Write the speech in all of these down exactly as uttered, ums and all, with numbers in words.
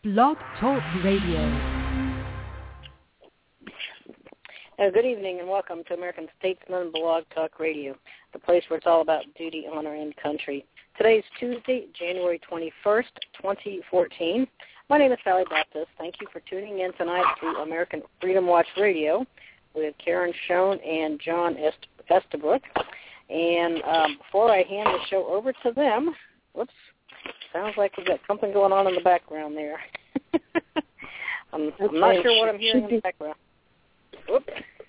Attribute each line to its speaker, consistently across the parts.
Speaker 1: Blog Talk Radio.
Speaker 2: Uh, good evening and welcome to American Statesman Blog Talk Radio, the place where it's all about duty, honor, and country. Today's Tuesday, January twenty-first, twenty fourteen. My name is Sally Baptist. Thank you for tuning in tonight to American Freedom Watch Radio with Karen Schoen and John Est- Estabrook. And um, before I hand the show over to them, whoops, sounds like we've got something going on in the background there. I'm, I'm not sure what I'm hearing in the background. Whoops.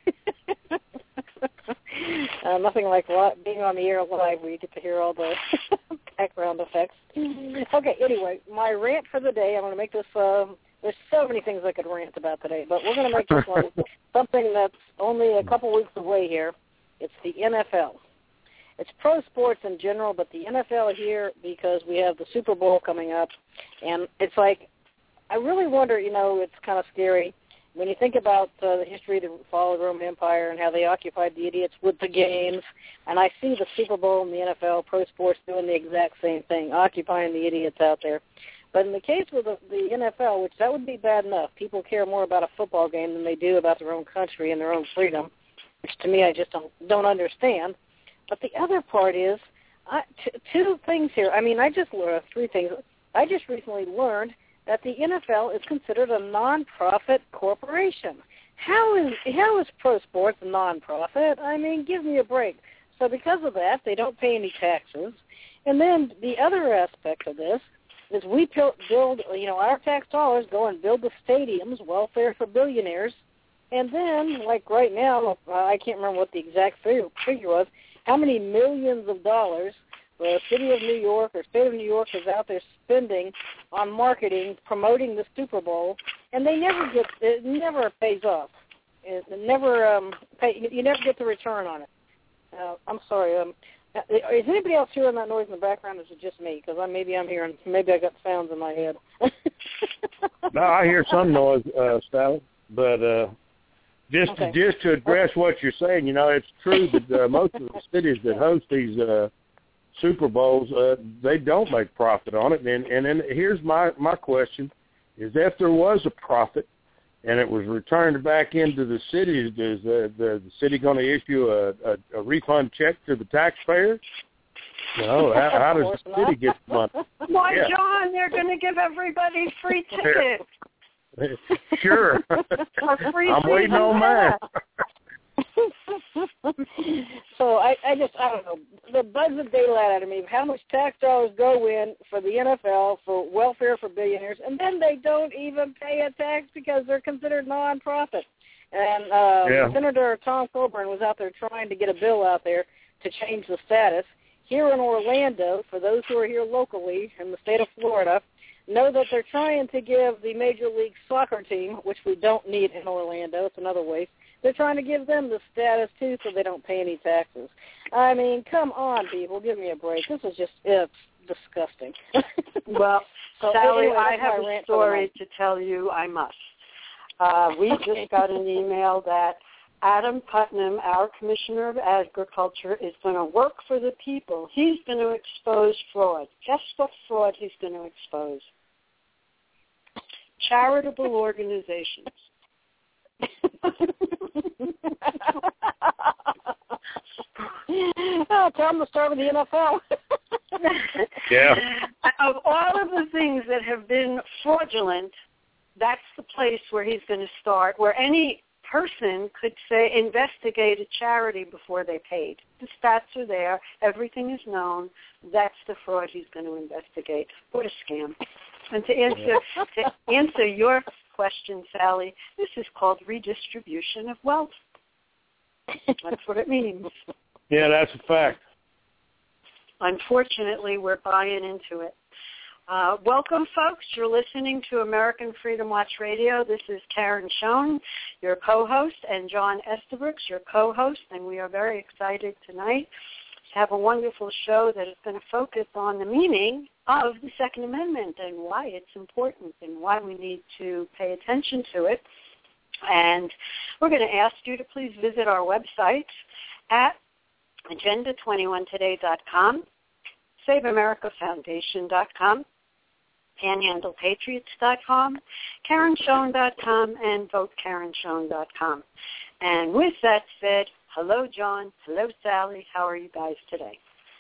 Speaker 2: uh, nothing like being on the air live where you get to hear all the background effects. Okay, anyway, my rant for the day, I'm going to make this, uh, there's so many things I could rant about today, but we're going to make this one something that's only a couple weeks away here. It's the N F L. It's pro sports in general, but the N F L here because we have the Super Bowl coming up, and it's like, I really wonder, you know, it's kind of scary. When you think about uh, the history of the fall of the Roman Empire and how they occupied the idiots with the games, and I see the Super Bowl and the N F L, pro sports doing the exact same thing, occupying the idiots out there. But in the case with the, the N F L, which that would be bad enough, people care more about a football game than they do about their own country and their own freedom, which to me I just don't, don't understand. But the other part is, I, t- two things here. I mean, I just learned three things. I just recently learned that the N F L is considered a non-profit corporation. How is how is pro sports a non-profit? I mean, give me a break. So because of that, they don't pay any taxes. And then the other aspect of this is we build, you know, our tax dollars go and build the stadiums, welfare for billionaires. And then, like right now, I can't remember what the exact figure, figure was, how many millions of dollars the city of New York or state of New York is out there spending on marketing, promoting the Super Bowl, and they never get, it never pays off. It never, um, pay, you never get the return on it. Uh, I'm sorry. Um, is anybody else hearing that noise in the background, or is it just me? Because I, maybe I'm hearing, maybe I got sounds in my head.
Speaker 3: No, I hear some noise, uh, Sally, but uh, just
Speaker 2: okay.
Speaker 3: to, just to address what you're saying, you know, it's true that uh, most of the cities that host these uh, Super Bowls, uh, they don't make profit on it. And and then here's my, my question, is if there was a profit and it was returned back into the city, is the, the, the city going to issue a, a, a refund check to the taxpayers? No, how, how does the city get the money?
Speaker 4: Why,
Speaker 3: yeah.
Speaker 4: John, they're going to give everybody free tickets.
Speaker 3: Sure.
Speaker 4: free
Speaker 3: I'm waiting on that.
Speaker 2: So I, I just, I don't know, the buzz of daylight out of me, how much tax dollars go in for the N F L, for welfare for billionaires, and then they don't even pay a tax because they're considered non-profit. And uh,
Speaker 3: yeah.
Speaker 2: Senator Tom Coburn was out there trying to get a bill out there to change the status. Here in Orlando, for those who are here locally in the state of Florida, know that they're trying to give the Major League Soccer team, which we don't need in Orlando, it's another waste, they're trying to give them the status, too, so they don't pay any taxes. I mean, come on, people. Give me a break. This is just, it's disgusting.
Speaker 4: Well,
Speaker 2: so
Speaker 4: Sally,
Speaker 2: anyway,
Speaker 4: I have a story to tell you I must. Uh, we
Speaker 2: okay.
Speaker 4: just got an email that Adam Putnam, our Commissioner of Agriculture, is going to work for the people. He's going to expose fraud. Guess what fraud he's going to expose? Charitable organizations.
Speaker 2: Oh, tell them to start with the N F L.
Speaker 3: Yeah.
Speaker 4: Of all of the things that have been fraudulent, that's the place where he's going to start, where any person could say, investigate a charity before they paid. The stats are there. Everything is known. That's the fraud he's going to investigate. What a scam. And to answer, to answer your question, Sally, this is called redistribution of wealth. That's what it means.
Speaker 3: Yeah, that's a fact.
Speaker 4: Unfortunately, we're buying into it. Uh, welcome, folks. You're listening to American Freedom Watch Radio. This is Karen Schoen, your co-host, and John Estabrook, your co-host, and we are very excited tonight to have a wonderful show that is going to focus on the meaning of the Second Amendment and why it's important and why we need to pay attention to it. And we're going to ask you to please visit our website at agenda twenty-one today dot com, save america foundation dot com, panhandle patriots dot com, Karen Schoen dot com, and vote Karen Schoen dot com. And with that said, hello, John. Hello, Sally. How are you guys today?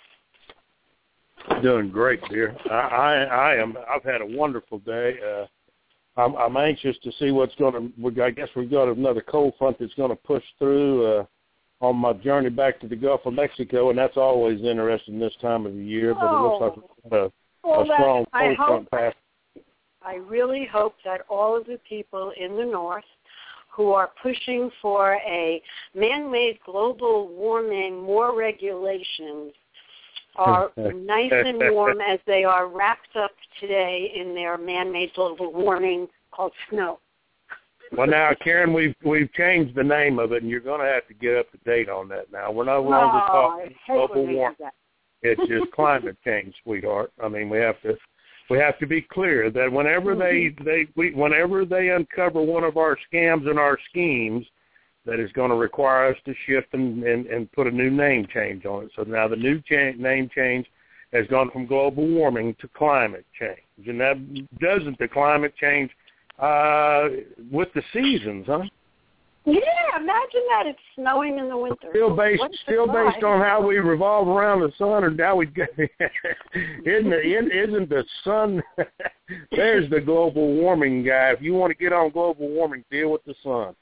Speaker 3: Doing great, dear. I, I, I am. I've had a wonderful day. Uh, I'm, I'm anxious to see what's going to. I guess we've got another cold front that's going to push through uh, on my journey back to the Gulf of Mexico, and that's always interesting this time of the year. But it looks like we've got a,
Speaker 4: well,
Speaker 3: a strong
Speaker 4: I
Speaker 3: cold
Speaker 4: hope,
Speaker 3: front pass.
Speaker 4: I really hope that all of the people in the North who are pushing for a man-made global warming, more regulations, are nice and warm as they are wrapped up today in their man-made global warming called snow.
Speaker 3: Well, now, Karen, we've we've changed the name of it, and you're going to have to get up to date on that now. We're no longer
Speaker 4: oh,
Speaker 3: talking global warming. It's just climate change, sweetheart. I mean, we have to we have to be clear that whenever mm-hmm. they they we, whenever they uncover one of our scams and our schemes, that is going to require us to shift and, and, and put a new name change on it. So now the new cha- name change has gone from global warming to climate change. And that doesn't the climate change uh, with the seasons, huh?
Speaker 4: Yeah, imagine that. It's snowing in the winter.
Speaker 3: Still based, still based on how we revolve around the sun, or now we get, isn't the, isn't the sun, there's the global warming guy. If you want to get on global warming, deal with the sun.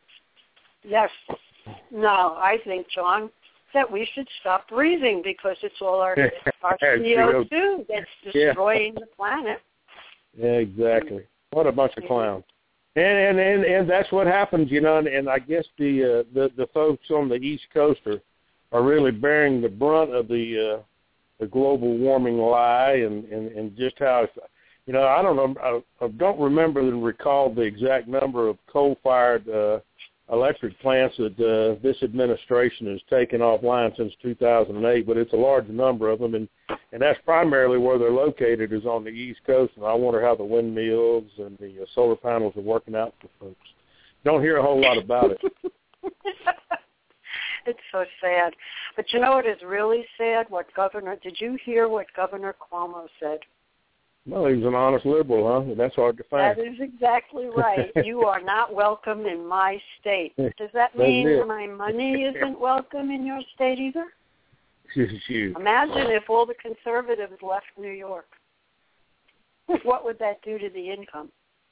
Speaker 4: Yes. No, I think, John, that we should stop breathing because it's all our, our C O two that's destroying yeah. the planet.
Speaker 3: Yeah, exactly. What a bunch of clowns. And and, and, and that's what happens, you know, and, and I guess the, uh, the the folks on the East Coast are, are really bearing the brunt of the uh, the global warming lie and, and, and just how, it's, you know, I don't know, I, I don't remember and recall the exact number of coal-fired uh electric plants that uh, this administration has taken offline since two thousand eight, but it's a large number of them, and, and that's primarily where they're located is on the East Coast, and I wonder how the windmills and the uh, solar panels are working out for folks. Don't hear a whole lot about it.
Speaker 4: It's so sad. But you know what is really sad? What Governor, did you hear what Governor Cuomo said?
Speaker 3: No, he's an honest liberal, huh? That's hard to find.
Speaker 4: That is exactly right. You are not welcome in my state. Does that mean my money isn't welcome in your state either? Imagine if all the conservatives left New York. What would that do to the income?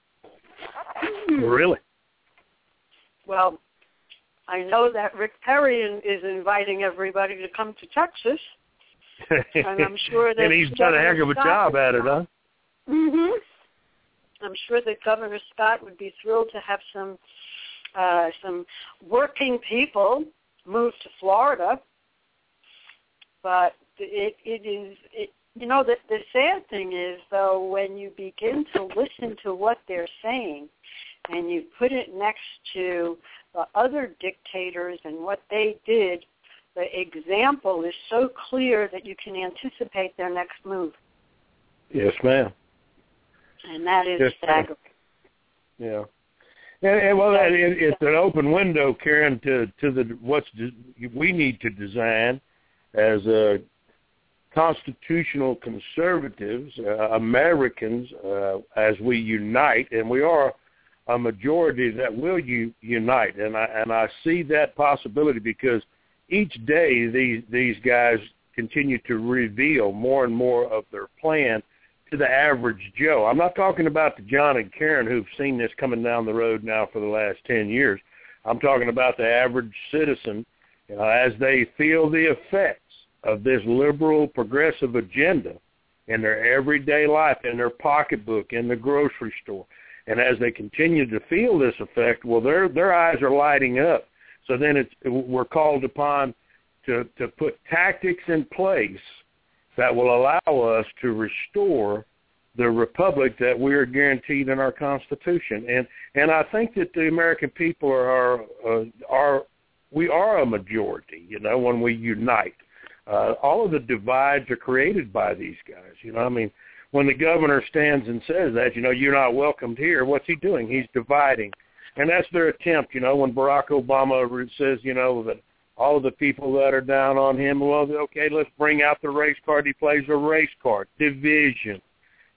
Speaker 3: Really?
Speaker 4: Well, I know that Rick Perry is inviting everybody to come to Texas. And I'm sure that
Speaker 3: and he's done a heck of a job at it, huh?
Speaker 4: Mm-hmm. I'm sure that Governor Scott would be thrilled to have some uh, some working people move to Florida. But it, it is, it, you know, the, the sad thing is, though, when you begin to listen to what they're saying and you put it next to the other dictators and what they did, the example is so clear that you can anticipate their next move.
Speaker 3: Yes, ma'am.
Speaker 4: And that is
Speaker 3: yes,
Speaker 4: staggering.
Speaker 3: Yeah. And, and well, that, it, it's an open window, Karen, to, to the what's we need to design as a constitutional conservatives, uh, Americans, uh, as we unite, and we are a majority that will u- unite. And I and I see that possibility because each day these these guys continue to reveal more and more of their plan to the average Joe. I'm not talking about the John and Karen who've seen this coming down the road now for the last ten years. I'm talking about the average citizen, you know, as they feel the effects of this liberal progressive agenda in their everyday life, in their pocketbook, in the grocery store. And as they continue to feel this effect, well, their their eyes are lighting up. So then it's, we're called upon to, to put tactics in place that will allow us to restore the republic that we are guaranteed in our Constitution. And and I think that the American people are uh, are we are a majority. You know, when we unite, uh, all of the divides are created by these guys. You know, I mean, when the governor stands and says that, you know, you're not welcomed here. What's he doing? He's dividing. And that's their attempt, you know, when Barack Obama says, you know, that all of the people that are down on him, well, okay, let's bring out the race card. He plays a race card, division.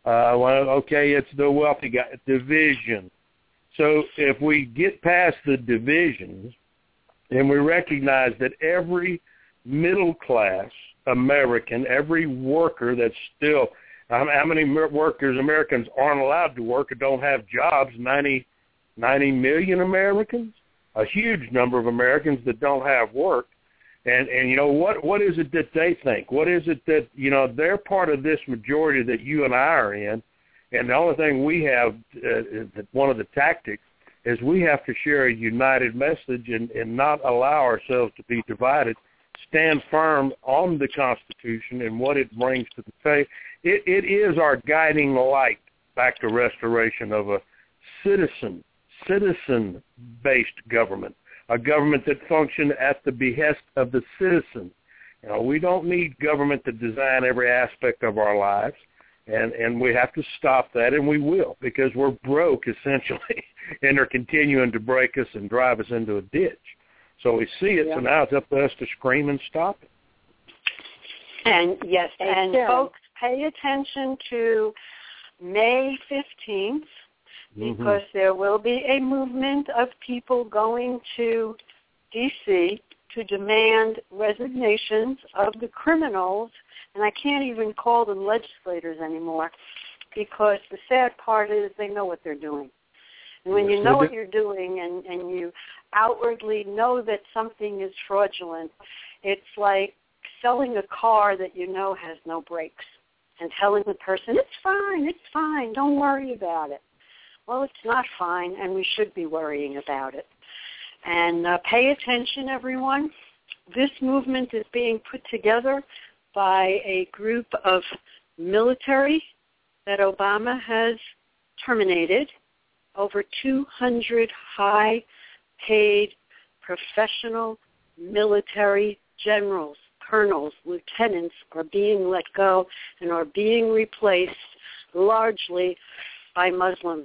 Speaker 3: Uh, well, okay, it's the wealthy guy. Division. So if we get past the divisions and we recognize that every middle-class American, every worker that's still, how many workers, Americans aren't allowed to work or don't have jobs, ninety, ninety million Americans, a huge number of Americans that don't have work. And, and you know, what, what is it that they think? What is it that, you know, they're part of this majority that you and I are in, and the only thing we have, uh, one of the tactics, is we have to share a united message and, and not allow ourselves to be divided, stand firm on the Constitution and what it brings to the table. It, it is our guiding light back to restoration of a citizen, citizen-based government, a government that functions at the behest of the citizen. You know, we don't need government to design every aspect of our lives, and, and we have to stop that, and we will, because we're broke, essentially, and they're continuing to break us and drive us into a ditch. So we see it, yeah. So now it's up to us to scream and stop it.
Speaker 4: And, yes, and yeah. Folks, pay attention to May fifteenth, because mm-hmm. there will be a movement of people going to D C to demand resignations of the criminals, and I can't even call them legislators anymore, because the sad part is they know what they're doing. And when you know what you're doing and, and you outwardly know that something is fraudulent, it's like selling a car that you know has no brakes and telling the person, it's fine, it's fine, don't worry about it. Well, it's not fine, and we should be worrying about it. And uh, pay attention, everyone. This movement is being put together by a group of military that Obama has terminated. Over two hundred high-paid professional military generals, colonels, lieutenants are being let go and are being replaced largely by Muslims.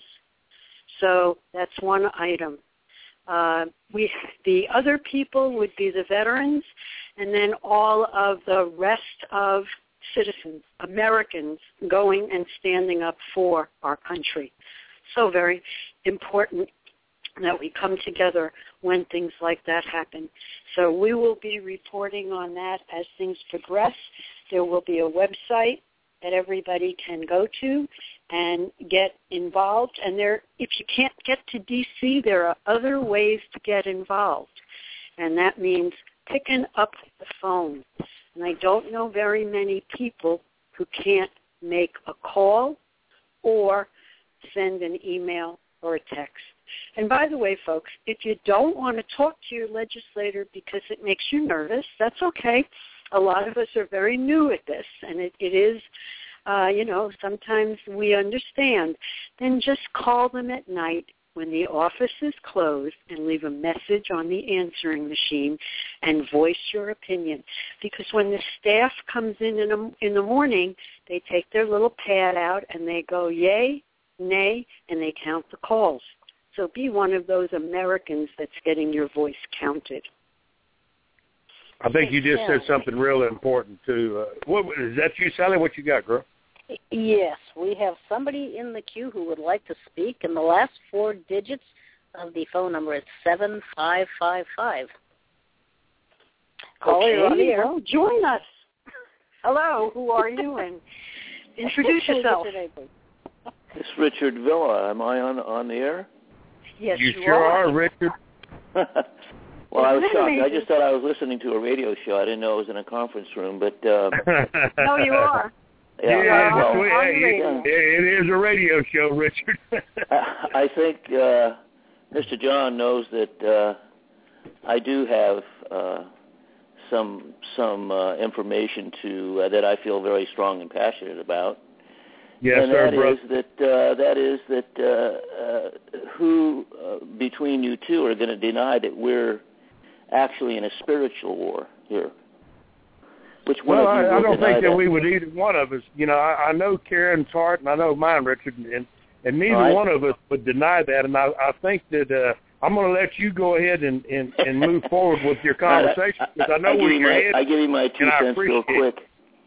Speaker 4: So that's one item. Uh, we, the other people would be the veterans, and then all of the rest of citizens, Americans, going and standing up for our country. So very important that we come together when things like that happen. So we will be reporting on that as things progress. There will be a website that everybody can go to and get involved. And there, if you can't get to D C, there are other ways to get involved. And that means picking up the phone. And I don't know very many people who can't make a call or send an email or a text. And by the way, folks, if you don't want to talk to your legislator because it makes you nervous, that's okay. A lot of us are very new at this, and it, it is, uh, you know, sometimes we understand. Then just call them at night when the office is closed and leave a message on the answering machine and voice your opinion. Because when the staff comes in in, a, in the morning, they take their little pad out and they go, yay, nay, and they count the calls. So be one of those Americans that's getting your voice counted.
Speaker 3: I think you just said something really important, too. Uh, what, is that you, Sally? What you got, girl?
Speaker 2: Yes, we have somebody in the queue who would like to speak, and the last four digits of the phone number is seven five five five.
Speaker 4: Caller, you're on the air. Well, join us. Hello, who are you? And introduce yourself.
Speaker 5: It's Richard Villa. Am I on on the air?
Speaker 4: Yes,
Speaker 3: you,
Speaker 4: you
Speaker 3: sure
Speaker 4: are.
Speaker 3: are, Richard.
Speaker 5: Well, I was shocked. I just thought I was listening to a radio show. I didn't know it was in a conference room, but... Uh,
Speaker 4: no, you are.
Speaker 3: Yeah, yeah
Speaker 5: well,
Speaker 3: it, it is a radio show, Richard.
Speaker 5: I think uh, Mister John knows that uh, I do have uh, some some uh, information to uh, that I feel very strong and passionate about.
Speaker 3: Yes,
Speaker 5: and
Speaker 3: sir,
Speaker 5: that
Speaker 3: bro.
Speaker 5: is that uh, that is that uh, uh, who uh, between you two are going to deny that we're actually in a spiritual war here? Which one
Speaker 3: well,
Speaker 5: of you
Speaker 3: I, I don't think that,
Speaker 5: that
Speaker 3: we would either one of us. You know, I, I know Karen's heart, and I know mine, Richard, and and neither
Speaker 5: right.
Speaker 3: one of us would deny that. And I, I think that uh, I'm going to let you go ahead and, and, and move forward with your conversation because I know
Speaker 5: I
Speaker 3: where
Speaker 5: give
Speaker 3: your
Speaker 5: my,
Speaker 3: head.
Speaker 5: I give you my two cents real quick.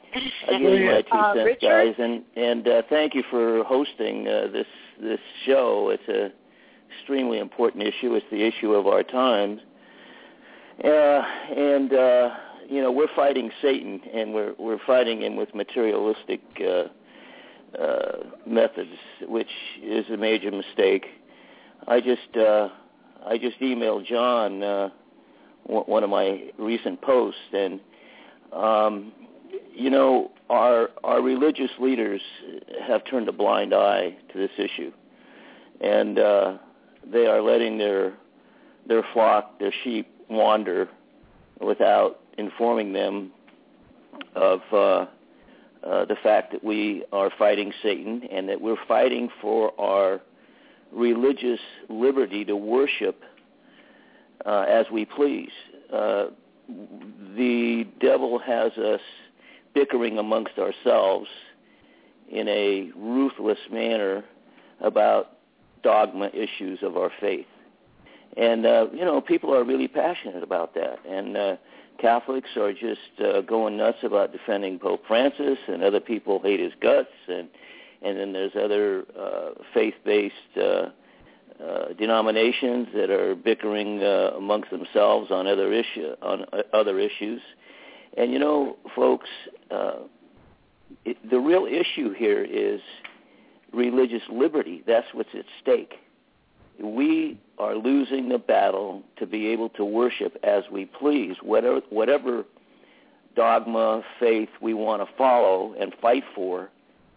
Speaker 5: I'll give you my two
Speaker 4: Uh,
Speaker 5: cents,
Speaker 4: Richard?
Speaker 5: guys, and and uh, thank you for hosting uh, this this show. It's a extremely important issue. It's the issue of our times, uh, and uh, you know we're fighting Satan, and we're we're fighting him with materialistic uh, uh, methods, which is a major mistake. I just uh, I just emailed John uh, w- one of my recent posts, and um, you know our our religious leaders have turned a blind eye to this issue, and uh, they are letting their their flock, their sheep, wander without informing them of uh, uh, the fact that we are fighting Satan and that we're fighting for our religious liberty to worship uh, as we please. Uh, the devil has us bickering amongst ourselves in a ruthless manner about dogma issues of our faith. And, uh, you know, people are really passionate about that. And uh, Catholics are just uh, going nuts about defending Pope Francis, and other people hate his guts. And, and then there's other uh, faith-based uh, uh, denominations that are bickering uh, amongst themselves on other issue on uh, other issues. And, you know, folks, uh, it, the real issue here is religious liberty. That's what's at stake. We are losing the battle to be able to worship as we please, whatever, whatever dogma, faith we want to follow and fight for.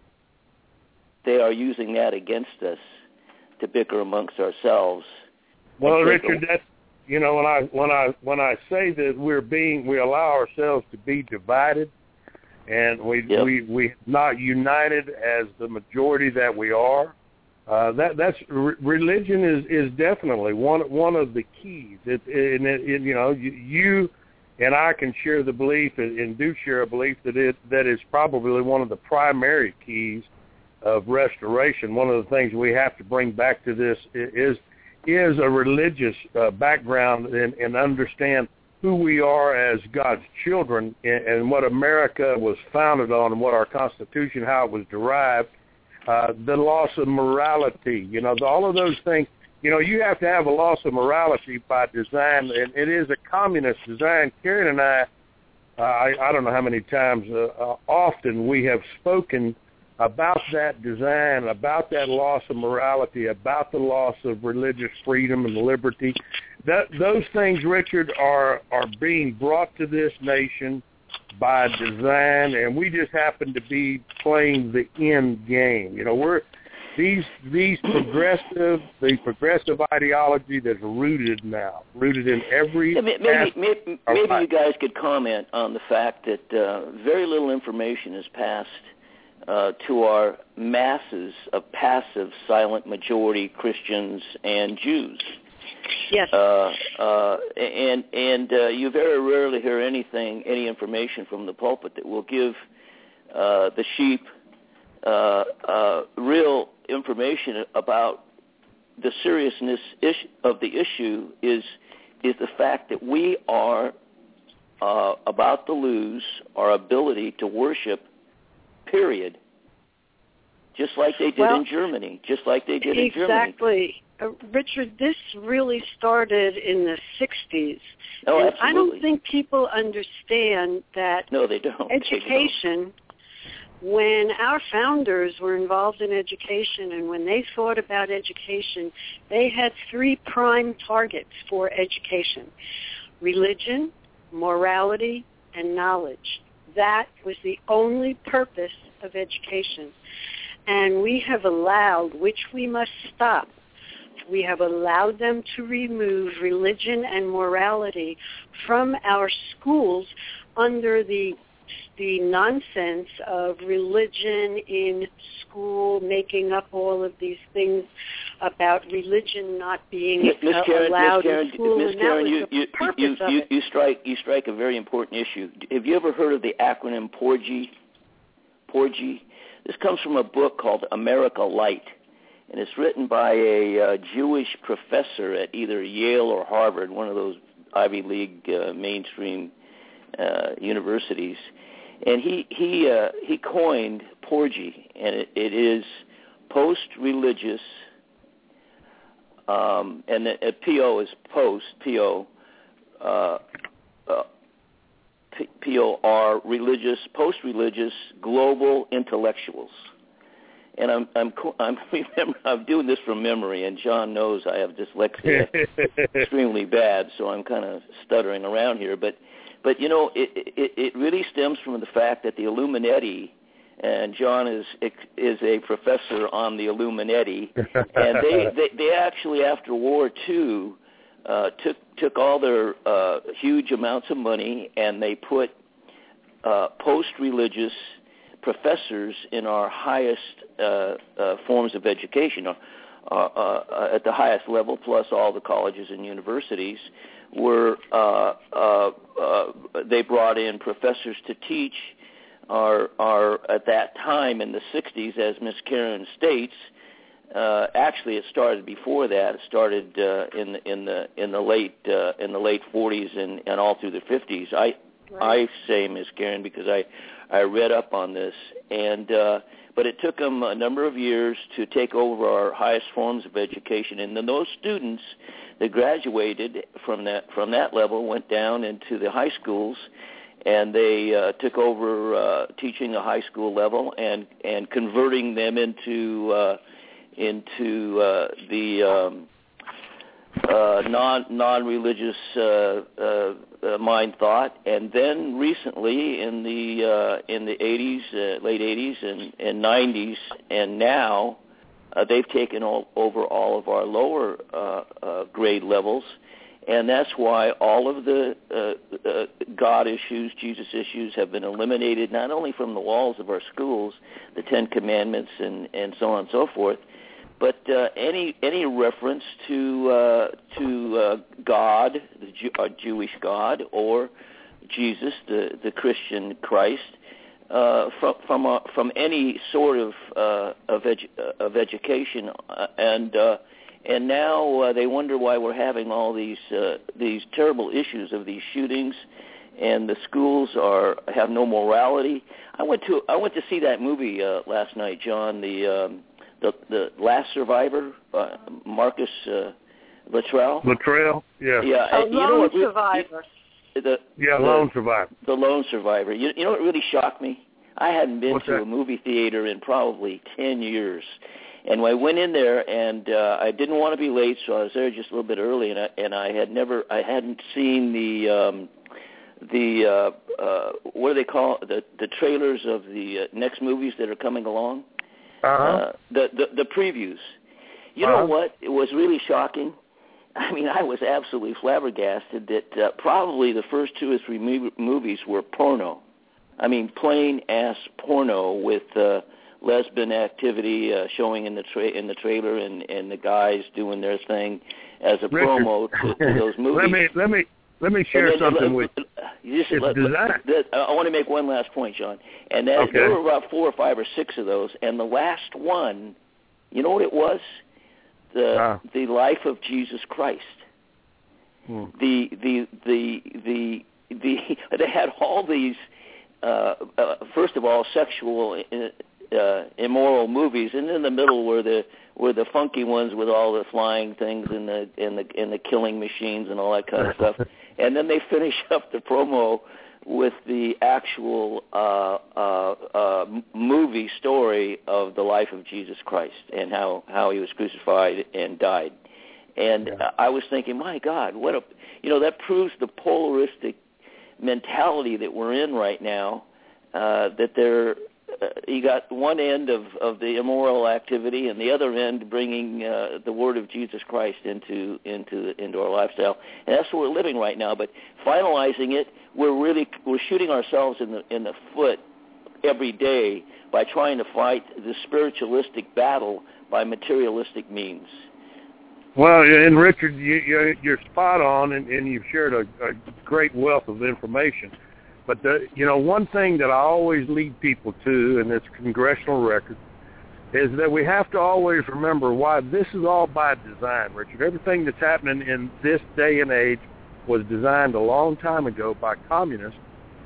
Speaker 5: They are using that against us to bicker amongst ourselves.
Speaker 3: Well, Richard, that's, you know, when I when I when I say that we're being, we allow ourselves to be divided, and we
Speaker 5: yep.
Speaker 3: we we not united as the majority that we are. Uh, that that's re- religion is, is definitely one one of the keys. It, it, and it, it, you know, you, you and I can share the belief, and, and do share a belief that it that is probably one of the primary keys of restoration. One of the things we have to bring back to this is is a religious uh, background and, and understand who we are as God's children, and, and what America was founded on, and what our Constitution, how it was derived. Uh, the loss of morality, you know, the, all of those things. You know, you have to have a loss of morality by design, and it is a communist design. Karen and I, uh, I, I don't know how many times, uh, uh, often we have spoken about that design, about that loss of morality, about the loss of religious freedom and liberty. That, those things, Richard, are are being brought to this nation by design, and we just happen to be playing the end game. You know, we're these these progressive, the progressive ideology that's rooted now, rooted in every.
Speaker 5: Yeah, maybe maybe, maybe you guys could comment on the fact that uh, very little information is passed uh, to our masses of passive, silent majority Christians and Jews.
Speaker 4: Yes.
Speaker 5: Uh, uh, and and uh, you very rarely hear anything, any information from the pulpit that will give uh, the sheep uh, uh, real information about the seriousness ish- of the issue. Is is the fact that we are uh, about to lose our ability to worship. Period. Just like they did
Speaker 4: well,
Speaker 5: in Germany. Just like they did
Speaker 4: exactly.
Speaker 5: in Germany.
Speaker 4: Exactly. Uh, Richard, this really started in the sixties.
Speaker 5: Oh,
Speaker 4: and
Speaker 5: absolutely.
Speaker 4: I don't think people understand that
Speaker 5: no, they don't.
Speaker 4: education,
Speaker 5: they don't.
Speaker 4: When our founders were involved in education and when they thought about education, they had three prime targets for education: religion, morality, and knowledge. That was the only purpose of education. And we have allowed, which we must stop, we have allowed them to remove religion and morality from our schools under the the nonsense of religion in school, making up all of these things about religion not being
Speaker 5: Miss
Speaker 4: uh,
Speaker 5: Karen,
Speaker 4: allowed
Speaker 5: Miss Karen,
Speaker 4: in school.
Speaker 5: Miss
Speaker 4: and
Speaker 5: Karen,
Speaker 4: that
Speaker 5: you,
Speaker 4: was the
Speaker 5: you,
Speaker 4: purpose
Speaker 5: you,
Speaker 4: of
Speaker 5: you,
Speaker 4: it.
Speaker 5: you strike you strike a very important issue. Have you ever heard of the acronym PORGY? PORGY. This comes from a book called America Light, and it's written by a uh, Jewish professor at either Yale or Harvard, one of those Ivy League uh, mainstream uh, universities. and he he uh, he coined porgy, and it, it is post-religious, um, and the, uh, P O is post, P O, uh, uh, P- P O R, religious, post-religious global intellectuals. And I'm I'm I'm remember I'm doing this from memory, and John knows I have dyslexia extremely bad, so I'm kind of stuttering around here. But but you know, it, it it really stems from the fact that the Illuminati, and John is is a professor on the Illuminati, and they they, they actually after War Two uh, took took all their uh, huge amounts of money and they put uh, post-religious professors in our highest uh, uh, forms of education, uh, uh, at the highest level, plus all the colleges and universities, were uh, uh, uh, they brought in professors to teach our, our at that time in the sixties, as Miss Karen states. Uh, actually, it started before that. It started uh, in the in the in the late uh, in the late forties and, and all through the fifties. I right. I say, Miss Karen, because I. I read up on this, and uh, but it took them a number of years to take over our highest forms of education, and then those students that graduated from that from that level went down into the high schools, and they uh, took over uh, teaching the high school level and and converting them into uh, into uh, the um, uh, non non-religious uh, uh, uh, mind thought, and then recently in the uh, in the eighties, uh, late eighties and, and nineties, and now uh, they've taken all, over all of our lower uh, uh, grade levels, and that's why all of the uh, uh, God issues, Jesus issues, have been eliminated not only from the walls of our schools, the Ten Commandments and, and so on and so forth, but uh, any any reference to uh, to uh, God, the Jew, uh, Jewish God, or Jesus, the, the Christian Christ, uh, from from uh, from any sort of uh, of, edu- of education, uh, and uh, and now uh, they wonder why we're having all these uh, these terrible issues of these shootings, and the schools are have no morality. I went to I went to see that movie uh, last night, John. The um, The, the Last Survivor, uh, Marcus uh, Luttrell.
Speaker 3: Luttrell, yeah.
Speaker 5: Yeah,
Speaker 4: a
Speaker 5: you
Speaker 4: lone
Speaker 5: know what,
Speaker 4: survivor.
Speaker 5: The,
Speaker 3: yeah,
Speaker 5: the,
Speaker 3: lone survivor.
Speaker 5: The lone survivor. You, you know what really shocked me? I hadn't been
Speaker 3: What's
Speaker 5: to
Speaker 3: that?
Speaker 5: a movie theater in probably ten years. And I went in there, and uh, I didn't want to be late, so I was there just a little bit early, and I, and I had never, I hadn't seen the, um, the uh, uh, what do they call it? the the trailers of the uh, next movies that are coming along.
Speaker 3: Uh-huh.
Speaker 5: Uh, the, the the previews. You
Speaker 3: uh-huh.
Speaker 5: know what? It was really shocking. I mean, I was absolutely flabbergasted that uh, probably the first two or three mo- movies were porno. I mean, plain-ass porno with uh, lesbian activity uh, showing in the tra- in the trailer, and, and the guys doing their thing as a
Speaker 3: Richard,
Speaker 5: promo to, to those movies.
Speaker 3: let me let me let me share
Speaker 5: then,
Speaker 3: something
Speaker 5: uh,
Speaker 3: with
Speaker 5: you. Just,
Speaker 3: it's
Speaker 5: let,
Speaker 3: design.
Speaker 5: let, I want to make one last point, John. And that,
Speaker 3: Okay.
Speaker 5: there were about four or five or six of those, and the last one, you know what it was? The
Speaker 3: Ah.
Speaker 5: the life of Jesus Christ.
Speaker 3: Hmm.
Speaker 5: The the the the the they had all these. Uh, uh, first of all, sexual, uh, immoral movies, and in the middle were the were the funky ones with all the flying things and the and the and the killing machines and all that kind of stuff. And then they finish up the promo with the actual uh, uh, uh, movie story of the life of Jesus Christ and how, how he was crucified and died. And
Speaker 3: Yeah.
Speaker 5: I was thinking, my God, what a you know that proves the polaristic mentality that we're in right now. Uh, that they're uh, you got one end of, of the immoral activity, and the other end bringing uh, the word of Jesus Christ into into into our lifestyle, and that's where we're living right now. But finalizing it, we're really we're shooting ourselves in the in the foot every day by trying to fight the spiritualistic battle by materialistic means.
Speaker 3: Well, and Richard, you, you're, you're spot on, and, and you've shared a, a great wealth of information. But, the, you know, one thing that I always lead people to, and it's congressional record, is that we have to always remember why this is all by design, Richard. Everything that's happening in this day and age was designed a long time ago by communists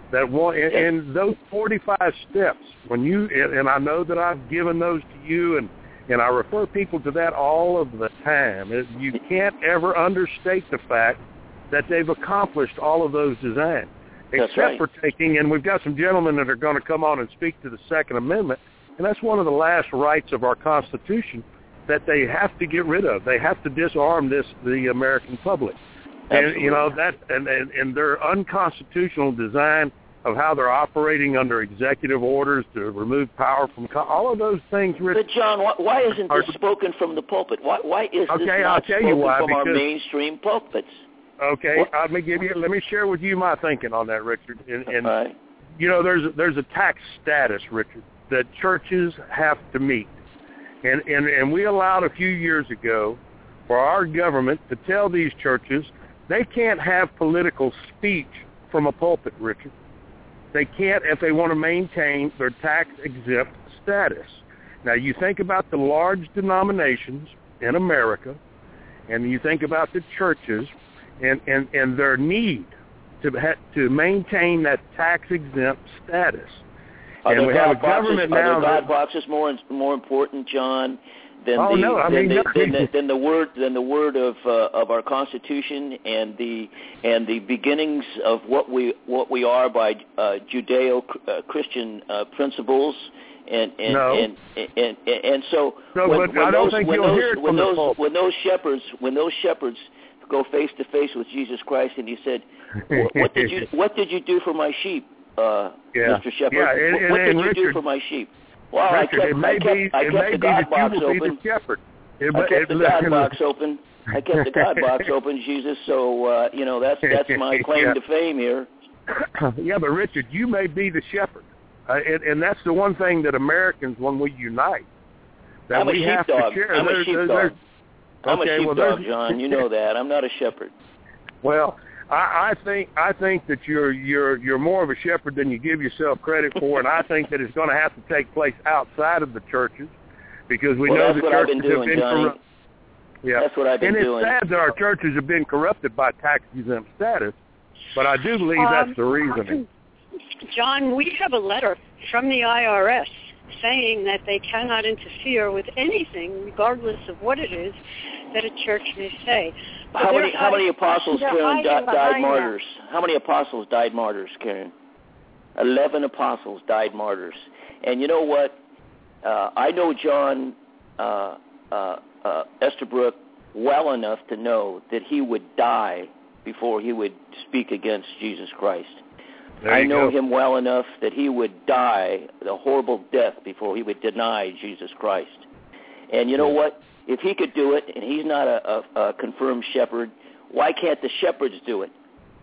Speaker 3: That one, and, and those forty-five steps, when you, and, and I know that I've given those to you, and, and I refer people to that all of the time. It, you can't ever understate the fact that they've accomplished all of those designs.
Speaker 5: That's
Speaker 3: Except
Speaker 5: right.
Speaker 3: for taking, and we've got some gentlemen that are going to come on and speak to the Second Amendment, and that's one of the last rights of our Constitution that they have to get rid of. They have to disarm this, the American public.
Speaker 5: Absolutely.
Speaker 3: And, you know, that, and, and, and their unconstitutional design of how they're operating under executive orders to remove power from, all of those things.
Speaker 5: But, John, why, why isn't this spoken from the pulpit? Why, why is
Speaker 3: okay,
Speaker 5: this
Speaker 3: I'll
Speaker 5: not
Speaker 3: tell
Speaker 5: spoken
Speaker 3: you why,
Speaker 5: from our
Speaker 3: because,
Speaker 5: mainstream pulpits?
Speaker 3: Okay,
Speaker 5: What?
Speaker 3: let me give you, let me share with you my thinking on that, Richard. And, and
Speaker 5: right.
Speaker 3: you know, there's, there's a tax status, Richard, that churches have to meet. And, and, and we allowed a few years ago for our government to tell these churches they can't have political speech from a pulpit, Richard. They can't if they want to maintain their tax-exempt status. Now, you think about the large denominations in America, and you think about the churches and, and, and their need to ha- to maintain that tax-exempt status.
Speaker 5: Are
Speaker 3: and we have a
Speaker 5: God boxes,
Speaker 3: government
Speaker 5: are
Speaker 3: now
Speaker 5: the God
Speaker 3: that,
Speaker 5: boxes more more important, John, than
Speaker 3: oh,
Speaker 5: the
Speaker 3: no, I
Speaker 5: than,
Speaker 3: mean,
Speaker 5: the,
Speaker 3: no.
Speaker 5: than, the, than the word than the word of uh, of our Constitution and the and the beginnings of what we what we are by uh, Judeo-Christian uh, principles. And and,
Speaker 3: no.
Speaker 5: and, and, and and and so
Speaker 3: no,
Speaker 5: when,
Speaker 3: but
Speaker 5: when
Speaker 3: I don't
Speaker 5: those
Speaker 3: think
Speaker 5: when
Speaker 3: you'll
Speaker 5: those
Speaker 3: hear it
Speaker 5: when
Speaker 3: from the
Speaker 5: those
Speaker 3: pulpit.
Speaker 5: when those shepherds when those shepherds go face to face with Jesus Christ and he said, what, what did you what did you do for my sheep, uh,
Speaker 3: yeah.
Speaker 5: Mister Shepherd?
Speaker 3: Yeah, and,
Speaker 5: what
Speaker 3: and,
Speaker 5: what did
Speaker 3: and
Speaker 5: you
Speaker 3: Richard,
Speaker 5: do for my sheep? Well,
Speaker 3: Richard,
Speaker 5: I kept
Speaker 3: it may
Speaker 5: I kept,
Speaker 3: be,
Speaker 5: I
Speaker 3: it
Speaker 5: kept
Speaker 3: may
Speaker 5: the
Speaker 3: be
Speaker 5: God
Speaker 3: that
Speaker 5: box
Speaker 3: you will
Speaker 5: open.
Speaker 3: be the shepherd. It,
Speaker 5: I kept
Speaker 3: it,
Speaker 5: the
Speaker 3: it,
Speaker 5: God
Speaker 3: listen,
Speaker 5: box open. I kept the God box open, Jesus. So uh, you know that's that's my claim
Speaker 3: yeah.
Speaker 5: to fame here.
Speaker 3: Yeah, but Richard, you may be the shepherd, uh, and, and that's the one thing that Americans, when we unite, that
Speaker 5: I'm a
Speaker 3: we have
Speaker 5: sheepdog.
Speaker 3: to share.
Speaker 5: I'm
Speaker 3: There-
Speaker 5: a
Speaker 3: there-
Speaker 5: sheepdog.
Speaker 3: there's-
Speaker 5: I'm
Speaker 3: okay,
Speaker 5: a
Speaker 3: well,
Speaker 5: sheepdog,
Speaker 3: there's-
Speaker 5: John. You know that. I'm not a shepherd.
Speaker 3: Well, I, I think I think that you're you're you're more of a shepherd than you give yourself credit for, and I think that it's going to have to take place outside of the churches because we
Speaker 5: well,
Speaker 3: know
Speaker 5: that's
Speaker 3: the
Speaker 5: what I've
Speaker 3: churches
Speaker 5: been doing,
Speaker 3: have been
Speaker 5: Johnny.
Speaker 3: corrupt. Yeah,
Speaker 5: That's what I've been
Speaker 3: and
Speaker 5: doing.
Speaker 3: it's sad that our churches have been corrupted by tax-exempt status, but I do believe
Speaker 4: Um,
Speaker 3: that's the reasoning.
Speaker 4: John, we have a letter from the I R S saying that they cannot interfere with anything, regardless of what it is, that a church may say. But
Speaker 5: How
Speaker 4: they're
Speaker 5: many how many apostles,
Speaker 2: they're
Speaker 5: Karen,
Speaker 2: hiding
Speaker 5: di- died
Speaker 2: behind
Speaker 5: martyrs? How many apostles died martyrs, Karen? Eleven apostles died martyrs. And you know what? Uh, I know John uh, uh, uh, Estabrook well enough to know that he would die before he would speak against Jesus Christ.
Speaker 3: There
Speaker 5: I
Speaker 3: you
Speaker 5: know
Speaker 3: go.
Speaker 5: him well enough that he would die a horrible death before he would deny Jesus Christ. And you know what? If he could do it, and he's not a, a, a confirmed shepherd, why can't the shepherds do it?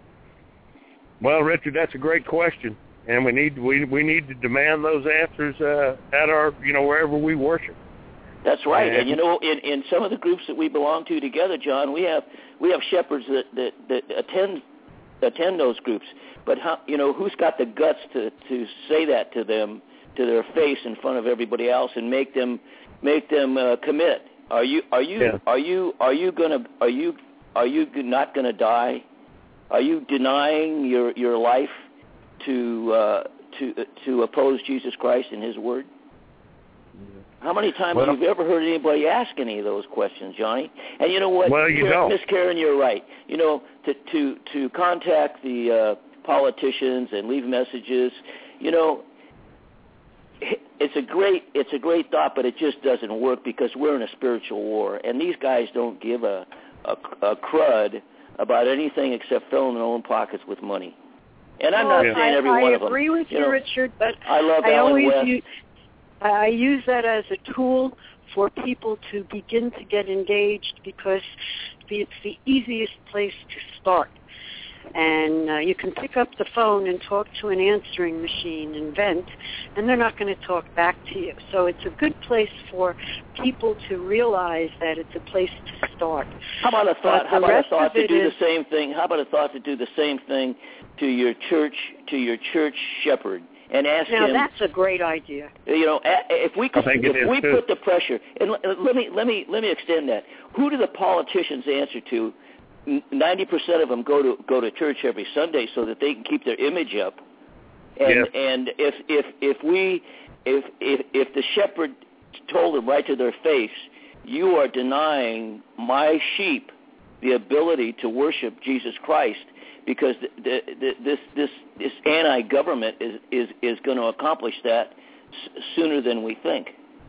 Speaker 3: Well, Richard, that's a great question, and we need we we need to demand those answers uh, at our you know wherever we worship.
Speaker 5: That's right.
Speaker 3: And,
Speaker 5: And you know, in, in some of the groups that we belong to together, John, we have we have shepherds that that, that attend attend those groups. But how, you know, who's got the guts to, to say that to them, to their face in front of everybody else, and make them make them uh, commit? Are you are you
Speaker 3: yeah.
Speaker 5: are you are you gonna are you are you not gonna die? Are you denying your your life to uh, to to oppose Jesus Christ and His Word? How many times
Speaker 3: well,
Speaker 5: have you ever heard anybody ask any of those questions, Johnny? And you know what,
Speaker 3: well, you
Speaker 5: Karen,
Speaker 3: don't.
Speaker 5: Miss Karen, you're right. You know, to to to contact the uh, politicians and leave messages, you know, it's a great it's a great thought, but it just doesn't work because we're in a spiritual war, and these guys don't give a a, a crud about anything except filling their own pockets with money. And I'm
Speaker 4: well,
Speaker 5: not saying
Speaker 4: I,
Speaker 5: every
Speaker 4: I
Speaker 5: one of them.
Speaker 4: agree with you,
Speaker 5: know,
Speaker 4: Richard, but
Speaker 5: I love
Speaker 4: I
Speaker 5: Alan
Speaker 4: always
Speaker 5: West.
Speaker 4: use, I use that as a tool for people to begin to get engaged because it's the easiest place to start. And uh, you can pick up the phone and talk to an answering machine and vent, and they're not going to talk back to you. So it's a good place for people to realize that it's a place to start.
Speaker 5: How about a thought?
Speaker 4: But
Speaker 5: How
Speaker 4: the
Speaker 5: about a
Speaker 4: rest
Speaker 5: thought
Speaker 4: of
Speaker 5: to
Speaker 4: it
Speaker 5: do
Speaker 4: is-
Speaker 5: the same thing? How about a thought to do the same thing to your church, to your church shepherd, and ask
Speaker 4: Now
Speaker 5: him?
Speaker 4: that's a great idea.
Speaker 5: You know, a- if we could,
Speaker 3: I think it
Speaker 5: if
Speaker 3: is
Speaker 5: we
Speaker 3: too.
Speaker 5: put the pressure, and l- let me let me let me extend that. Who do the politicians answer to? Ninety percent of them go to go to church every Sunday so that they can keep their image up. And
Speaker 3: Yes.
Speaker 5: and if if if we if if if the shepherd told them right to their face, you are denying my sheep the ability to worship Jesus Christ, because the, the, the, this this this anti-government is is is going to accomplish that s- sooner than we think.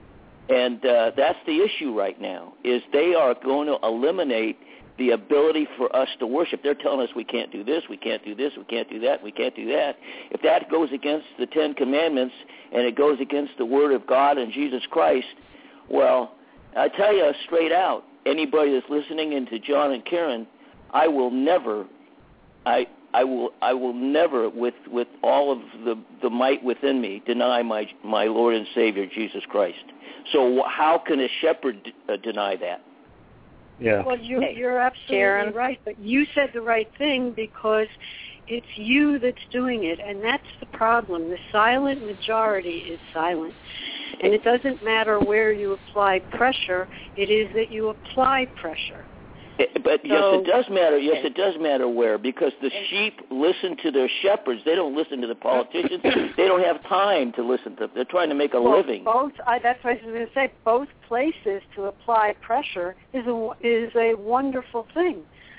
Speaker 5: And uh, that's the issue right now, is they are going to eliminate the ability for us to worship. They're telling us we can't do this, we can't do this, we can't do that, we can't do that. If that goes against the Ten Commandments and it goes against the Word of God and Jesus Christ, well, I tell you straight out, anybody that's listening into John and Karen, I will never, I I will I will never, with, with all of the, the might within me, deny my my Lord and Savior Jesus Christ. So how can a shepherd d- uh, deny that?
Speaker 3: Yeah.
Speaker 4: Well, you, you're absolutely
Speaker 2: Karen?
Speaker 4: right, but you said the right thing because it's you that's doing it, and that's the problem. The silent majority is silent, and it doesn't matter where you apply pressure. It is that you apply pressure.
Speaker 5: But
Speaker 4: So,
Speaker 5: yes, it does matter. Yes, it does matter where, because the sheep listen to their shepherds. They don't listen to the politicians. They don't have time to listen to them. They're trying to make a
Speaker 4: well,
Speaker 5: living.
Speaker 4: Both, I, that's what I was going to say. Both places to apply pressure is a is a wonderful thing.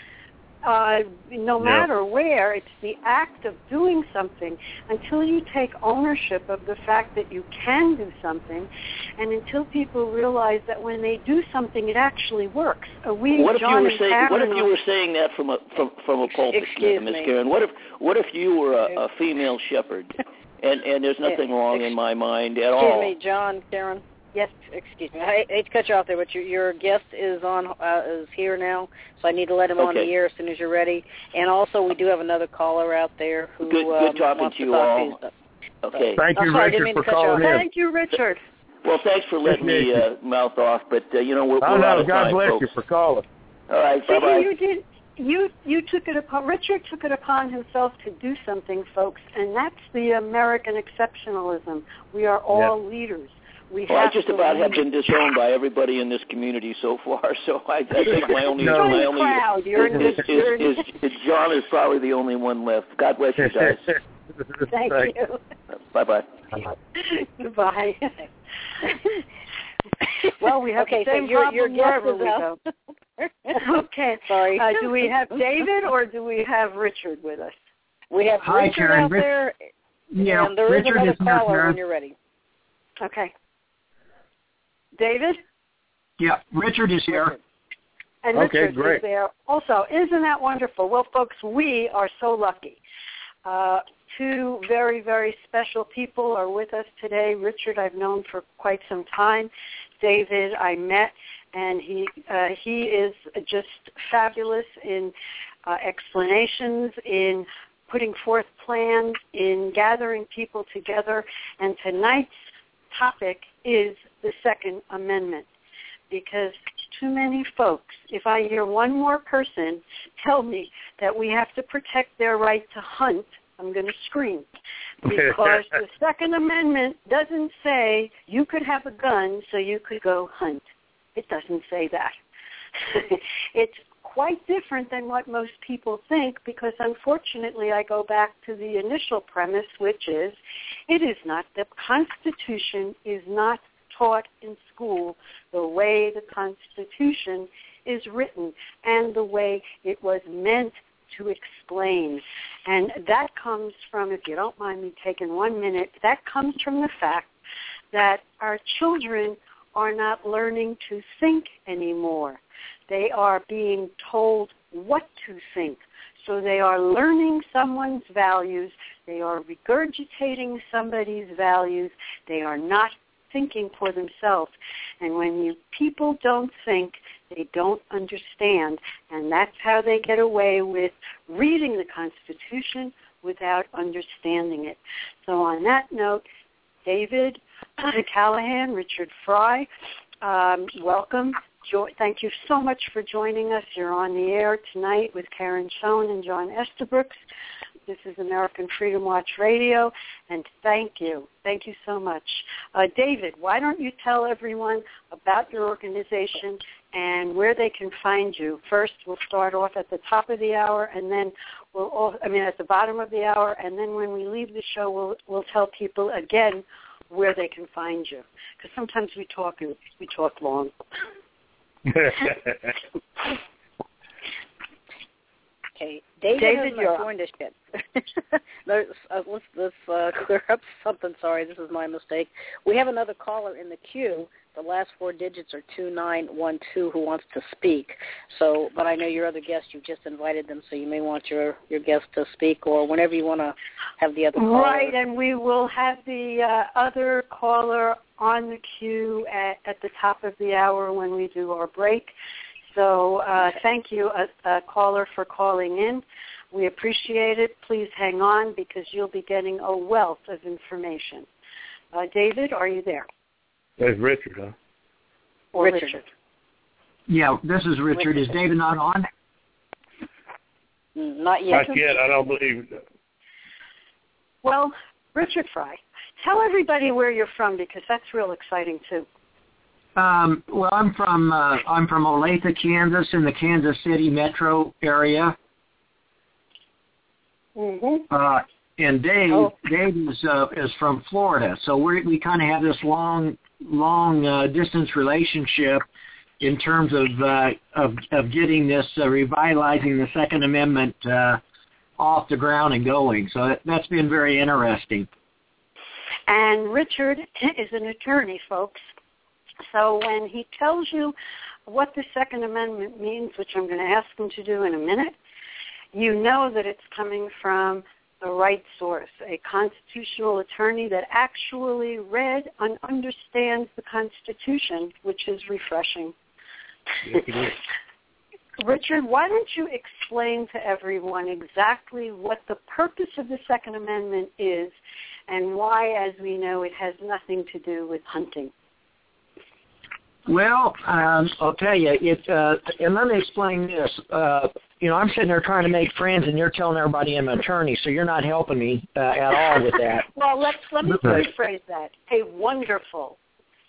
Speaker 4: Uh, no
Speaker 3: Yeah.
Speaker 4: matter where, it's the act of doing something. Until you take ownership of the fact that you can do something, and until people realize that when they do something, it actually works. Uh, we,
Speaker 5: What if
Speaker 4: John
Speaker 5: you were
Speaker 4: and
Speaker 5: saying?
Speaker 4: Karen
Speaker 5: What if you
Speaker 4: are-
Speaker 5: were saying that from a from from a pulpit,
Speaker 2: Excuse
Speaker 5: Miss
Speaker 2: me.
Speaker 5: Karen? What if what if you were a, a female shepherd, and and there's nothing wrong in my mind at all.
Speaker 2: Excuse me, John, Karen.
Speaker 4: Yes.
Speaker 2: Excuse me. I hate to cut you off there, but your, your guest is on uh, is here now, so I need to let him on the
Speaker 5: Okay.
Speaker 2: air as soon as you're ready. And also, we do have another caller out there who
Speaker 5: Good- good
Speaker 2: um,
Speaker 5: talking
Speaker 2: wants
Speaker 5: to
Speaker 2: to
Speaker 5: you
Speaker 2: talk
Speaker 5: all.
Speaker 2: to you. So-
Speaker 5: Okay.
Speaker 3: Thank you,
Speaker 2: I'm sorry, I didn't
Speaker 3: Richard,
Speaker 2: mean
Speaker 3: for
Speaker 2: to cut you
Speaker 3: calling
Speaker 2: off.
Speaker 3: in.
Speaker 4: Thank you, Richard.
Speaker 5: Well, thanks for letting me uh, mouth off, but uh, you know we're,
Speaker 3: Oh,
Speaker 5: we're out
Speaker 3: no,
Speaker 5: of
Speaker 3: God
Speaker 5: time,
Speaker 3: bless
Speaker 5: folks.
Speaker 3: you for calling.
Speaker 5: All right,
Speaker 4: See,
Speaker 5: bye bye.
Speaker 4: you did. You you took it upon Richard took it upon himself to do something, folks, and that's the American exceptionalism. We are all
Speaker 3: Yeah.
Speaker 4: leaders. We
Speaker 5: Well, I
Speaker 4: have
Speaker 5: just
Speaker 4: to
Speaker 5: about have
Speaker 4: lead.
Speaker 5: been disowned by everybody in this community so far, so I, I think my only
Speaker 3: No.
Speaker 4: Join
Speaker 5: my
Speaker 4: the
Speaker 5: only
Speaker 4: crowd. You're in
Speaker 5: is,
Speaker 4: this-
Speaker 5: is,
Speaker 4: you're in
Speaker 5: is, is John is probably the only one left. God bless you guys.
Speaker 4: Thank
Speaker 3: Thanks.
Speaker 4: you.
Speaker 5: Bye bye.
Speaker 4: Goodbye. Well, we have
Speaker 2: Okay,
Speaker 4: the
Speaker 2: so
Speaker 4: same
Speaker 2: your,
Speaker 4: problem
Speaker 2: your guest
Speaker 4: wherever
Speaker 2: is
Speaker 4: we
Speaker 2: out.
Speaker 4: go. Okay.
Speaker 2: Sorry.
Speaker 4: Uh, do we have David or do we have Richard with us?
Speaker 2: We have
Speaker 6: Hi,
Speaker 2: Richard
Speaker 6: Karen.
Speaker 2: out
Speaker 6: Rich-
Speaker 2: there,
Speaker 6: Yeah,
Speaker 2: and there is
Speaker 6: Richard
Speaker 2: another
Speaker 6: is here,
Speaker 2: caller
Speaker 6: Karen.
Speaker 2: when you're ready.
Speaker 4: Okay. David?
Speaker 6: Yeah, Richard is here.
Speaker 4: And
Speaker 3: Okay,
Speaker 4: Richard
Speaker 3: great.
Speaker 4: is there also. Isn't that wonderful? Well, folks, we are so lucky. Uh, two very, very special people are with us today. Richard I've known for quite some time. David I met, and he uh, he is just fabulous in uh, explanations, in putting forth plans, in gathering people together. And tonight's topic is the Second Amendment. Because too many folks, if I hear one more person tell me that we have to protect their right to hunt, I'm going to scream. Because the Second Amendment doesn't say you could have a gun so you could go hunt. It doesn't say that. It's quite different than what most people think, because unfortunately I go back to the initial premise, which is it is not, the Constitution is not taught in school the way the Constitution is written and the way it was meant to explain. And that comes from, if you don't mind me taking one minute, that comes from the fact that our children are not learning to think anymore. They are being told what to think. So they are learning someone's values. They are regurgitating somebody's values. They are not thinking for themselves. And when you people don't think, they don't understand. And that's how they get away with reading the Constitution without understanding it. So on that note, David Callahan, Richard Fry, um, welcome. Jo- thank you so much for joining us. You're on the air tonight with Karen Schoen and John Estabrooks. This is American Freedom Watch Radio, and thank you. Thank you so much. Uh, David, why don't you tell everyone about your organization and where they can find you? First, we'll start off at the top of the hour, and then we'll, all, I mean, at the bottom of the hour, and then when we leave the show, we'll, we'll tell people again where they can find you. Because sometimes we talk and we talk long.
Speaker 2: Okay, David,
Speaker 4: David
Speaker 2: has
Speaker 4: you're
Speaker 2: joined us yet. let's uh, let's, let's uh, clear up something. Sorry, this is my mistake. We have another caller in the queue. The last four digits are two nine one two who wants to speak. So, but I know your other guest, you just invited them, so you may want your, your guest to speak, or whenever you want to have the other caller.
Speaker 4: Right, and we will have the uh, other caller on the queue at, at the top of the hour when we do our break. So uh, thank you, uh, uh, caller, for calling in. We appreciate it. Please hang on because you'll be getting a wealth of information. Uh, David, are you there?
Speaker 3: That's Richard, huh?
Speaker 4: Or
Speaker 2: Richard.
Speaker 4: Richard.
Speaker 6: Yeah, this is Richard.
Speaker 2: Richard.
Speaker 6: Is David not on?
Speaker 2: Not yet.
Speaker 3: Not yet. I don't believe it.
Speaker 4: Well, Richard Fry, tell everybody where you're from because that's real exciting too.
Speaker 6: Um, well, I'm from uh, I'm from Olathe, Kansas, in the Kansas City metro area.
Speaker 4: Mm-hmm.
Speaker 6: Uh, and Dave,
Speaker 2: Oh.
Speaker 6: Dave is uh, is from Florida, so we we kind of have this long long uh, distance relationship in terms of uh, of of getting this uh, revitalizing the Second Amendment uh, off the ground and going. So that, that's been very interesting.
Speaker 4: And Richard is an attorney, folks. So when he tells you what the Second Amendment means, which I'm going to ask him to do in a minute, you know that it's coming from the right source, a constitutional attorney that actually read and understands the Constitution, which is refreshing.
Speaker 3: Yes, it is.
Speaker 4: Richard, why don't you explain to everyone exactly what the purpose of the Second Amendment is and why, as we know, it has nothing to do with hunting?
Speaker 6: Well, um, I'll tell you, it, uh, and let me explain this. Uh, you know, I'm sitting there trying to make friends, and you're telling everybody I'm an attorney, so you're not helping me uh, at all with that.
Speaker 4: Well, let's let me rephrase that. A wonderful,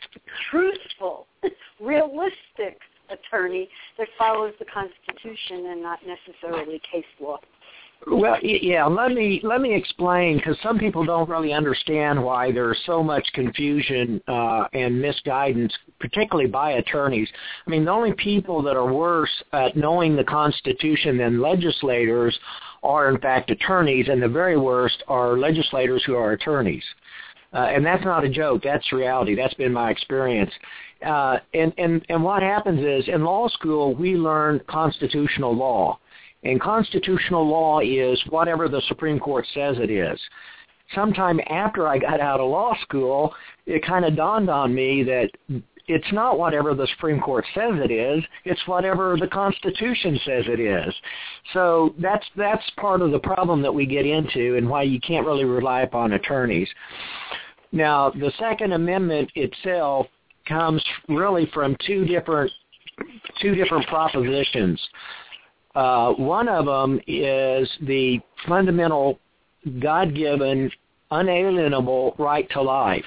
Speaker 4: truthful, realistic attorney that follows the Constitution and not necessarily case law.
Speaker 6: Well, yeah, let me let me explain, because some people don't really understand why there's so much confusion uh, and misguidance, particularly by attorneys. I mean, the only people that are worse at knowing the Constitution than legislators are, in fact, attorneys, and the very worst are legislators who are attorneys. Uh, and that's not a joke. That's reality. That's been my experience. Uh, and, and, and what happens is, in law school, we learn constitutional law. And constitutional law is whatever the Supreme Court says it is. Sometime after I got out of law school, it kind of dawned on me that it's not whatever the Supreme Court says it is, it's whatever the Constitution says it is. So that's that's part of the problem that we get into and why you can't really rely upon attorneys. Now, the Second Amendment itself comes really from two different two different propositions. Uh, one of them is the fundamental God-given, unalienable right to life.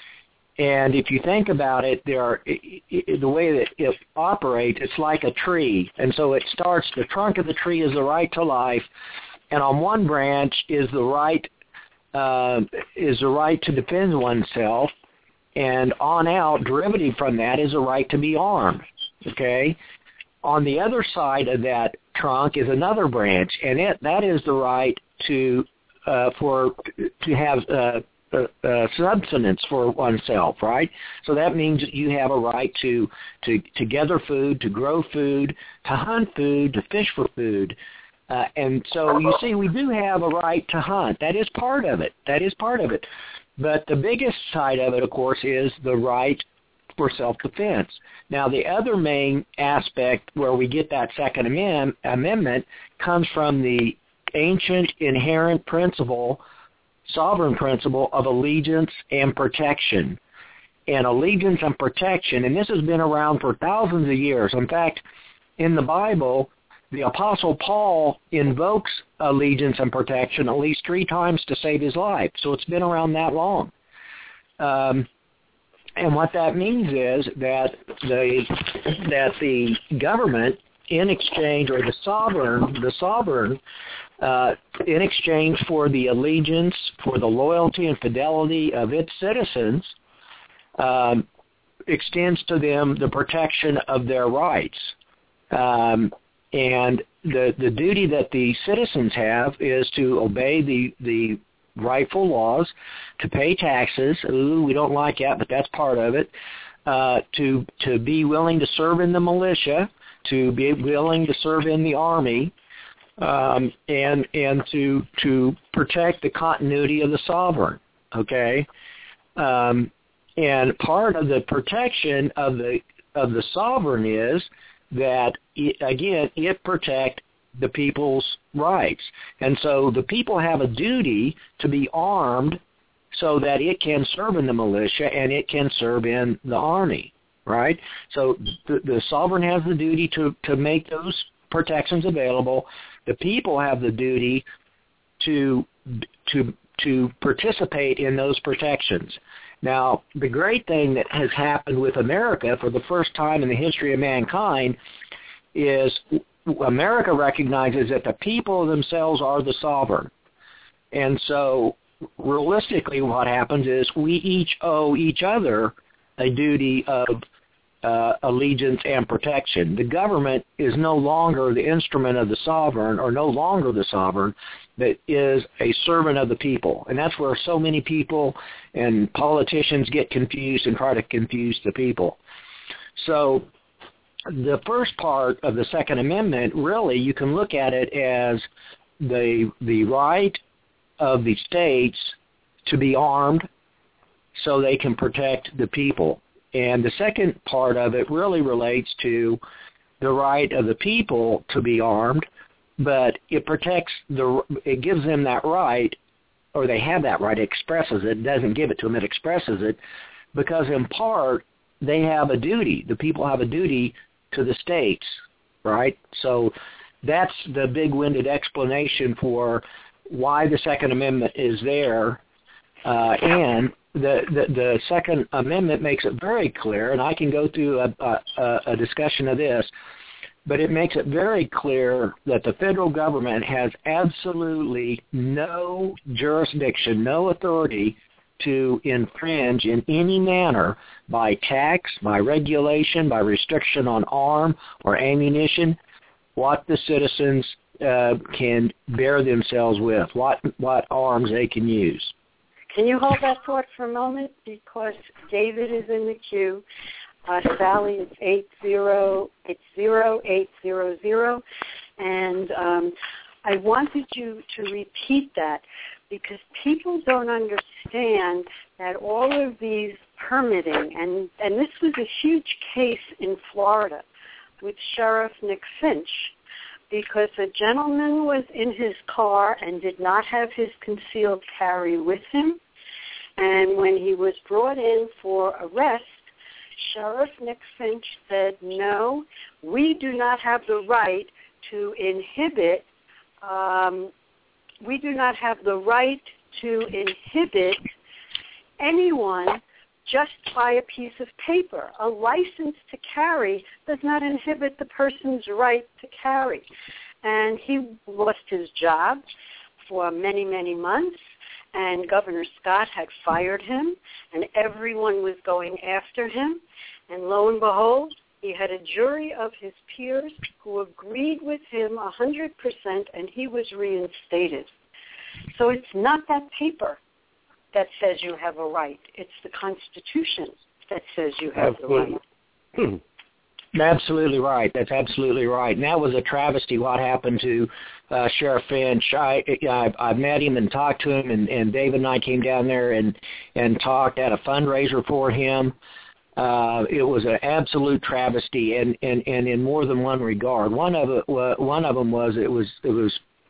Speaker 6: And if you think about it, there are, it, it, the way that it operates, it's like a tree. And so it starts, the trunk of the tree is the right to life, and on one branch is the right uh, is the right to defend oneself, and on out, derivative from that, is a right to be armed. Okay? On the other side of that trunk is another branch, and it that is the right to uh, for to have uh, uh, uh, subsistence for oneself, right? So that means that you have a right to, to to gather food, to grow food, to hunt food, to fish for food, uh, and so you see, we do have a right to hunt. That is part of it. That is part of it. But the biggest side of it, of course, is the right for self-defense. Now, the other main aspect where we get that Second amend- Amendment comes from the ancient inherent principle, sovereign principle of allegiance and protection. And allegiance and protection, and this has been around for thousands of years. In fact, in the Bible, the Apostle Paul invokes allegiance and protection at least three times to save his life. So it's been around that long. Um, and what that means is that the that the government, in exchange, or the sovereign, the sovereign, uh, in exchange for the allegiance, for the loyalty and fidelity of its citizens, um, extends to them the protection of their rights. Um, and the the duty that the citizens have is to obey the, the rightful laws, to pay taxes. Ooh, we don't like that, but that's part of it. Uh, to to be willing to serve in the militia, to be willing to serve in the army, um, and and to to protect the continuity of the sovereign. Okay, um, and part of the protection of the of the sovereign is that it, again it protect the people's rights, and so the people have a duty to be armed so that it can serve in the militia and it can serve in the army, right? So the, the sovereign has the duty to, to make those protections available. The people have the duty to to to participate in those protections. Now, the great thing that has happened with America for the first time in the history of mankind is America recognizes that the people themselves are the sovereign. And so realistically what happens is we each owe each other a duty of uh, allegiance and protection. The government is no longer the instrument of the sovereign, or no longer the sovereign, but is a servant of the people. And that's where so many people and politicians get confused and try to confuse the people. So the first part of the Second Amendment, really, you can look at it as the the right of the states to be armed so they can protect the people. And the second part of it really relates to the right of the people to be armed, but it protects the, it gives them that right, or they have that right, it expresses it, it doesn't give it to them, it expresses it, because in part they have a duty, the people have a duty to the states, right? So that's the big-winded explanation for why the Second Amendment is there, uh, and the, the the Second Amendment makes it very clear, and I can go through a, a, a discussion of this, but it makes it very clear that the federal government has absolutely no jurisdiction, no authority to infringe in any manner by tax, by regulation, by restriction on arm or ammunition, what the citizens uh, can bear themselves with, what what arms they can use.
Speaker 4: Can you hold that thought for a moment? Because David is in the queue. Uh, Sally is eight zero eight zero eight zero zero, and um, I wanted you to repeat that because people don't understand that all of these permitting, and, and this was a huge case in Florida with Sheriff Nick Finch, because a gentleman was in his car and did not have his concealed carry with him, and when he was brought in for arrest, Sheriff Nick Finch said, no, we do not have the right to inhibit, um, we do not have the right to inhibit anyone just by a piece of paper. A license to carry does not inhibit the person's right to carry. And he lost his job for many, many months, and Governor Scott had fired him, and everyone was going after him. And lo and behold, he had a jury of his peers who agreed with him one hundred percent, and he was reinstated. So it's not that paper that says you have a right. It's the Constitution that says you have
Speaker 3: Absolutely.
Speaker 4: the right.
Speaker 6: Absolutely right. That's absolutely right. And that was a travesty what happened to uh, Sheriff Finch. I, I I met him and talked to him, and, and David and I came down there and, and talked at a fundraiser for him. Uh, it was an absolute travesty, and, and, and in more than one regard. One of it, one of them was it was it was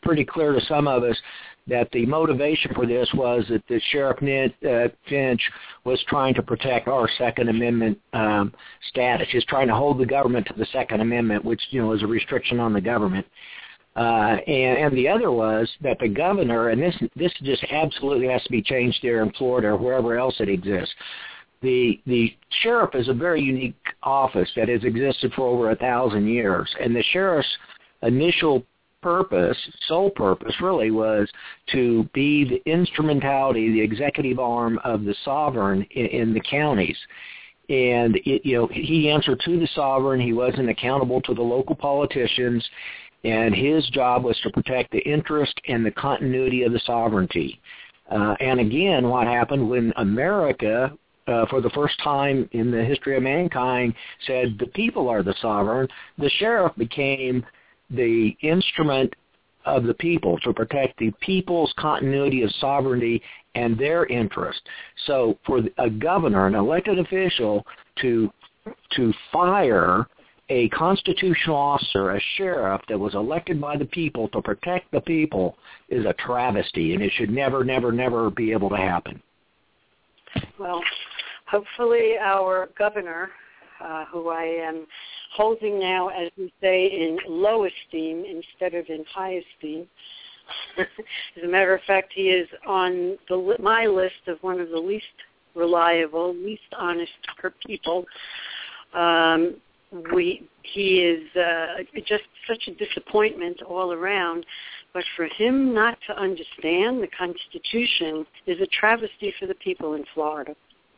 Speaker 6: pretty clear to some of us that the motivation for this was that the Sheriff uh, Finch was trying to protect our Second Amendment um, status. He's trying to hold the government to the Second Amendment, which, you know, is a restriction on the government. Uh, and, and the other was that the governor, and this this just absolutely has to be changed here in Florida or wherever else it exists. The the sheriff is a very unique office that has existed for over a thousand years, and the sheriff's initial purpose, sole purpose really, was to be the instrumentality, the executive arm of the sovereign in, in the counties. And it, you know, he answered to the sovereign. He wasn't accountable to the local politicians. And his job was to protect the interest and the continuity of the sovereignty. Uh, and again, what happened when America, uh, for the first time in the history of mankind, said the people are the sovereign, the sheriff became the instrument of the people to protect the people's continuity of sovereignty and their interest. So for a governor, an elected official, to to fire a constitutional officer, a sheriff that was elected by the people to protect the people is a travesty, and it should never, never, never be able to happen.
Speaker 4: Well, hopefully our governor, uh, who I am holding now, as we say, in low esteem instead of in high esteem. As a matter of fact, he is on the, my list of one of the least reliable, least honest people. Um, We he is uh, just such a disappointment all around, but for him not to understand the Constitution is a travesty for the people in Florida.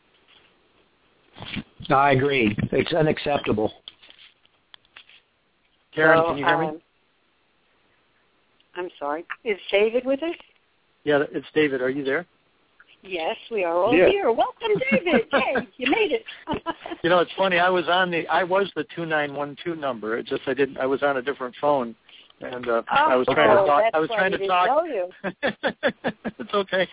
Speaker 6: I agree. It's unacceptable.
Speaker 7: Karen,
Speaker 4: so,
Speaker 7: can you hear me?
Speaker 4: Um, I'm sorry. Is David with us?
Speaker 7: Yeah, it's David. Are you there?
Speaker 4: Yes, we are all
Speaker 3: Yeah.
Speaker 4: here. Welcome, David. Hey, you made it.
Speaker 7: You know, it's funny. I was on the I was the two nine one two number. It just I didn't. I was on a different phone, and uh,
Speaker 4: Oh,
Speaker 7: I was trying to talk.
Speaker 4: that's
Speaker 7: I was
Speaker 4: why
Speaker 7: trying
Speaker 4: we
Speaker 7: to
Speaker 4: didn't
Speaker 7: talk.
Speaker 4: know you.
Speaker 7: It's okay.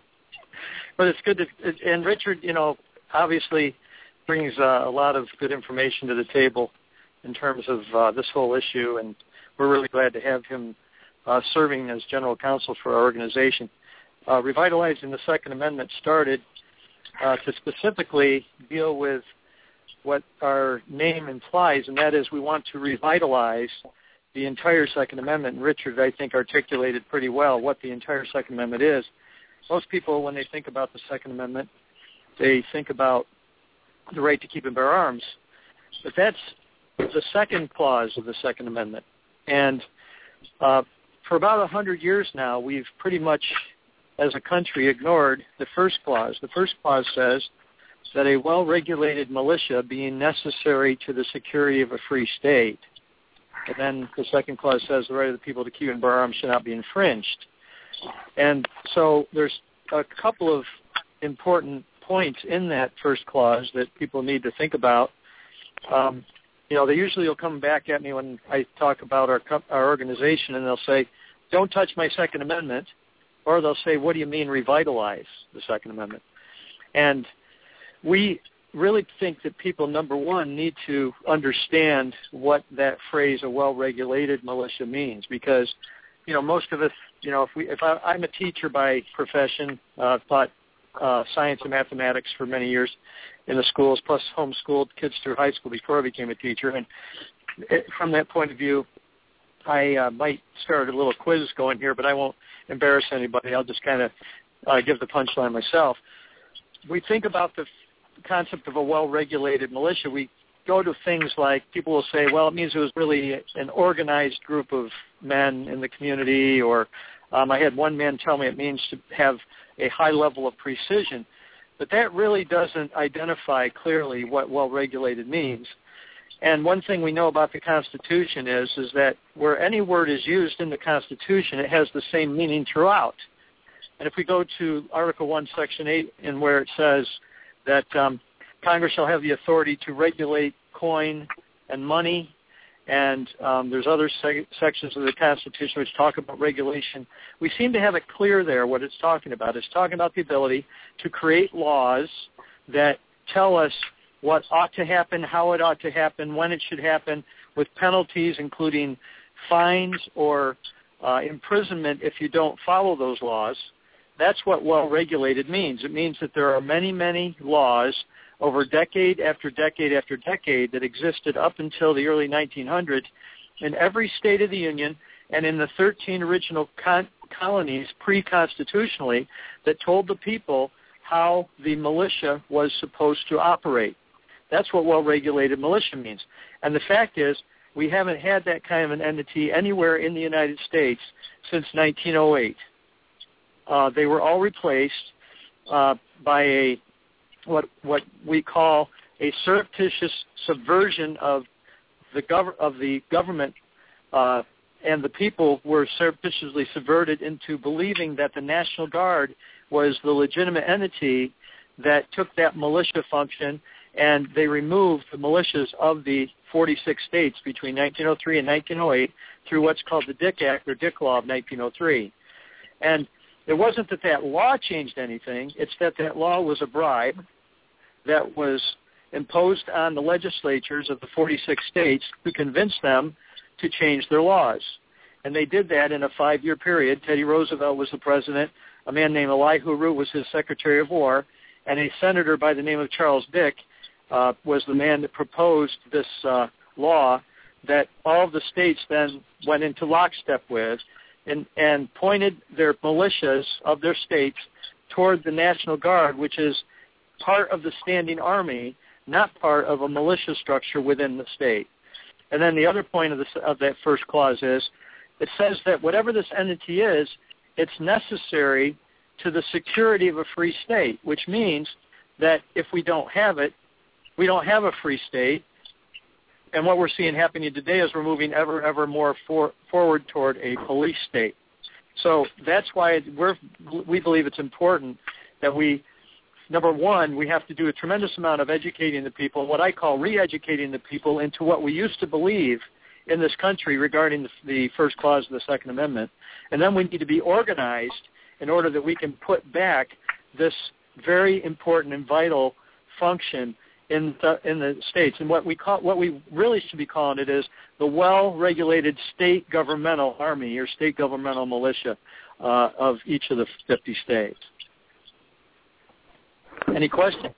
Speaker 7: But it's good to. And Richard, you know, obviously brings uh, a lot of good information to the table in terms of uh, this whole issue, and we're really glad to have him uh, serving as general counsel for our organization. Uh, Revitalizing the Second Amendment started uh, to specifically deal with what our name implies, and that is we want to revitalize the entire Second Amendment. And Richard, I think, articulated pretty well what the entire Second Amendment is. Most people, when they think about the Second Amendment, they think about the right to keep and bear arms. But that's the second clause of the Second Amendment. And uh, for about one hundred years now, we've pretty much, as a country, ignored the first clause. The first clause says that a well-regulated militia being necessary to the security of a free state. And then the second clause says the right of the people to keep and bear arms should not be infringed. And so there's a couple of important points in that first clause that people need to think about. Um, you know, they usually will come back at me when I talk about our our organization, and they'll say, don't touch my Second Amendment. Or they'll say, what do you mean revitalize the Second Amendment? And we really think that people, number one, need to understand what that phrase, a well-regulated militia, means. Because, you know, most of us, you know, if we, if I, I'm a teacher by profession, uh, taught uh, science and mathematics for many years in the schools, plus homeschooled kids through high school before I became a teacher. And it, from that point of view, I uh, might start a little quiz going here, but I won't embarrass anybody. I'll just kind of uh, give the punchline myself. We think about the f- concept of a well-regulated militia. We go to things like, people will say, well, it means it was really an organized group of men in the community, or um, I had one man tell me it means to have a high level of precision. But that really doesn't identify clearly what well-regulated means. And one thing we know about the Constitution is is that where any word is used in the Constitution, it has the same meaning throughout. And if we go to Article one, Section eight, and where it says that um, Congress shall have the authority to regulate coin and money, and um, there's other seg- sections of the Constitution which talk about regulation, we seem to have it clear there what it's talking about. It's talking about the ability to create laws that tell us what ought to happen, how it ought to happen, when it should happen, with penalties including fines or uh, imprisonment if you don't follow those laws. That's what well-regulated means. It means that there are many, many laws over decade after decade after decade that existed up until the early nineteen hundreds in every state of the Union and in the thirteen original con- colonies pre-constitutionally that told the people how the militia was supposed to operate. That's what well-regulated militia means. And the fact is, we haven't had that kind of an entity anywhere in the United States since nineteen oh eight. Uh, they were all replaced uh, by a what what we call a surreptitious subversion of the gov- of the government, uh, and the people were surreptitiously subverted into believing that the National Guard was the legitimate entity that took that militia function, and they removed the militias of the forty-six states between nineteen oh three and nineteen oh eight through what's called the Dick Act or Dick Law of nineteen oh three. And it wasn't that that law changed anything. It's that that law was a bribe that was imposed on the legislatures of the forty-six states to convince them to change their laws. And they did that in a five-year period. Teddy Roosevelt was the president. A man named Elihu Root was his Secretary of War. And a senator by the name of Charles Dick uh, was the man that proposed this uh, law that all of the states then went into lockstep with and, and pointed their militias of their states toward the National Guard, which is part of the standing army, not part of a militia structure within the state. And then the other point of, this, of that first clause is it says that whatever this entity is, it's necessary to the security of a free state, which means that if we don't have it, we don't have a free state. And what we're seeing happening today is we're moving ever, ever more for, forward toward a police state. So that's why we're, we believe it's important that we, number one, we have to do a tremendous amount of educating the people, what I call re-educating the people into what we used to believe in this country regarding the, the first clause of the Second Amendment. And then we need to be organized in order that we can put back this very important and vital function in the, in the states. And what we call, what we really should be calling it is the well-regulated state governmental army or state governmental militia uh, of each of the fifty states. Any questions?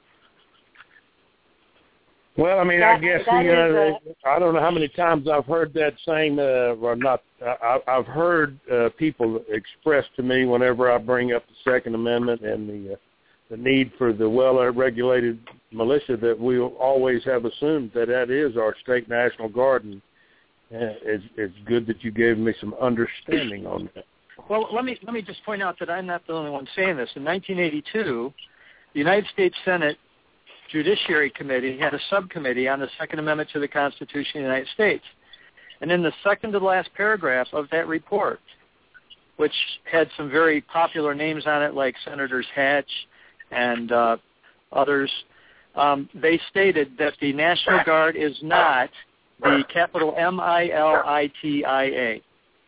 Speaker 3: Well, I mean,
Speaker 4: That-
Speaker 3: I guess,
Speaker 4: that
Speaker 3: you know,
Speaker 4: is
Speaker 3: I don't know how many times I've heard that saying, uh, or not, I, I've heard uh, people express to me whenever I bring up the Second Amendment and the uh, the need for the well-regulated militia that we always have assumed that that is our state National Guard, and uh, it's, it's good that you gave me some understanding on that.
Speaker 7: Well, let me let me just point out that I'm not the only one saying this. In nineteen eighty-two, the United States Senate Judiciary Committee had a subcommittee on the Second Amendment to the Constitution of the United States. And in the second to the last paragraph of that report, which had some very popular names on it like Senators Hatch and uh, others, um, they stated that the National Guard is not the capital M I L I T I A.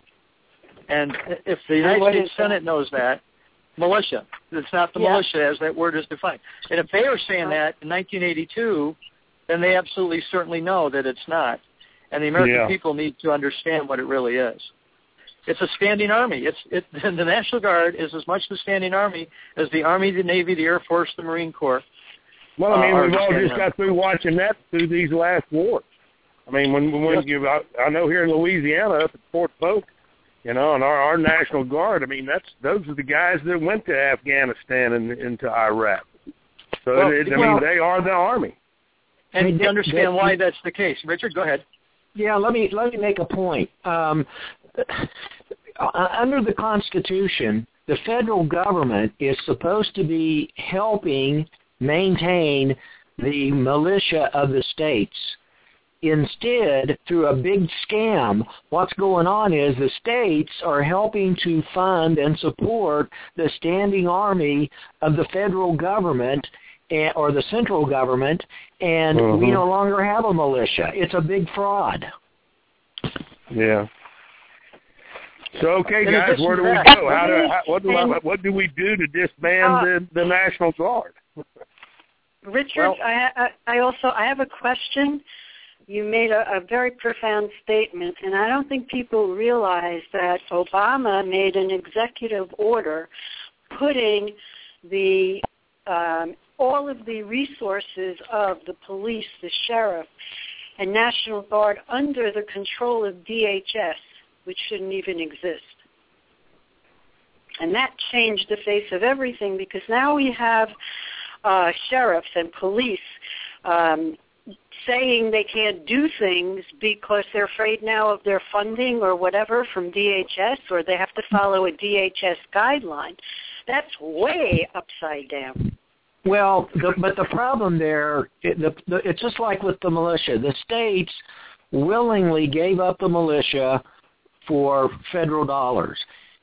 Speaker 7: And if the United States Senate knows that, militia. It's not the
Speaker 4: yeah.
Speaker 7: militia as that word is defined. And if they were saying that in nineteen eighty-two, then they absolutely certainly know that it's not. And the American
Speaker 3: yeah.
Speaker 7: people need to understand what it really is. It's a standing army. It's it, the National Guard is as much the standing army as the Army, the Navy, the Air Force, the Marine Corps.
Speaker 3: Well, I mean,
Speaker 7: uh,
Speaker 3: we've all just
Speaker 7: army.
Speaker 3: got through watching that through these last wars. I mean, when when
Speaker 7: Yes.
Speaker 3: you, I, I know here in Louisiana up at Fort Polk, you know, and our, our National Guard, I mean, that's those are the guys that went to Afghanistan and into Iraq. So,
Speaker 7: Well,
Speaker 3: it, I
Speaker 7: well,
Speaker 3: mean, they are the Army.
Speaker 7: And
Speaker 6: Hey,
Speaker 7: you
Speaker 6: Dick,
Speaker 7: understand
Speaker 6: Dick,
Speaker 7: why that's the case. Richard, go ahead.
Speaker 6: Yeah, let me let me make a point. Um, under the Constitution, the federal government is supposed to be helping maintain the militia of the states. Instead, through a big scam, what's going on is the states are helping to fund and support the standing army of the federal government and, or the central government, and
Speaker 3: Mm-hmm.
Speaker 6: we no longer have a militia. It's a big fraud.
Speaker 3: Yeah. So, okay,
Speaker 7: In
Speaker 3: guys,
Speaker 7: addition
Speaker 3: where do
Speaker 7: to
Speaker 3: we
Speaker 7: that-
Speaker 3: go? How do how, what do I,
Speaker 4: And-
Speaker 3: what do we do to disband
Speaker 4: Uh,
Speaker 3: the, the National Guard?
Speaker 4: Richard,
Speaker 7: Well-
Speaker 4: I, I I also I have a question. you made a, a very profound statement, and I don't think people realize that Obama made an executive order putting the um, all of the resources of the police, the sheriff, and National Guard under the control of D H S, which shouldn't even exist. And that changed the face of everything, because now we have uh, sheriffs and police um, saying they can't do things because they're afraid now of their funding or whatever from D H S, or they have to follow a D H S guideline. That's way upside down.
Speaker 6: Well, the, but the problem there, it, the, the, it's just like with the militia. The states willingly gave up the militia for federal dollars.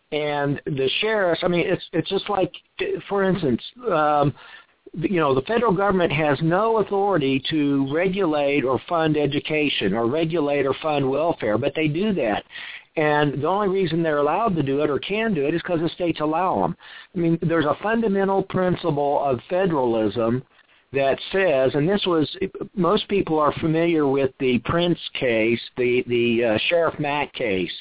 Speaker 6: And the sheriffs, I mean, it's it's just like, for instance, um, you know, the federal government has no authority to regulate or fund education or regulate or fund welfare, but they do that. And the only reason they're allowed to do it or can do it is because the states allow them. I mean, there's a fundamental principle of federalism that says, and this was, most people are familiar with the Prince case, the, the uh, Sheriff Mack case.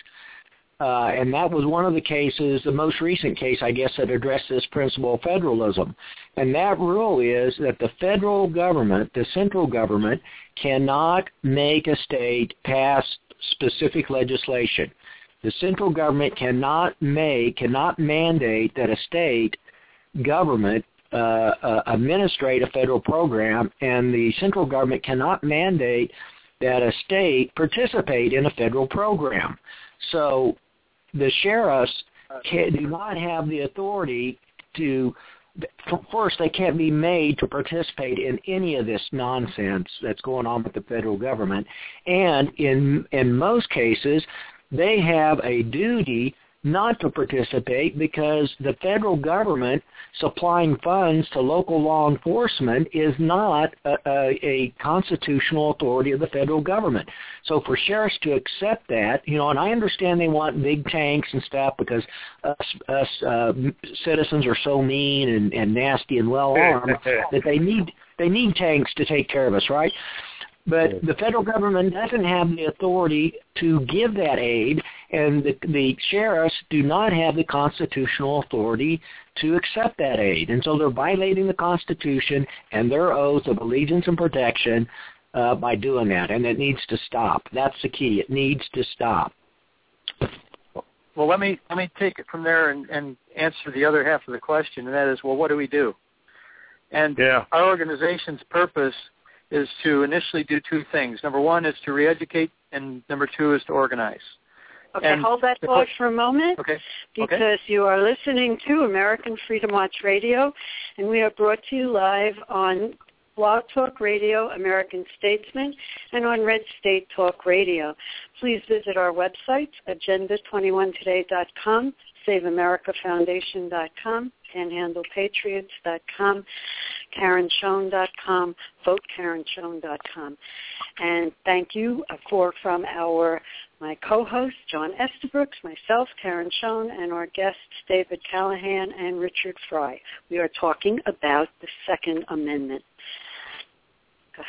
Speaker 6: Uh, and that was one of the cases, the most recent case, I guess, that addressed this principle of federalism. And that rule is that the federal government, the central government, cannot make a state pass specific legislation. The central government cannot make, cannot mandate that a state government uh, uh, administrate a federal program, and the central government cannot mandate that a state participate in a federal program. So the sheriffs can, do not have the authority to, first, they can't be made to participate in any of this nonsense that's going on with the federal government. And in in most cases, they have a duty not to participate because the federal government supplying funds to local law enforcement is not a, a, a constitutional authority of the federal government. So for sheriffs to accept that, you know, and I understand they want big tanks and stuff because us, us uh, citizens are so mean and, and nasty and well-armed that they need they need tanks to take care of us, right? But the federal government doesn't have the authority to give that aid, and the, the sheriffs do not have the constitutional authority to accept that aid. And so they're violating the Constitution and their oath of allegiance and protection uh, by doing that, and it needs to stop. That's the key. It needs to stop.
Speaker 7: Well, let me let me take it from there and, and answer the other half of the question, and that is, well, what do we do? And yeah. Our organization's purpose is to initially do two things. Number one is to re-educate, and number two is to organize.
Speaker 4: Okay,
Speaker 7: and
Speaker 4: hold that thought for a moment.
Speaker 7: Okay.
Speaker 4: Because
Speaker 7: okay.
Speaker 4: you are listening to American Freedom Watch Radio, and we are brought to you live on Blog Talk Radio, American Statesman, and on Red State Talk Radio. Please visit our websites, agenda twenty-one today dot com, save america foundation dot com, panhandle patriots dot com, karen schoen dot com, vote karen schoen dot com. And thank you for from our my co-host, John Estabrooks, myself, Karen Schoen, and our guests, David Callahan and Richard Fry. We are talking about the Second Amendment. Go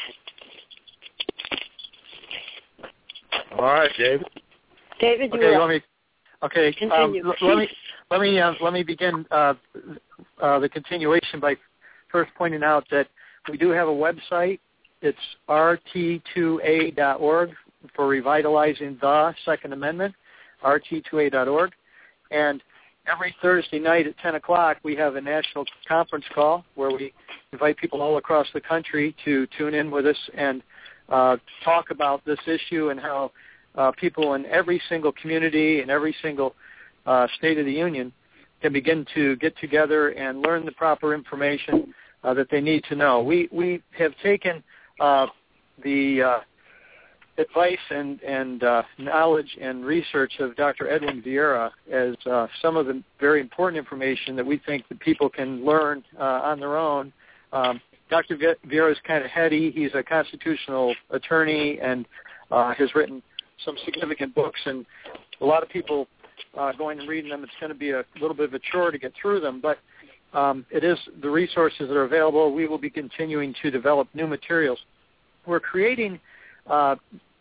Speaker 4: ahead.
Speaker 3: All right, David.
Speaker 4: David, you
Speaker 7: okay,
Speaker 4: are
Speaker 7: let me. Okay,
Speaker 4: continue.
Speaker 7: Um, let me let me uh, let me begin uh, uh, the continuation by first pointing out that we do have a website. It's R T two A dot org for revitalizing the Second Amendment, R T two A dot org, and every Thursday night at ten o'clock we have a national conference call where we invite people all across the country to tune in with us and uh, talk about this issue and how uh, people in every single community and every single uh, state of the union can begin to get together and learn the proper information uh, that they need to know. We we have taken uh, the uh, advice and, and uh, knowledge and research of Doctor Edwin Vieira as uh, some of the very important information that we think that people can learn uh, on their own. Um, Doctor Vieira is kind of heady. He's a constitutional attorney and uh, has written some significant books, and a lot of people uh, going and reading them, it's going to be a little bit of a chore to get through them, but um, it is the resources that are available. We will be continuing to develop new materials. We're creating uh,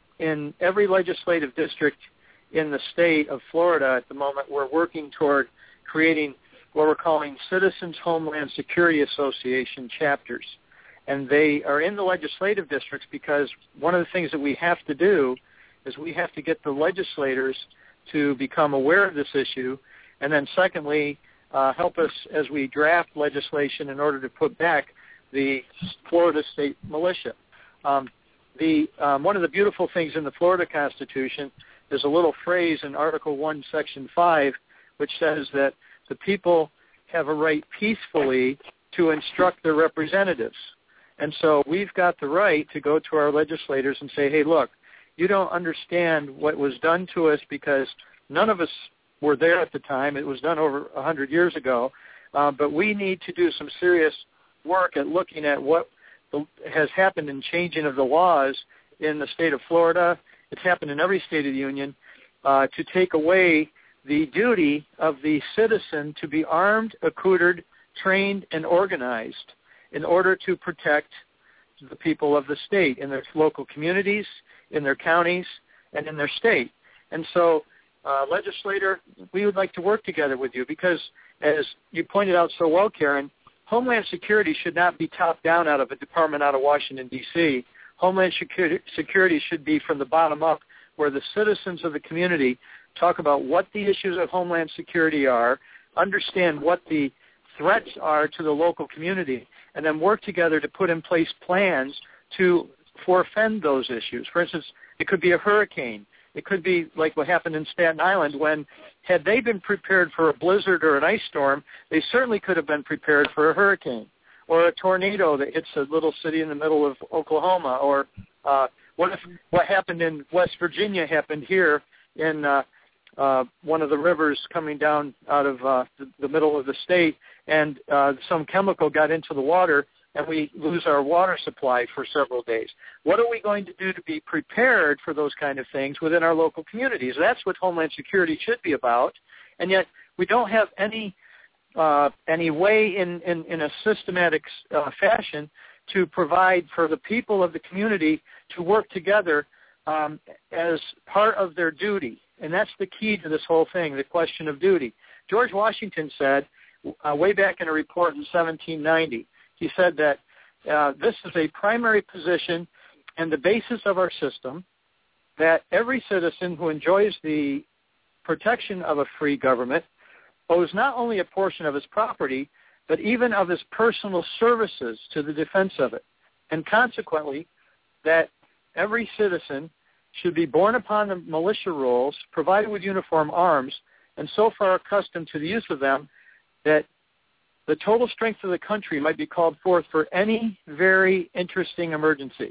Speaker 7: in every legislative district in the state of Florida at the moment, we're working toward creating what we're calling Citizens Homeland Security Association chapters. And they are in the legislative districts because one of the things that we have to do is we have to get the legislators to become aware of this issue, and then secondly, uh, help us as we draft legislation in order to put back the Florida State Militia. Um, the um, one of the beautiful things in the Florida Constitution is a little phrase in Article one, Section five, which says that the people have a right peacefully to instruct their representatives. And so we've got the right to go to our legislators and say, hey, look, you don't understand what was done to us because none of us were there at the time. It was done over one hundred years ago. Uh, but we need to do some serious work at looking at what the, has happened in changing of the laws in the state of Florida. It's happened in every state of the union uh, to take away the duty of the citizen to be armed, accoutered, trained, and organized in order to protect the people of the state in their local communities, in their counties, and in their state. And so, uh, legislator, we would like to work together with you because, as you pointed out so well, Karen, Homeland Security should not be top down out of a department out of Washington, D C Homeland Security should be from the bottom up, where the citizens of the community talk about what the issues of Homeland Security are, understand what the threats are to the local community, and then work together to put in place plans to forfend those issues. For instance, it could be a hurricane. It could be like what happened in Staten Island when, had they been prepared for a blizzard or an ice storm, they certainly could have been prepared for a hurricane or a tornado that hits a little city in the middle of Oklahoma. Or uh, what if what happened in West Virginia happened here in uh, uh, one of the rivers coming down out of uh, the, the middle of the state, and uh, some chemical got into the water, and we lose our water supply for several days. What are we going to do to be prepared for those kind of things within our local communities? That's what Homeland Security should be about, and yet we don't have any uh, any way in, in, in a systematic uh, fashion to provide for the people of the community to work together um, as part of their duty. And that's the key to this whole thing, the question of duty. George Washington said, uh, way back in a report in seventeen ninety, he said that uh, this is a primary position and the basis of our system, that every citizen who enjoys the protection of a free government owes not only a portion of his property, but even of his personal services to the defense of it. And consequently, that every citizen should be born upon the militia rolls, provided with uniform arms, and so far accustomed to the use of them that the total strength of the country might be called forth for any very interesting emergency.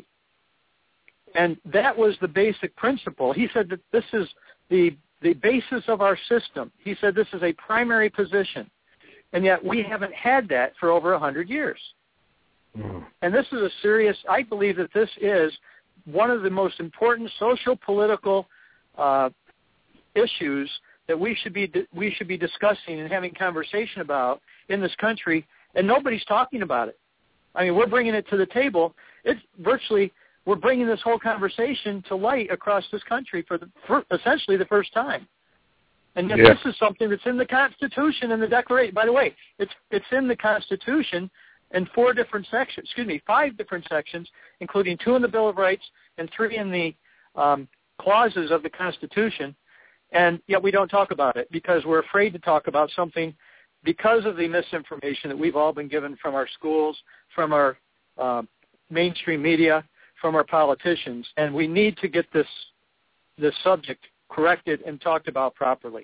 Speaker 7: And that was the basic principle. He said that this is the, the basis of our system. He said this is a primary position. And yet we haven't had that for over one hundred years. Mm. And this is a serious, I believe that this is one of the most important social, political uh, issues that we should be we should be discussing and having conversation about in this country, and nobody's talking about it. I mean, we're bringing it to the table. It's virtually, we're bringing this whole conversation to light across this country for, the, for essentially the first time. And yet yeah. This is something that's in the Constitution and the Declaration. By the way, it's it's in the Constitution in four different sections, excuse me, five different sections, including two in the Bill of Rights and three in the um, clauses of the Constitution. And yet we don't talk about it because we're afraid to talk about something because of the misinformation that we've all been given from our schools, from our uh, mainstream media, from our politicians. And we need to get this this subject corrected and talked about properly.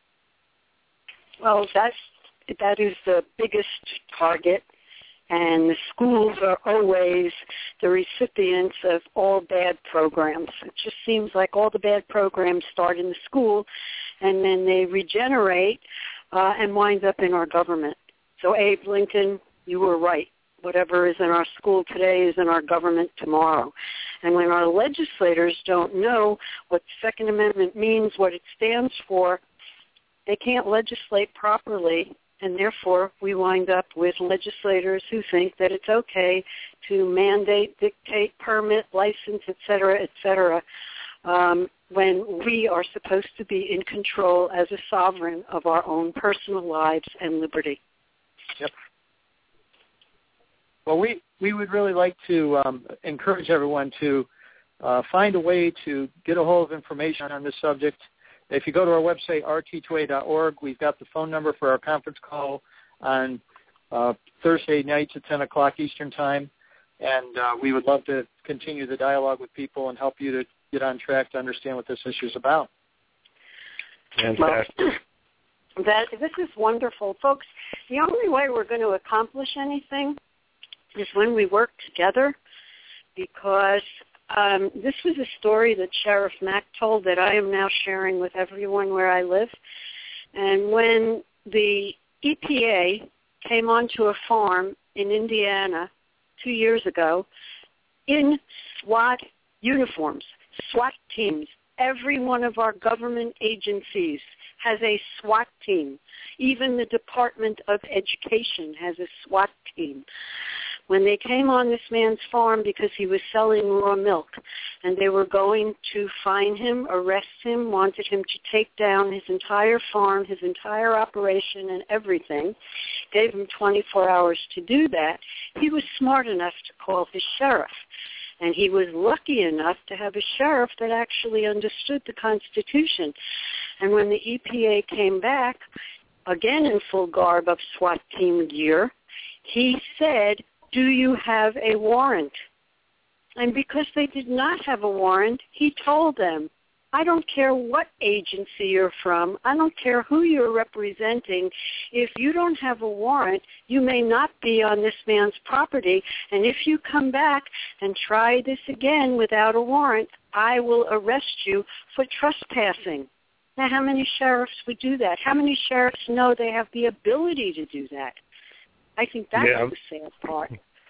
Speaker 4: Well, that's, that is the biggest target, and the schools are always the recipients of all bad programs. It just seems like all the bad programs start in the school, and then they regenerate uh, and wind up in our government. So, Abe Lincoln, you were right. Whatever is in our school today is in our government tomorrow. And when our legislators don't know what the Second Amendment means, what it stands for, they can't legislate properly And therefore, we wind up with legislators who think that it's okay to mandate, dictate, permit, license, et cetera, et cetera, um, when we are supposed to be in control as a sovereign of our own personal lives and liberty.
Speaker 7: Yep. Well, we, we would really like to um, encourage everyone to uh, find a way to get a hold of information on this subject. If you go to our website, r t two a dot org, we've got the phone number for our conference call on uh, Thursday nights at ten o'clock Eastern Time, and uh, we would love to continue the dialogue with people and help you to get on track to understand what this issue is about.
Speaker 3: Fantastic.
Speaker 4: Well, that, this is wonderful. Folks, the only way we're going to accomplish anything is when we work together, because Um, this was a story that Sheriff Mack told that I am now sharing with everyone where I live. And when the E P A came onto a farm in Indiana two years ago in SWAT uniforms, SWAT teams, every one of our government agencies has a SWAT team. Even the Department of Education has a SWAT team. When they came on this man's farm because he was selling raw milk, and they were going to find him, arrest him, wanted him to take down his entire farm, his entire operation and everything, gave him twenty-four hours to do that, he was smart enough to call his sheriff. And he was lucky enough to have a sheriff that actually understood the Constitution. And when the E P A came back, again in full garb of SWAT team gear, he said, "Do you have a warrant?" And because they did not have a warrant, he told them, "I don't care what agency you're from. I don't care who you're representing. If you don't have a warrant, you may not be on this man's property. And if you come back and try this again without a warrant, I will arrest you for trespassing." Now, how many sheriffs would do that? How many sheriffs know they have the ability to do that? I think that's
Speaker 3: yeah.
Speaker 4: the sad part.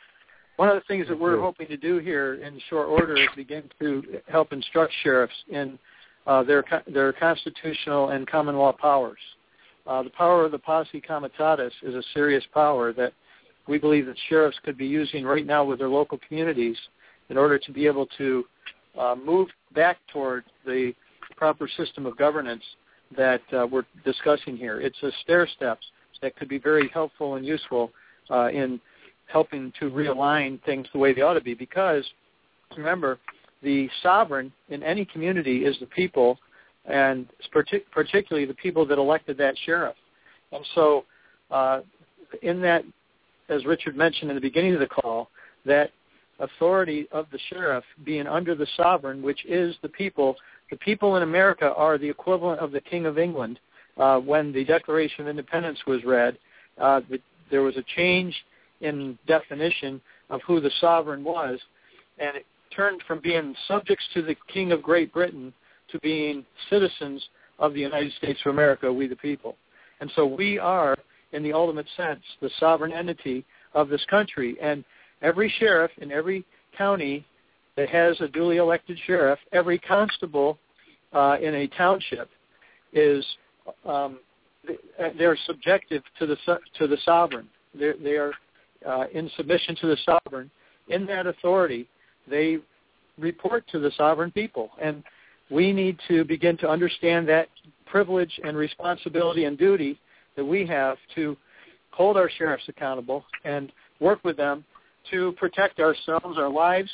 Speaker 7: One of the things that we're hoping to do here in short order is begin to help instruct sheriffs in uh, their their constitutional and common law powers. Uh, the power of the posse comitatus is a serious power that we believe that sheriffs could be using right now with their local communities in order to be able to uh, move back toward the proper system of governance that uh, we're discussing here. It's a stair steps that could be very helpful and useful uh, in helping to realign things the way they ought to be, because, remember, the sovereign in any community is the people, and partic- particularly the people that elected that sheriff. And so uh, in that, as Richard mentioned in the beginning of the call, that authority of the sheriff being under the sovereign, which is the people, the people in America are the equivalent of the King of England. Uh, when the Declaration of Independence was read, uh, the, there was a change in definition of who the sovereign was, and it turned from being subjects to the King of Great Britain to being citizens of the United States of America, we the people. And so we are, in the ultimate sense, the sovereign entity of this country, and every sheriff in every county that has a duly elected sheriff, every constable uh, in a township is Um, they're subjective to the to the sovereign. They're, they are uh, in submission to the sovereign. In that authority, they report to the sovereign people, and we need to begin to understand that privilege and responsibility and duty that we have to hold our sheriffs accountable and work with them to protect ourselves, our lives,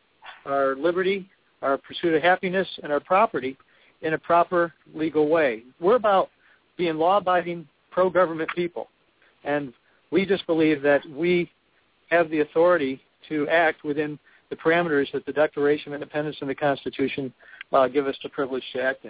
Speaker 7: our liberty, our pursuit of happiness, and our property in a proper legal way. We're about being law-abiding, pro-government people, and we just believe that we have the authority to act within the parameters that the Declaration of Independence and the Constitution uh, give us the privilege to act in.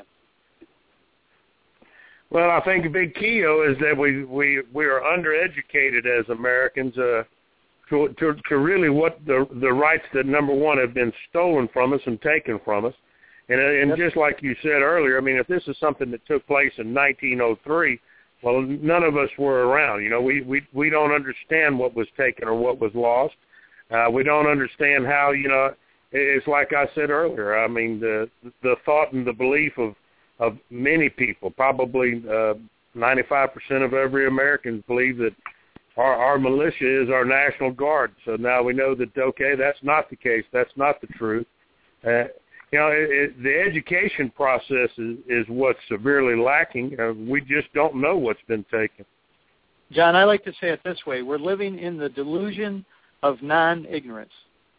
Speaker 3: Well, I think a big key, though, is that we, we, we are undereducated as Americans uh, to, to, to really what the, the rights that, number one, have been stolen from us and taken from us. And, and just like you said earlier, I mean, if this is something that took place in nineteen oh three, well, none of us were around. You know, we, we, we don't understand what was taken or what was lost. Uh, we don't understand how, you know, it's like I said earlier. I mean, the the thought and the belief of, of many people, probably uh, ninety-five percent of every American believes that our, our militia is our National Guard. So now we know that, okay, that's not the case. That's not the truth. Uh, you know, it, it, the education process is, is what's severely lacking. Uh, we just don't know what's been taken.
Speaker 7: John, I like to say it this way. We're living in the delusion of non-ignorance.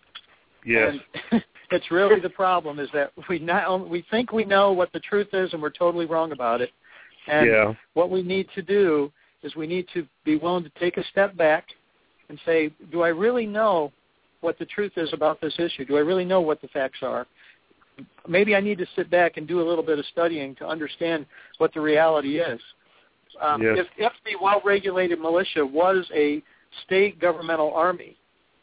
Speaker 3: Yes.
Speaker 7: And it's really the problem is that we not we think we know what the truth is and we're totally wrong about it. And
Speaker 3: yeah.
Speaker 7: what we need to do is we need to be willing to take a step back and say, do I really know what the truth is about this issue? Do I really know what the facts are? Maybe I need to sit back and do a little bit of studying to understand what the reality is. Um,
Speaker 3: yes.
Speaker 7: if, if the well-regulated militia was a state governmental army,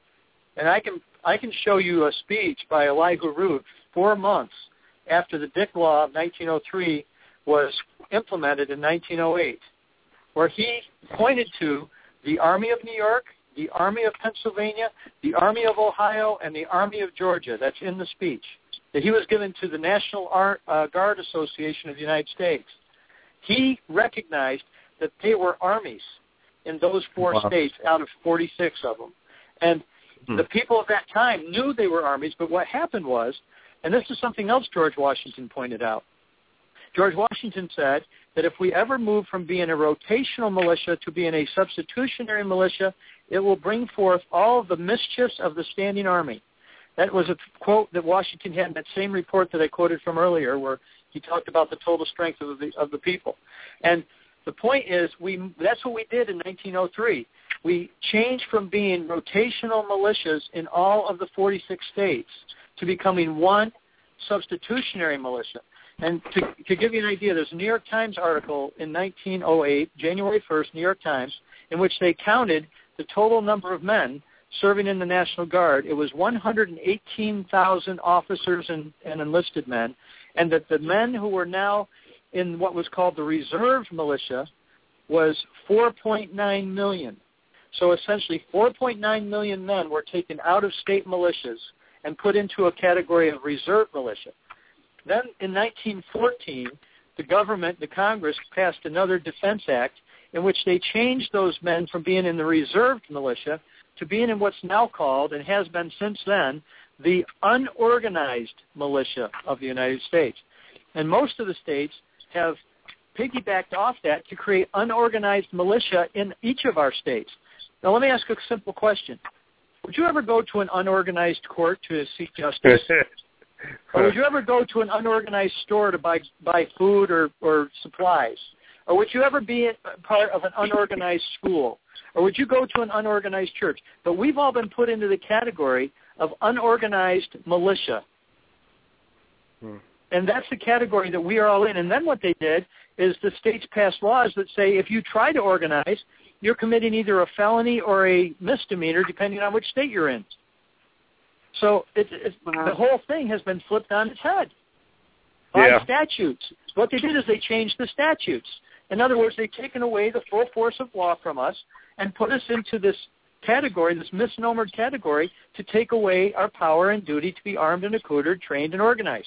Speaker 7: and I can I can show you a speech by Elihu Root four months after the Dick Law of nineteen oh three was implemented in nineteen oh eight, where he pointed to the Army of New York, the Army of Pennsylvania, the Army of Ohio, and the Army of Georgia. That's in the speech that he was given to the National Ar- uh, Guard Association of the United States. He recognized that they were armies in those four
Speaker 3: wow.
Speaker 7: states out of forty-six of them. And hmm. the people of that time knew they were armies, but what happened was, and this is something else George Washington pointed out, George Washington said that if we ever move from being a rotational militia to being a substitutionary militia, it will bring forth all of the mischiefs of the standing army. That was a quote that Washington had in that same report that I quoted from earlier, where he talked about the total strength of the of the people. And the point is, we that's what we did in nineteen oh three. We changed from being rotational militias in all of the forty-six states to becoming one substitutionary militia. And to, to give you an idea, there's a New York Times article in nineteen oh eight, January first, New York Times, in which they counted the total number of men serving in the National Guard. It was one hundred eighteen thousand officers and, and enlisted men, and that the men who were now in what was called the reserve militia was four point nine million. So essentially four point nine million men were taken out of state militias and put into a category of reserve militia. Then in nineteen fourteen, the government, the Congress, passed another Defense Act in which they changed those men from being in the reserved militia to being in what's now called, and has been since then, the unorganized militia of the United States. And most of the states have piggybacked off that to create unorganized militia in each of our states. Now let me ask a simple question. Would you ever go to an unorganized court to seek justice? Or would you ever go to an unorganized store to buy buy food or, or supplies? Or would you ever be a part of an unorganized school? Or would you go to an unorganized church? But we've all been put into the category of unorganized militia. Hmm. And that's the category that we are all in. And then what they did is the states passed laws that say if you try to organize, you're committing either a felony or a misdemeanor, depending on which state you're in. So it, it, wow. the whole thing has been flipped on its head by
Speaker 3: yeah.
Speaker 7: statutes. What they did is they changed the statutes. In other words, they've taken away the full force of law from us and put us into this category, this misnomered category, to take away our power and duty to be armed and accoutered, trained and organized,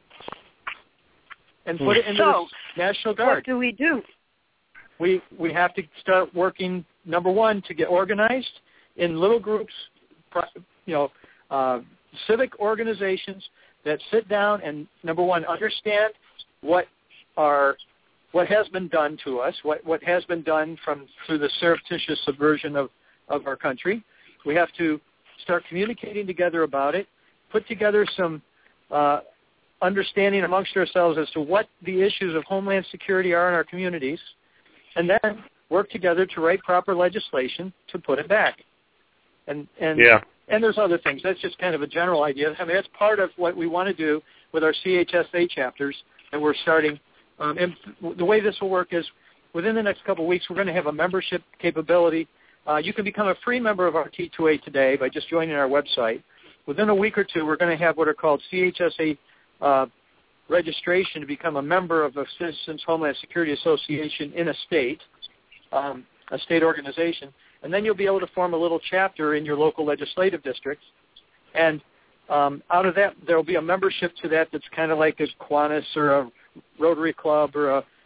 Speaker 7: and put it into
Speaker 4: so,
Speaker 7: the National Guard.
Speaker 4: What do we do?
Speaker 7: We we have to start working, number one, to get organized in little groups, you know, uh, civic organizations that sit down and, number one, understand what are what has been done to us, what, what has been done from through the surreptitious subversion of, of our country. We have to start communicating together about it, put together some uh, understanding amongst ourselves as to what the issues of homeland security are in our communities, and then work together to write proper legislation to put it back. And and
Speaker 3: yeah.
Speaker 7: and there's other things. That's just kind of a general idea. I mean, that's part of what we want to do with our C H S A chapters that we're starting. Um, and the way this will work is within the next couple of weeks, we're going to have a membership capability. Uh, you can become a free member of our T two A today by just joining our website. Within a week or two, we're going to have what are called C H S A uh, registration to become a member of a Citizens Homeland Security Association in a state, um, a state organization. And then you'll be able to form a little chapter in your local legislative districts. And um, out of that, there will be a membership to that that's kind of like a Kiwanis or a Rotary Club or a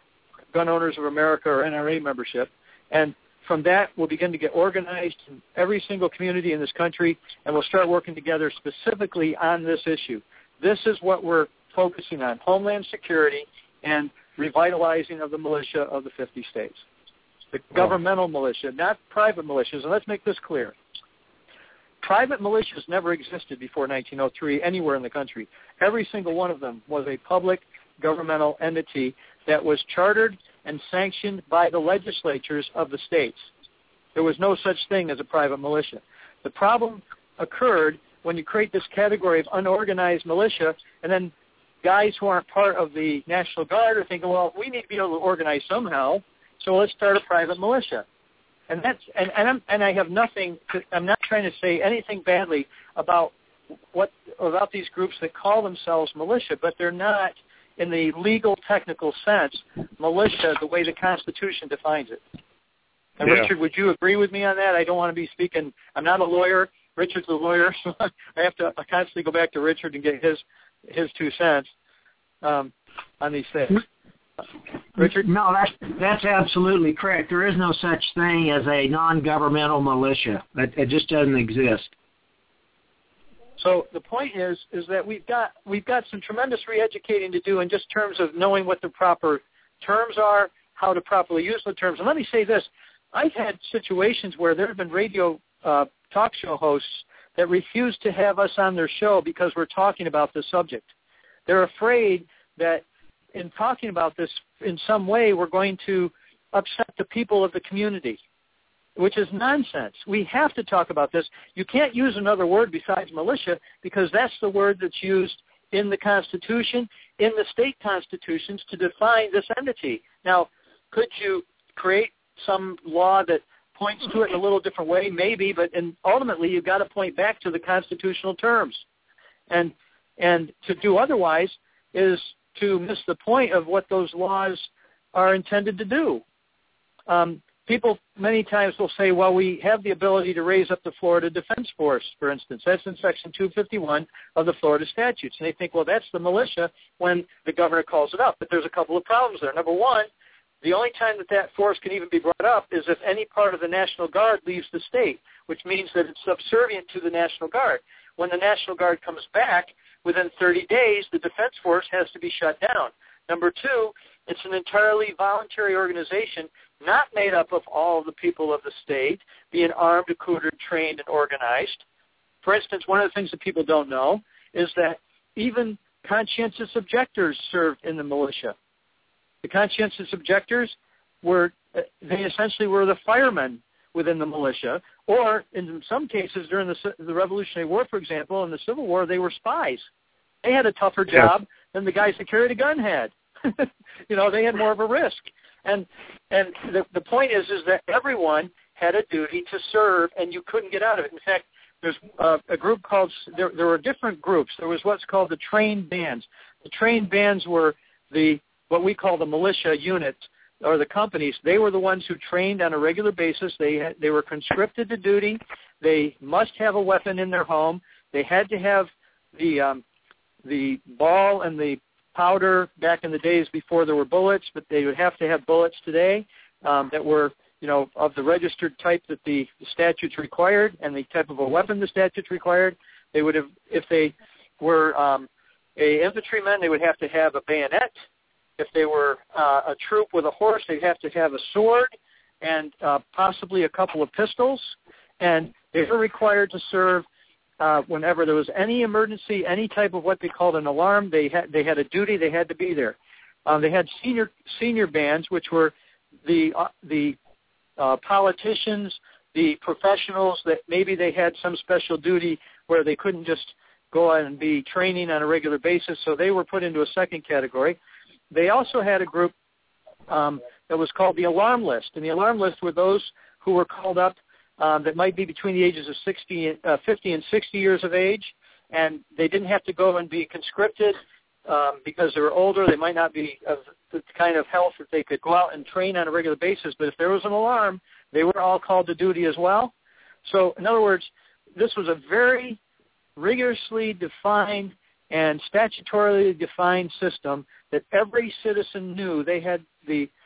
Speaker 7: Gun Owners of America or N R A membership. And from that, we'll begin to get organized in every single community in this country, and we'll start working together specifically on this issue. This is what we're focusing on, homeland security and revitalizing of the militia of the fifty states. The governmental militia, not private militias. And let's make this clear. Private militias never existed before nineteen oh three anywhere in the country. Every single one of them was a public governmental entity that was chartered and sanctioned by the legislatures of the states. There was no such thing as a private militia. The problem occurred when you create this category of unorganized militia, and then guys who aren't part of the National Guard are thinking, well, we need to be able to organize somehow, so let's start a private militia. And that's and and, I'm, and I have nothing. To, I'm not trying to say anything badly about what about these groups that call themselves militia, but they're not, in the legal technical sense, militia the way the Constitution defines it. And
Speaker 3: yeah.
Speaker 7: Richard, would you agree with me on that? I don't want to be speaking. I'm not a lawyer. Richard's a lawyer, so I have to constantly go back to Richard and get his his two cents um, on these things. Richard?
Speaker 6: No, that's, that's absolutely correct. There is no such thing as a non-governmental militia. It, it just doesn't exist.
Speaker 7: So the point is, is that we've got we've got some tremendous re-educating to do in just terms of knowing what the proper terms are, how to properly use the terms. And let me say this: I've had situations where there have been radio uh, talk show hosts that refuse to have us on their show because we're talking about this subject. They're afraid that in talking about this in some way we're going to upset the people of the community, which is nonsense. We have to talk about this. You can't use another word besides militia because that's the word that's used in the Constitution, in the state constitutions to define this entity. Now, could you create some law that points to it in a little different way? Maybe, but and ultimately you've got to point back to the constitutional terms. And and to do otherwise is to miss the point of what those laws are intended to do. Um, people many times will say, well, we have the ability to raise up the Florida Defense Force, for instance. That's in Section two fifty-one of the Florida statutes. And they think, well, that's the militia when the governor calls it up. But there's a couple of problems there. Number one, the only time that that force can even be brought up is if any part of the National Guard leaves the state, which means that it's subservient to the National Guard. When the National Guard comes back, within thirty days, the Defense Force has to be shut down. Number two, it's an entirely voluntary organization, not made up of all of the people of the state, being armed, accoutered, trained, and organized. For instance, one of the things that people don't know is that even conscientious objectors served in the militia. The conscientious objectors were, they essentially were the firemen within the militia, or in some cases during the, the Revolutionary War, for example, in the Civil War, they were spies. They had a tougher job than the guys that carried a gun had. You know, they had more of a risk. And and the, the point is, is that everyone had a duty to serve, and you couldn't get out of it. In fact, there's uh, a group called, there, there were different groups. There was what's called the trained bands. The trained bands were the what we call the militia units, or the companies. They were the ones who trained on a regular basis. They had, they were conscripted to duty. They must have a weapon in their home. They had to have the um, the ball and the powder back in the days before there were bullets, but they would have to have bullets today um, that were, you know, of the registered type that the, the statutes required and the type of a weapon the statutes required. They would have, if they were um, a infantryman, they would have to have a bayonet. If they were uh, a troop with a horse, they'd have to have a sword and uh, possibly a couple of pistols. And they were required to serve uh, whenever there was any emergency, any type of what they called an alarm. They had they had a duty. They had to be there. Um, they had senior senior bands, which were the uh, the uh, politicians, the professionals that maybe they had some special duty where they couldn't just go out and be training on a regular basis. So they were put into a second category. They also had a group um, that was called the alarm list, and the alarm list were those who were called up um, that might be between the ages of sixty, uh, fifty and sixty years of age, and they didn't have to go and be conscripted um, because they were older. They might not be of the kind of health that they could go out and train on a regular basis, but if there was an alarm, they were all called to duty as well. So, in other words, this was a very rigorously defined and statutorily defined system that every citizen knew they had the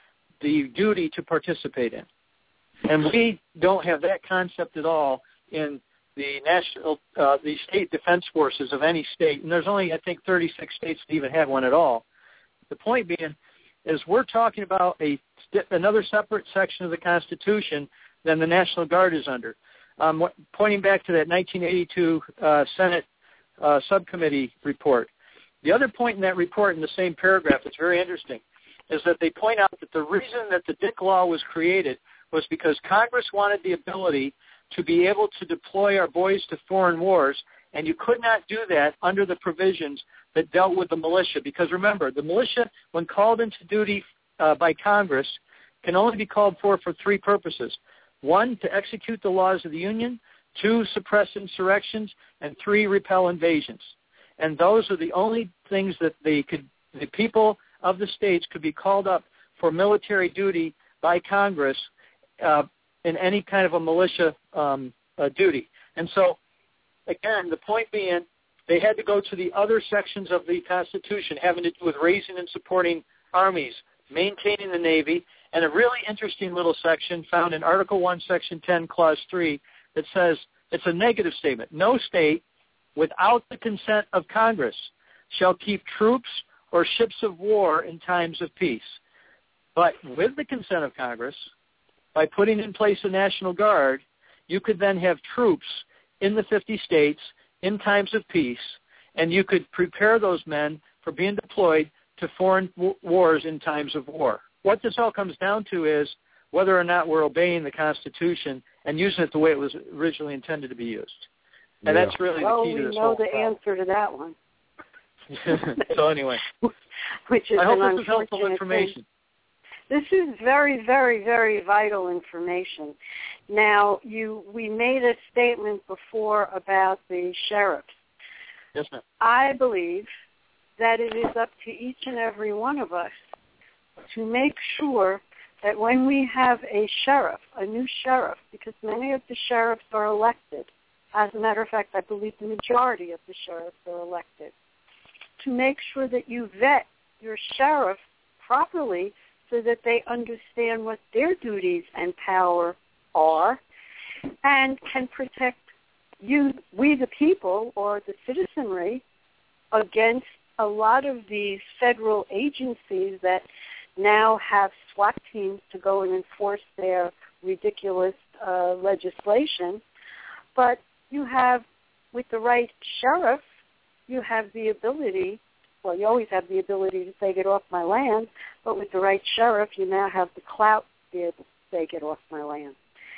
Speaker 7: the duty to participate in. And we don't have that concept at all in the national, uh, the state defense forces of any state. And there's only, I think, thirty-six states that even have one at all. The point being is we're talking about a another separate section of the Constitution than the National Guard is under. Um, what, pointing back to that nineteen eighty-two uh, Senate uh, subcommittee report. The other point in that report in the same paragraph that's very interesting is that they point out that the reason that the D I C law was created was because Congress wanted the ability to be able to deploy our boys to foreign wars, and you could not do that under the provisions that dealt with the militia. Because remember, the militia, when called into duty uh, by Congress, can only be called for for three purposes. One, to execute the laws of the Union. Two, suppress insurrections. And three, repel invasions. And those are the only things that they could, the people of the states could be called up for military duty by Congress uh, in any kind of a militia um, uh, duty. And so, again, the point being, they had to go to the other sections of the Constitution having to do with raising and supporting armies, maintaining the Navy, and a really interesting little section found in Article one, Section ten, Clause three that says, it's a negative statement, no state, without the consent of Congress, shall keep troops or ships of war in times of peace. But with the consent of Congress, by putting in place a National Guard, you could then have troops in the fifty states in times of peace, and you could prepare those men for being deployed to foreign w- wars in times of war. What this all comes down to is whether or not we're obeying the Constitution and using it the way it was originally intended to be used. And
Speaker 3: yeah.
Speaker 7: that's really
Speaker 4: well,
Speaker 7: the key to this
Speaker 4: we know
Speaker 7: whole
Speaker 4: the
Speaker 7: problem.
Speaker 4: answer to that one.
Speaker 7: So anyway,
Speaker 4: Which is
Speaker 7: I hope
Speaker 4: an
Speaker 7: this is helpful
Speaker 4: unfortunate
Speaker 7: information.
Speaker 4: thing. This is very, very, very vital information. Now, you, we made a statement before about the sheriffs.
Speaker 7: Yes, ma'am.
Speaker 4: I believe that it is up to each and every one of us to make sure that when we have a sheriff, a new sheriff, because many of the sheriffs are elected. As a matter of fact, I believe the majority of the sheriffs are elected. To make sure that you vet your sheriff properly so that they understand what their duties and power are and can protect you, we the people, or the citizenry, against a lot of these federal agencies that now have SWAT teams to go and enforce their ridiculous uh, legislation. But you have, with the right sheriff, you have the ability, well, you always have the ability to say, get off my land, but with the right sheriff, you now have the clout to be able to say, get off my land.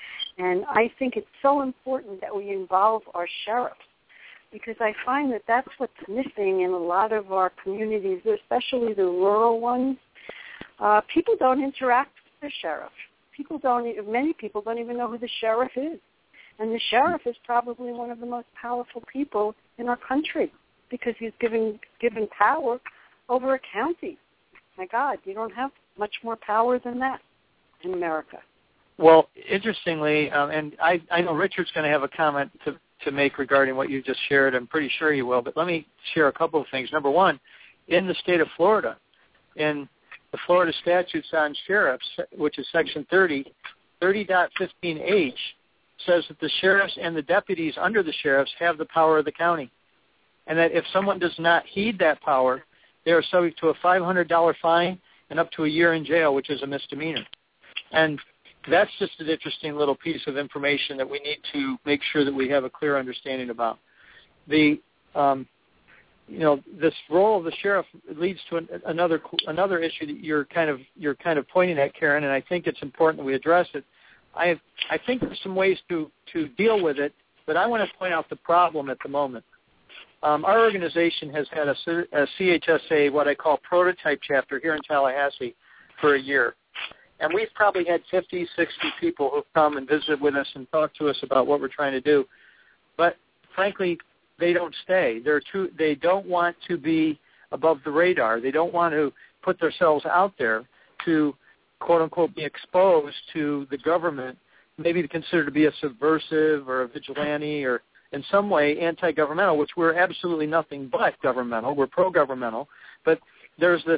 Speaker 4: And I think it's so important that we involve our sheriffs, because I find that that's what's missing in a lot of our communities, especially the rural ones. Uh, people don't interact with the sheriff. People don't, many people don't even know who the sheriff is. And the sheriff is probably one of the most powerful people in our country because he's given given power over a county. My God, you don't have much more power than that in America.
Speaker 7: Well, interestingly, um, and I, I know Richard's going to have a comment to, to make regarding what you just shared. I'm pretty sure he will, but let me share a couple of things. Number one, in the state of Florida, in the Florida statutes on sheriffs, which is Section thirty, thirty point fifteen H, says that the sheriffs and the deputies under the sheriffs have the power of the county, and that if someone does not heed that power, they are subject to a five hundred dollars fine and up to a year in jail, which is a misdemeanor. And that's just an interesting little piece of information that we need to make sure that we have a clear understanding about. The, um, you know, this role of the sheriff leads to an, another another issue that you're kind of you're kind of pointing at, Karen, and I think it's important that we address it. I I think there's some ways to, to deal with it, but I want to point out the problem at the moment. Um, our organization has had a, a C H S A, what I call prototype chapter here in Tallahassee, for a year. And we've probably had fifty, sixty people who've come and visited with us and talked to us about what we're trying to do. But frankly, they don't stay. They're too, they don't want to be above the radar. They don't want to put themselves out there to, quote, unquote, be exposed to the government, maybe considered to be a subversive or a vigilante or in some way anti-governmental, which we're absolutely nothing but governmental. We're pro-governmental. But there's this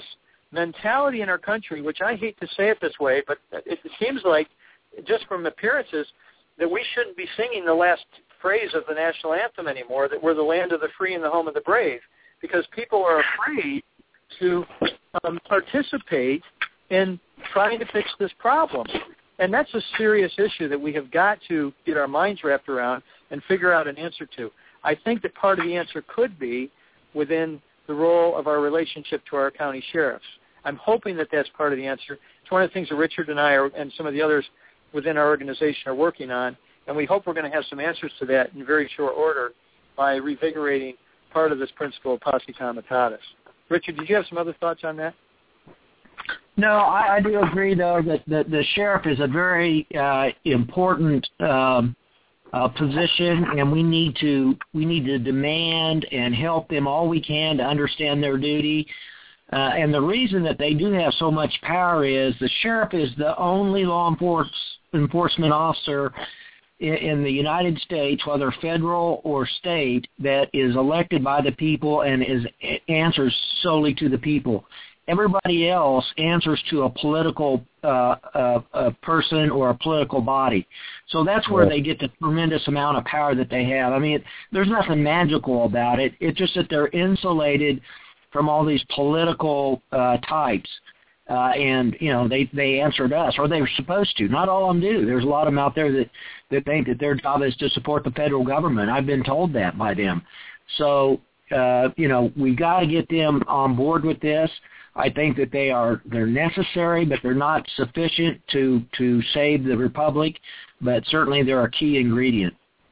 Speaker 7: mentality in our country, which I hate to say it this way, but it seems like, just from appearances, that we shouldn't be singing the last phrase of the national anthem anymore, that we're the land of the free and the home of the brave, because people are afraid to um, participate in trying to fix this problem. And that's a serious issue that we have got to get our minds wrapped around and figure out an answer to. I think that part of the answer could be within the role of our relationship to our county sheriffs. I'm hoping that that's part of the answer. It's one of the things that Richard and I are, and some of the others within our organization are working on, and we hope we're going to have some answers to that in very short order by revigorating part of this principle of posse comitatus. Richard, did you have some other thoughts on that?
Speaker 6: No, I, I do agree, though, that, that the sheriff is a very uh, important um, uh, position, and we need to we need to demand and help them all we can to understand their duty. Uh, and the reason that they do have so much power is the sheriff is the only law enforce, enforcement officer in, in the United States, whether federal or state, that is elected by the people and is answers solely to the people. Everybody else answers to a political uh, uh, a person or a political body. So that's where they get the tremendous amount of power that they have. I mean, it, there's nothing magical about it. It's just that they're insulated from all these political uh, types. Uh, and, you know, they, they answered us, or they were supposed to. Not all of them do. There's a lot of them out there that, that think that their job is to support the federal government. I've been told that by them. So, uh, you know, we got to get them on board with this. I think that they are they're necessary, but they're not sufficient to, to save the republic, but certainly they're a key ingredient.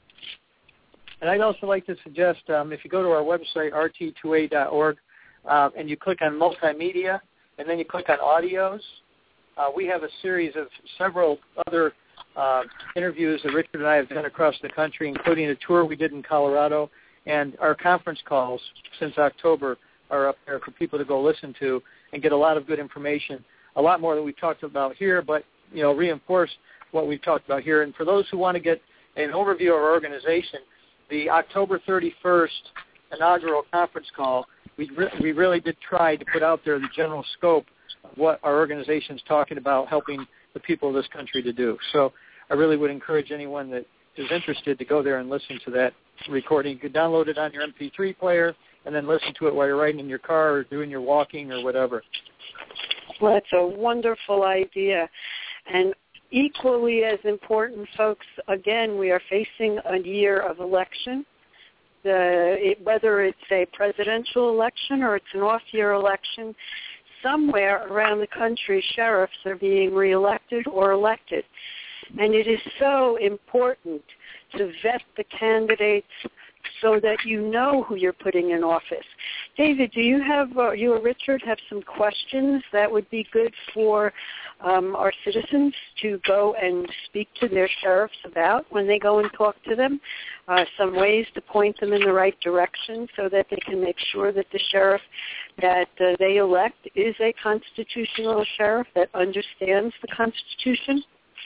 Speaker 7: And I'd also like to suggest, um, if you go to our website, R T two A dot org, uh, and you click on multimedia, and then you click on audios, uh, we have a series of several other uh, interviews that Richard and I have done across the country, including a tour we did in Colorado, and our conference calls since October are up there for people to go listen to and get a lot of good information, a lot more than we've talked about here, but, you know, reinforce what we've talked about here. And for those who want to get an overview of our organization, the October thirty-first inaugural conference call, we, re- we really did try to put out there the general scope of what our organization is talking about helping the people of this country to do. So I really would encourage anyone that is interested to go there and listen to that recording. You could download it on your M P three player and then listen to it while you're riding in your car or doing your walking or whatever.
Speaker 4: Well, that's a wonderful idea. And equally as important, folks, again, we are facing a year of election. The, it, whether it's a presidential election or it's an off-year election, somewhere around the country, sheriffs are being reelected or elected. And it is so important to vet the candidates so that you know who you're putting in office. David, do you have, uh, you or Richard have some questions that would be good for um, our citizens to go and speak to their sheriffs about when they go and talk to them? Uh, some ways to point them in the right direction so that they can make sure that the sheriff that uh, they elect is a constitutional sheriff that understands the Constitution?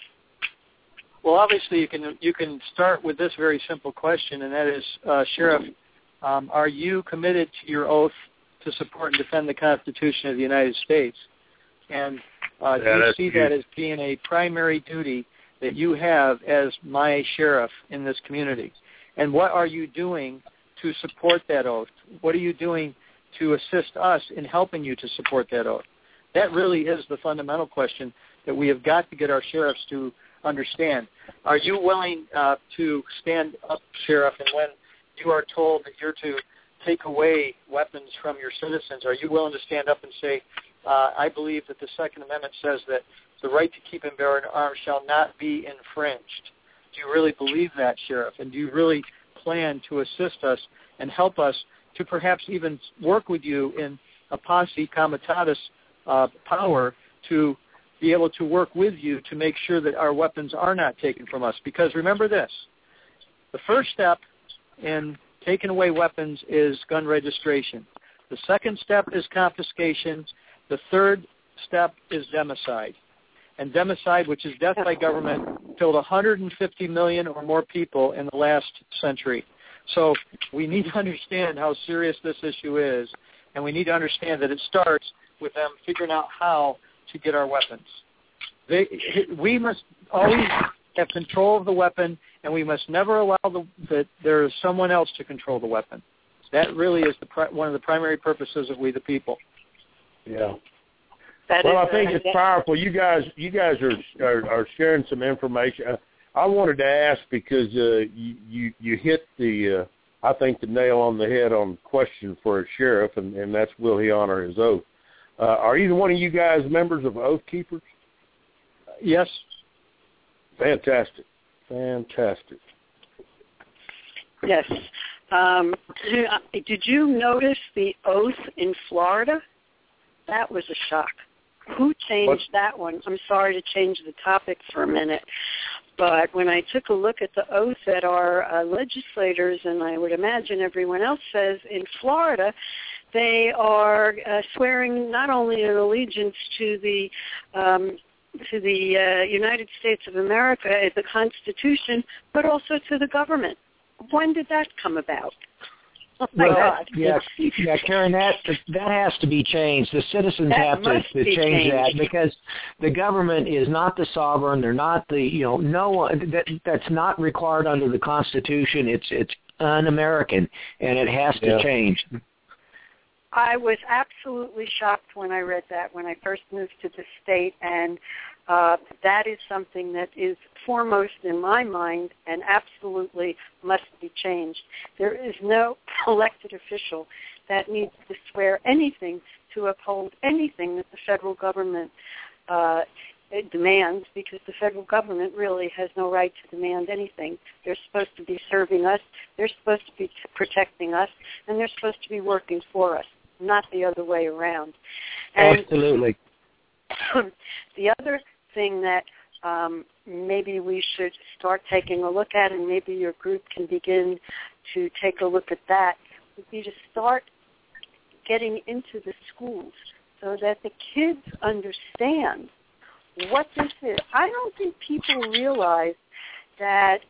Speaker 7: Well, obviously, you can you can start with this very simple question, and that is, uh, Sheriff, um, are you committed to your oath to support and defend the Constitution of the United States? And uh, do you see that as being a primary duty that you have as my sheriff in this community? And what are you doing to support that oath? What are you doing to assist us in helping you to support that oath? That really is the fundamental question that we have got to get our sheriffs to understand. Are you willing uh, to stand up, Sheriff, and when you are told that you're to take away weapons from your citizens, are you willing to stand up and say, uh, I believe that the Second Amendment says that the right to keep and bear arms shall not be infringed? Do you really believe that, Sheriff? And do you really plan to assist us and help us to perhaps even work with you in a posse comitatus uh, power to be able to work with you to make sure that our weapons are not taken from us? Because remember this, the first step in taking away weapons is gun registration. The second step is confiscation. The third step is democide. And democide, which is death by government, killed one hundred fifty million or more people in the last century. So we need to understand how serious this issue is, and we need to understand that it starts with them figuring out how to get our weapons. They, we must always have control of the weapon, and we must never allow the, that there is someone else to control the weapon. That really is the one of the primary purposes of We the People.
Speaker 3: Yeah.
Speaker 4: That
Speaker 3: well,
Speaker 4: is,
Speaker 3: I think
Speaker 4: uh,
Speaker 3: it's powerful. You guys, you guys are are, are sharing some information. Uh, I wanted to ask because uh, you, you you hit the uh, I think the nail on the head on question for a sheriff, and, and that's will he honor his oath. Uh, are either one of you guys members of Oath Keepers?
Speaker 7: Yes.
Speaker 3: Fantastic. Fantastic.
Speaker 4: Yes. Um, did you notice the oath in Florida? That was a shock. Who changed what? that one? I'm sorry to change the topic for a minute, but when I took a look at the oath that our uh, legislators, and I would imagine everyone else says in Florida, they are uh, swearing not only an allegiance to the um, to the uh, United States of America, the Constitution, but also to the government. When did that come about? Oh my
Speaker 6: well,
Speaker 4: God.
Speaker 6: Yeah, yeah, Karen, that that has to be changed. The citizens
Speaker 4: that
Speaker 6: have to, to change
Speaker 4: changed.
Speaker 6: that because the government is not the sovereign. They're not the you know no one that that's not required under the Constitution. It's it's un-American, and it has to
Speaker 3: yeah.
Speaker 6: change.
Speaker 4: I was absolutely shocked when I read that when I first moved to the state, and uh, that is something that is foremost in my mind and absolutely must be changed. There is no elected official that needs to swear anything to uphold anything that the federal government uh, demands, because the federal government really has no right to demand anything. They're supposed to be serving us, they're supposed to be protecting us, and they're supposed to be working for us, not the other way around. And
Speaker 6: absolutely.
Speaker 4: The other thing that um, maybe we should start taking a look at, and maybe your group can begin to take a look at that, would be to start getting into the schools so that the kids understand what this is. I don't think people realize that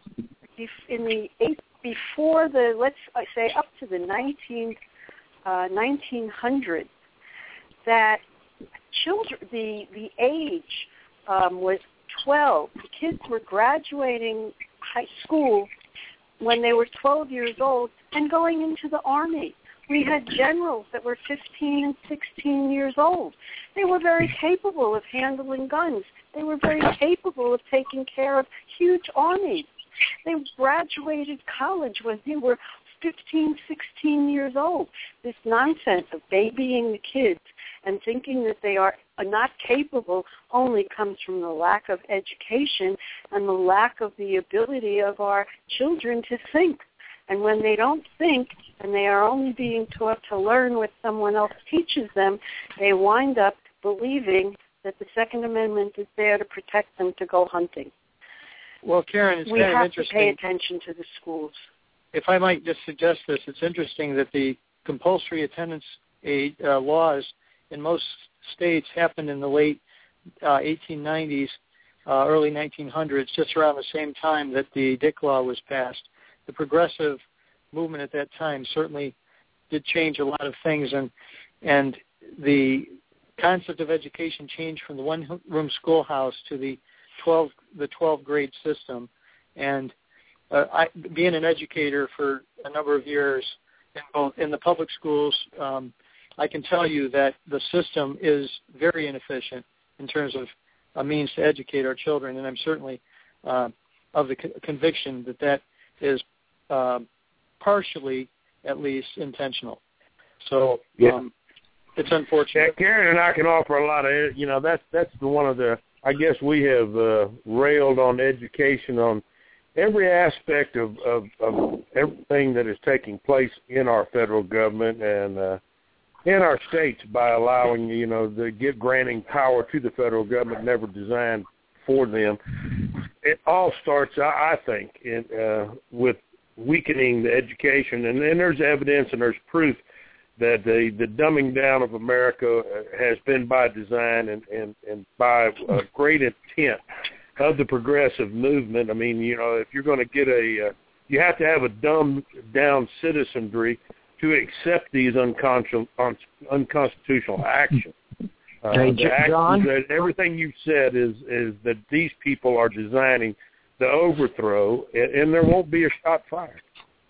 Speaker 4: in the eight, before the, let's say up to the nineteenth, uh, nineteen hundreds, that children, the the age um, was twelve. The kids were graduating high school when they were twelve years old and going into the Army. We had generals that were fifteen and sixteen years old. They were very capable of handling guns. They were very capable of taking care of huge armies. They graduated college when they were fifteen, sixteen years old. This nonsense of babying the kids and thinking that they are not capable only comes from the lack of education and the lack of the ability of our children to think. And when they don't think and they are only being taught to learn what someone else teaches them, they wind up believing that the Second Amendment is there to protect them to go hunting.
Speaker 7: Well, Karen, it's
Speaker 4: we
Speaker 7: kind of
Speaker 4: have
Speaker 7: interesting.
Speaker 4: to pay attention to the schools.
Speaker 7: If I might just suggest this, it's interesting that the compulsory attendance aid, uh, laws in most states happened in the late uh, eighteen nineties, uh, early nineteen hundreds, just around the same time that the Dick Law was passed. The progressive movement at that time certainly did change a lot of things, and and the concept of education changed from the one-room schoolhouse to the twelve the twelve grade system. And uh, I, being an educator for a number of years in both in the public schools, um, I can tell you that the system is very inefficient in terms of a means to educate our children, and I'm certainly uh, of the co- conviction that that is uh, partially, at least, intentional. So
Speaker 3: yeah.
Speaker 7: um, it's unfortunate.
Speaker 3: Yeah, Karen and I can offer a lot of, you know, that's that's the one of the, I guess we have uh, railed on education on every aspect of, of, of everything that is taking place in our federal government and uh, in our states by allowing, you know, the give granting power to the federal government never designed for them. It all starts, I, I think, in, uh, with weakening the education, and then there's evidence and there's proof that the, the dumbing down of America has been by design and, and, and by a great intent of the progressive movement. I mean, you know, if you're going to get a, uh, you have to have a dumbed down citizenry to accept these unconscionable, unconstitutional actions. Uh,
Speaker 6: hey,
Speaker 3: the
Speaker 6: John?
Speaker 3: actions that everything you've said is is that these people are designing the overthrow, and, and there won't be a shot fired.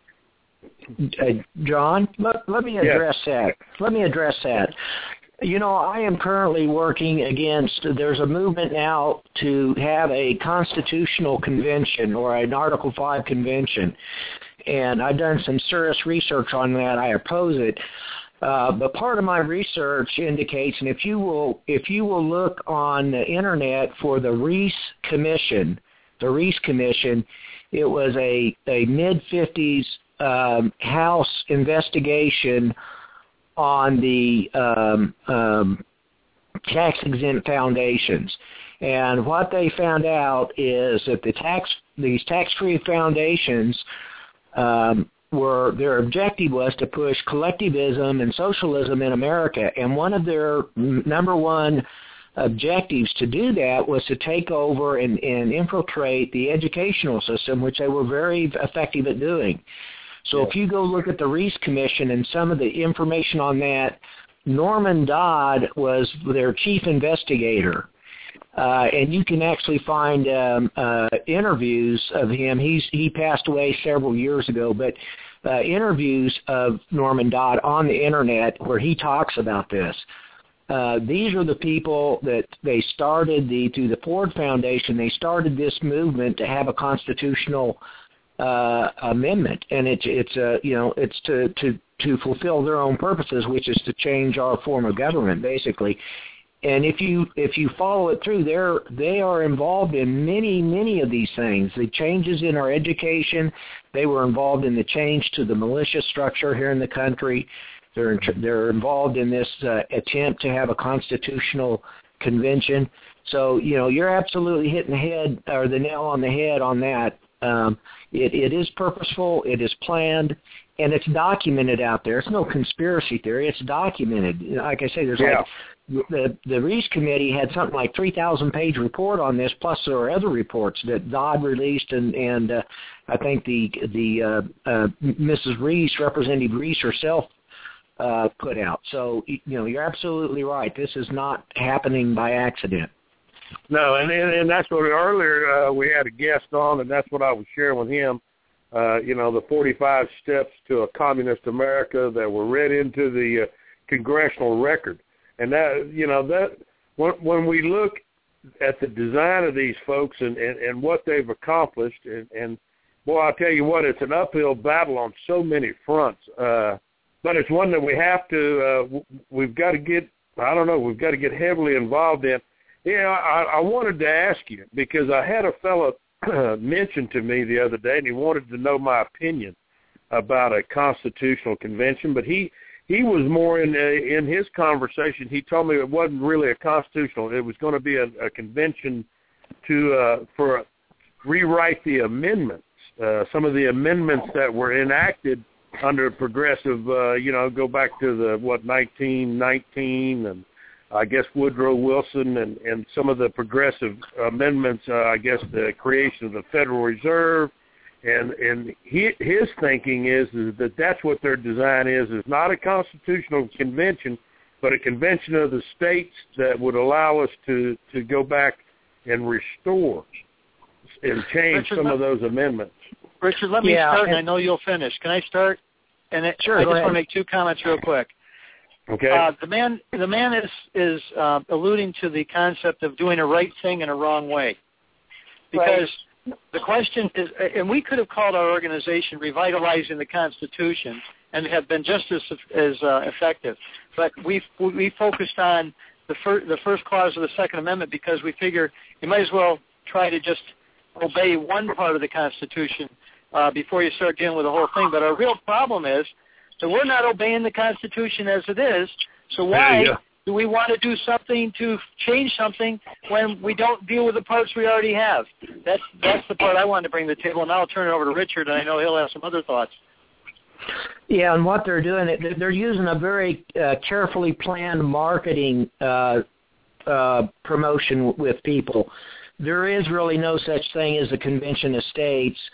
Speaker 6: Uh, John, let, let me address yes. that. Let me address that. You know, I am currently working against, there's a movement now to have a constitutional convention or an Article five convention, and I've done some serious research on that. I oppose it. Uh, but part of my research indicates, and if you will, if you will look on the internet for the Reece Commission, the Reece Commission, it was a, a mid fifties um, House investigation on the um, um, tax-exempt foundations. And what they found out is that the tax these tax-free foundations um, were, their objective was to push collectivism and socialism in America. And one of their number one objectives to do that was to take over and, and infiltrate the educational system, which they were very effective at doing. So if you go look at the Reece Commission and some of the information on that, Norman Dodd was their chief investigator. Uh, and you can actually find um, uh, interviews of him. He's he passed away several years ago, but uh, interviews of Norman Dodd on the internet where he talks about this. Uh, these are the people that they started the through the Ford Foundation. They started this movement to have a constitutional uh, amendment, and it's it's uh, you know it's to to to fulfill their own purposes, which is to change our form of government, basically. And if you if you follow it through, they're they are involved in many many of these things. The changes in our education, they were involved in the change to the militia structure here in the country. They're they're involved in this uh, attempt to have a constitutional convention. So you know you're absolutely hitting the head or the nail on the head on that. Um, it it is purposeful, it is planned, and it's documented out there. It's no conspiracy theory. It's documented. Like I say, there's yeah. like. The the Reece Committee had something like three thousand page report on this, plus there are other reports that Dodd released, and and uh, I think the the uh, uh, Missus Reece, Representative Reece herself, uh, put out. So you know you're absolutely right. This is not happening by accident.
Speaker 3: No, and and, and that's what earlier uh, we had a guest on, and that's what I was sharing with him. Uh, you know the forty-five steps to a communist America that were read into the uh, congressional record. And that, you know, that when, when we look at the design of these folks and, and, and what they've accomplished, and, and boy, I'll tell you what, it's an uphill battle on so many fronts. Uh, but it's one that we have to, uh, we've got to get, I don't know, we've got to get heavily involved in. Yeah, I, I wanted to ask you, because I had a fellow mention to me the other day, and he wanted to know my opinion about a constitutional convention, but he, He was more in uh, in his conversation. He told me it wasn't really a constitutional. It was going to be a, a convention to uh, for rewrite the amendments. Uh, some of the amendments that were enacted under progressive. Uh, you know, go back to the what nineteen nineteen, and I guess Woodrow Wilson, and, and some of the progressive amendments. Uh, I guess the creation of the Federal Reserve. And and he, his thinking is, is that that's what their design is, is not a constitutional convention, but a convention of the states that would allow us to, to go back and restore and change
Speaker 7: Richard,
Speaker 3: some of those amendments.
Speaker 7: Richard, let me
Speaker 6: yeah,
Speaker 7: start, and,
Speaker 6: and
Speaker 7: I know you'll finish. Can I start? And it,
Speaker 6: sure,
Speaker 7: I just
Speaker 6: ahead.
Speaker 7: want to make two comments real quick.
Speaker 3: Okay.
Speaker 7: Uh, the man, the man is is uh, alluding to the concept of doing a right thing in a wrong way, because. Right. The question is, and we could have called our organization Revitalizing the Constitution and have been just as as uh, effective. But we we focused on the first the first clause of the Second Amendment because we figure you might as well try to just obey one part of the Constitution uh, before you start dealing with the whole thing. But our real problem is that we're not obeying the Constitution as it is. So why? Yeah. Do we want to do something to change something when we don't deal with the parts we already have? That's that's the part I wanted to bring to the table. Now I'll turn it over to Richard, and I know he'll have some other thoughts.
Speaker 6: Yeah, and what they're doing, they're using a very uh, carefully planned marketing uh, uh, promotion with people. There is really no such thing as a convention of states.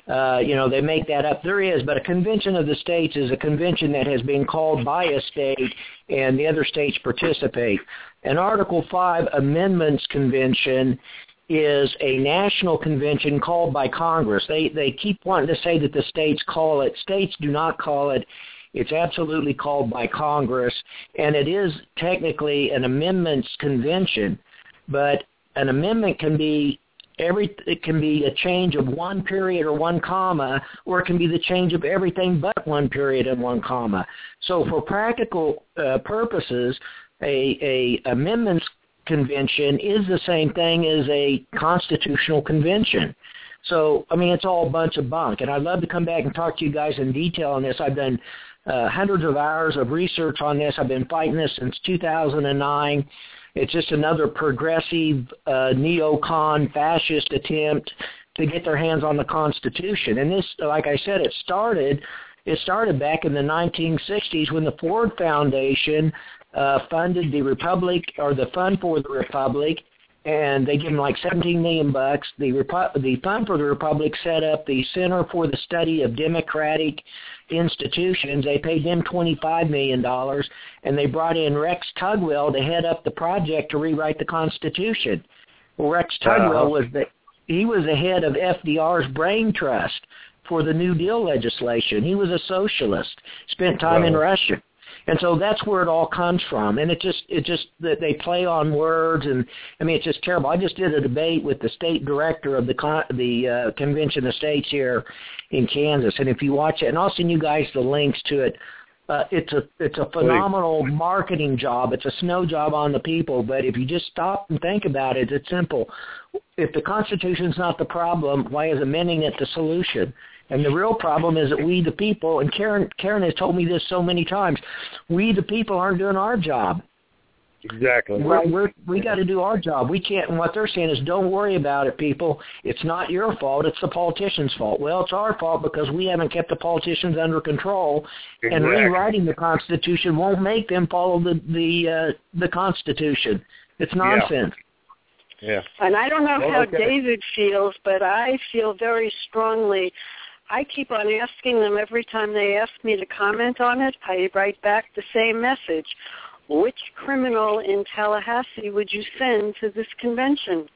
Speaker 6: uh, you know, they make that up. There is, but a convention of the states is a convention that has been called by a state, and the other states participate. An Article five Amendments Convention is a national convention called by Congress. They they keep wanting to say that the states call it. States do not call it. It's absolutely called by Congress, and it is technically an amendments convention, but an amendment can be every it can be a change of one period or one comma, or it can be the change of everything but one period and one comma. So for practical uh, purposes, a, a amendments convention is the same thing as a constitutional convention. So, I mean, it's all a bunch of bunk, and I'd love to come back and talk to you guys in detail on this. I've done uh, hundreds of hours of research on this. I've been fighting this since two thousand nine. It's just another progressive uh, neocon fascist attempt to get their hands on the Constitution. And this, like I said, it started it started back in the nineteen sixties when the Ford Foundation uh, funded the Republic, or the Fund for the Republic, and they give them like seventeen million bucks. The Repu- the Fund for the Republic set up the Center for the Study of Democratic Institutions. They paid them twenty-five million dollars, and they brought in Rex Tugwell to head up the project to rewrite the Constitution. Well, Rex Tugwell was the he was the head of F D R's brain trust for the New Deal legislation. He was a socialist, spent time wow. in Russia. And so that's where it all comes from. And it just, it just, that they play on words, and I mean, it's just terrible. I just did a debate with the state director of the con- the uh, Convention of States here in Kansas. And if you watch it, and I'll send you guys the links to it, uh, it's a, it's a phenomenal marketing job. It's a snow job on the people. But if you just stop and think about it, it's simple. If the Constitution's not the problem, why is amending it the solution? And the real problem is that we, the people, and Karen, Karen has told me this so many times, we, the people, aren't doing our job.
Speaker 3: Exactly.
Speaker 6: We're, we're, we got to do our job. We can't, and what they're saying is, don't worry about it, people. It's not your fault. It's the politicians' fault. Well, it's our fault because we haven't kept the politicians under control, exactly. And rewriting the Constitution won't make them follow the the, uh, the Constitution. It's nonsense.
Speaker 3: Yeah. yeah.
Speaker 4: And I don't know
Speaker 3: well,
Speaker 4: how
Speaker 3: okay.
Speaker 4: David feels, but I feel very strongly. I keep on asking them every time they ask me to comment on it. I write back the same message. Which criminal in Tallahassee would you send to this convention?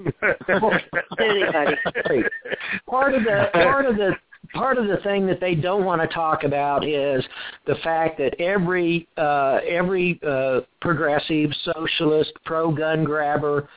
Speaker 4: Anybody.
Speaker 6: Part of the part of the part of the thing that they don't want to talk about is the fact that every uh, every uh, progressive, socialist, pro-gun grabber,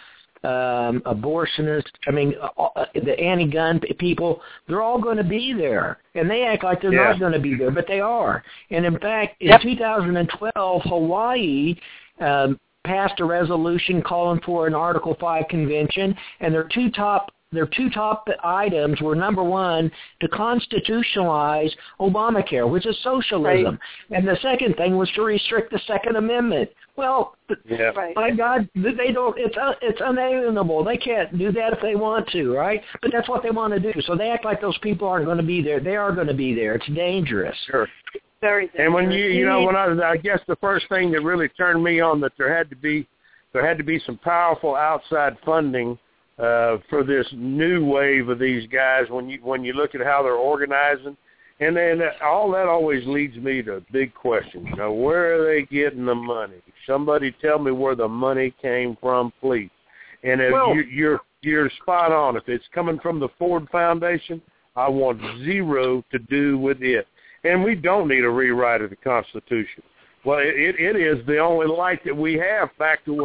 Speaker 6: Um, abortionists, I mean, uh, the anti-gun people, they're all going to be there. And they act like they're yeah. not going to be there, but they are. And in fact, in yep. two thousand twelve, Hawaii um, passed a resolution calling for an Article five convention, and their two top Their two top items were, number one, to constitutionalize Obamacare, which is socialism. Right. And the second thing was to restrict the Second Amendment. Well, yeah. right. my God, they don't. It's uh, it's unalienable. They can't do that if they want to, right? But that's what they want to do. So they act like those people aren't going to be there. They are going to be there. It's dangerous.
Speaker 3: Sure.
Speaker 4: Very dangerous.
Speaker 3: And when you, you know, when I, I guess the first thing that really turned me on that there had to be, there had to be some powerful outside funding uh, for this new wave of these guys. When you when you look at how they're organizing. And then all that always leads me to big questions. You know, where are they getting the money? Somebody tell me where the money came from, please. And if well, you, you're you're spot on. If it's coming from the Ford Foundation, I want zero to do with it. And we don't need a rewrite of the Constitution. Well, it it is the only light that we have back to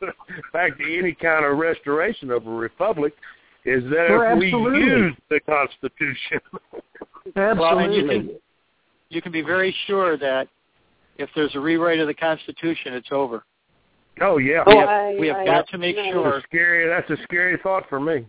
Speaker 3: back to any kind of restoration of a republic. Is that
Speaker 6: well,
Speaker 3: if we
Speaker 6: absolutely.
Speaker 3: use the Constitution.
Speaker 6: Absolutely.
Speaker 7: Well, and you can, you can be very sure that if there's a rewrite of the Constitution, it's over.
Speaker 3: Oh, yeah.
Speaker 7: We
Speaker 4: Oh,
Speaker 7: have,
Speaker 4: I,
Speaker 7: we have
Speaker 4: I,
Speaker 7: got to make
Speaker 4: I,
Speaker 7: sure.
Speaker 3: That's a, scary, that's a scary thought for me.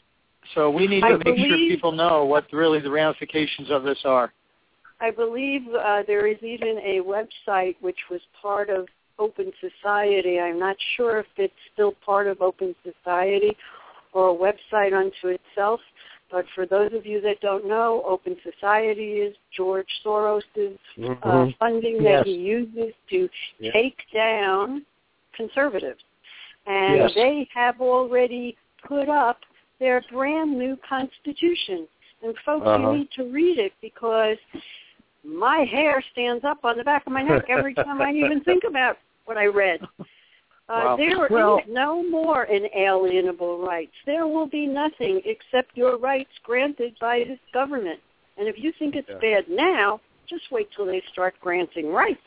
Speaker 7: So we need to
Speaker 4: I
Speaker 7: make
Speaker 4: believe,
Speaker 7: sure people know what really the ramifications of this are.
Speaker 4: I believe uh, there is even a website which was part of Open Society. I'm not sure if it's still part of Open Society or a website unto itself. But for those of you that don't know, Open Society is George Soros' mm-hmm. uh, funding
Speaker 6: yes.
Speaker 4: that he uses to
Speaker 3: yeah.
Speaker 4: take down conservatives. And
Speaker 6: yes.
Speaker 4: they have already put up their brand new Constitution. And folks,
Speaker 3: Uh-huh.
Speaker 4: you need to read it because my hair stands up on the back of my neck every time I even think about what I read. Uh,
Speaker 7: Wow.
Speaker 4: There
Speaker 6: Well-
Speaker 4: is no more inalienable rights. There will be nothing except your rights granted by this government. And if you think it's
Speaker 3: Yeah.
Speaker 4: bad now, just wait till they start granting rights.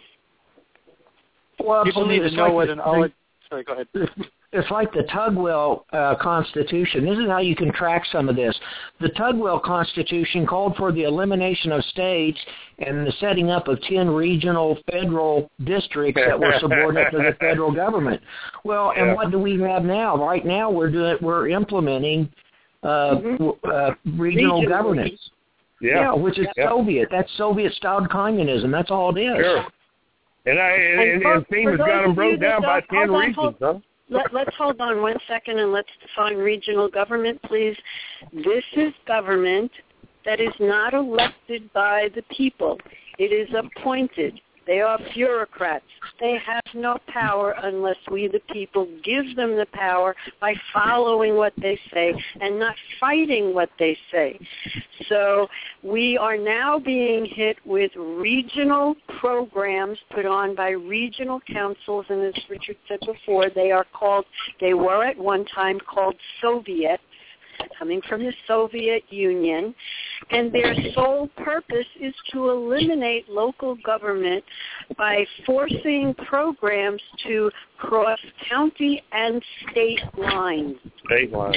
Speaker 6: Well,
Speaker 7: People need to
Speaker 6: it's
Speaker 7: know
Speaker 6: like
Speaker 7: what
Speaker 6: the-
Speaker 7: an olo- Sorry, go ahead.
Speaker 6: It's like the Tugwell uh, Constitution. This is how you can track some of this. The Tugwell Constitution called for the elimination of states and the setting up of ten regional federal districts that were subordinate to the federal government. Well,
Speaker 3: Yeah.
Speaker 6: and what do we have now? Right now, we're doing we're implementing uh,
Speaker 4: Mhm.
Speaker 6: w- uh, regional
Speaker 4: Regionally.
Speaker 6: governance.
Speaker 3: Yeah.
Speaker 6: which is
Speaker 3: Yeah.
Speaker 6: Soviet. That's Soviet-style communism. That's all it is.
Speaker 3: Sure. And I and,
Speaker 4: And
Speaker 3: and,
Speaker 4: for-
Speaker 3: and FEMA's
Speaker 4: for
Speaker 3: got
Speaker 4: those
Speaker 3: them
Speaker 4: of
Speaker 3: broke
Speaker 4: you that
Speaker 3: down by
Speaker 4: don't-
Speaker 3: ten
Speaker 4: hold on,
Speaker 3: regions,
Speaker 4: hold-
Speaker 3: huh?
Speaker 4: Let, let's hold on one second and let's define regional government, please. This is government that is not elected by the people. It is appointed. They are bureaucrats. They have no power unless we, the people, give them the power by following what they say and not fighting what they say. So we are now being hit with regional programs put on by regional councils, and as Richard said before, they are called, they were at one time called Soviets, coming from the Soviet Union, and their sole purpose is to eliminate local government by forcing programs to cross county and state lines.
Speaker 3: State line.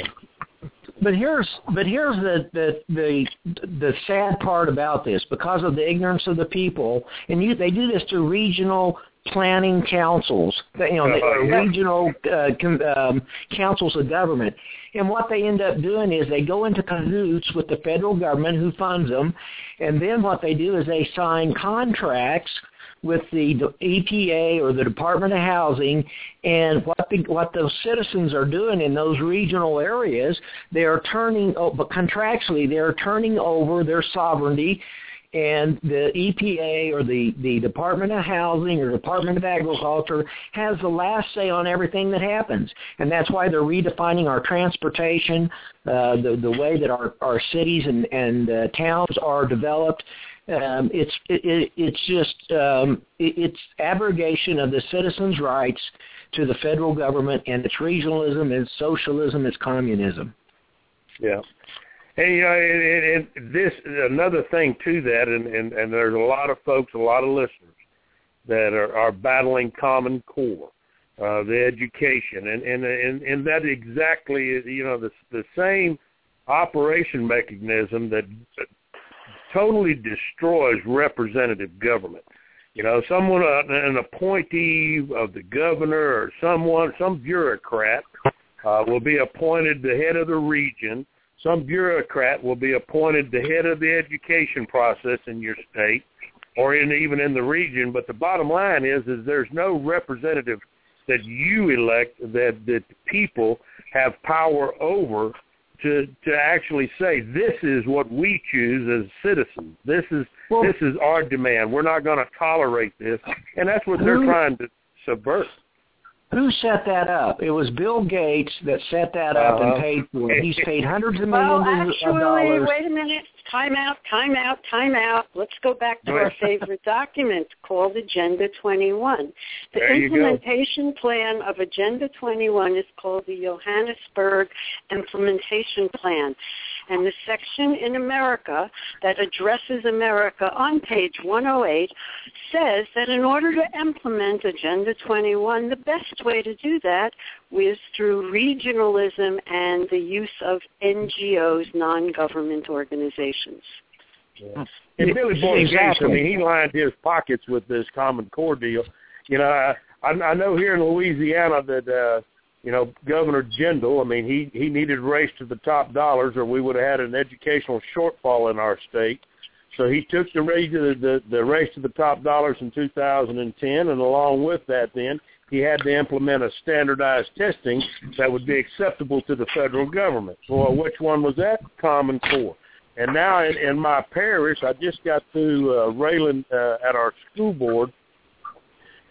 Speaker 6: But here's but here's the, the the the sad part about this, because of the ignorance of the people, and you, they do this through regional planning councils, you know, the
Speaker 3: Uh-huh, yeah.
Speaker 6: regional uh, com, um, councils of government. And what they end up doing is they go into cahoots with the federal government who funds them, and then what they do is they sign contracts with the E P A or the Department of Housing, and what the, what those citizens are doing in those regional areas, they are turning, but contractually, they are turning over their sovereignty, and the E P A or the, the Department of Housing or Department of Agriculture has the last say on everything that happens. And that's why they're redefining our transportation, uh, the, the way that our, our cities and, and uh, towns are developed. Um, it's it, it, it's just um, it, it's abrogation of the citizens' rights to the federal government, and it's regionalism, it's socialism, it's communism.
Speaker 3: Yeah. And, you know, and, and this another thing to that, and, and, and there's a lot of folks, a lot of listeners that are, are battling Common Core, uh, the education, and, and and and that exactly is, you know, the the same operation mechanism that totally destroys representative government. You know, someone, uh, an appointee of the governor or someone, some bureaucrat uh, will be appointed the head of the region. Some bureaucrat will be appointed the head of the education process in your state or in, even in the region. But the bottom line is, is there's no representative that you elect that, that people have power over to to actually say, this is what we choose as citizens. This is well, this is our demand. We're not going to tolerate this. And that's what they're trying to subvert.
Speaker 6: Who set that up? It was Bill Gates that set that up
Speaker 3: uh-huh.
Speaker 6: and paid for it. He's paid hundreds of
Speaker 4: Well,
Speaker 6: millions
Speaker 4: actually,
Speaker 6: of dollars.
Speaker 4: wait a minute. Time out, time out, time out. Let's go back to our favorite document called Agenda twenty-one. The
Speaker 3: There you
Speaker 4: implementation plan of Agenda twenty-one is called the Johannesburg Implementation Plan. And the section in America that addresses America on page one oh eight says that in order to implement Agenda twenty-one, the best way to do that is through regionalism and the use of N G Os, non-government organizations.
Speaker 3: Yeah. And Billy Boy Gates,
Speaker 6: Exactly.
Speaker 3: I mean, he lined his pockets with this Common Core deal. You know, I, I know here in Louisiana that, uh, you know, Governor Jindal, I mean, he, he needed race to the top dollars or we would have had an educational shortfall in our state. So he took the race to the, the, the race to the top dollars in two thousand ten, and along with that then, he had to implement a standardized testing that would be acceptable to the federal government. Well, which one was that? Common Core. And now in, in my parish, I just got through uh, railing uh, at our school board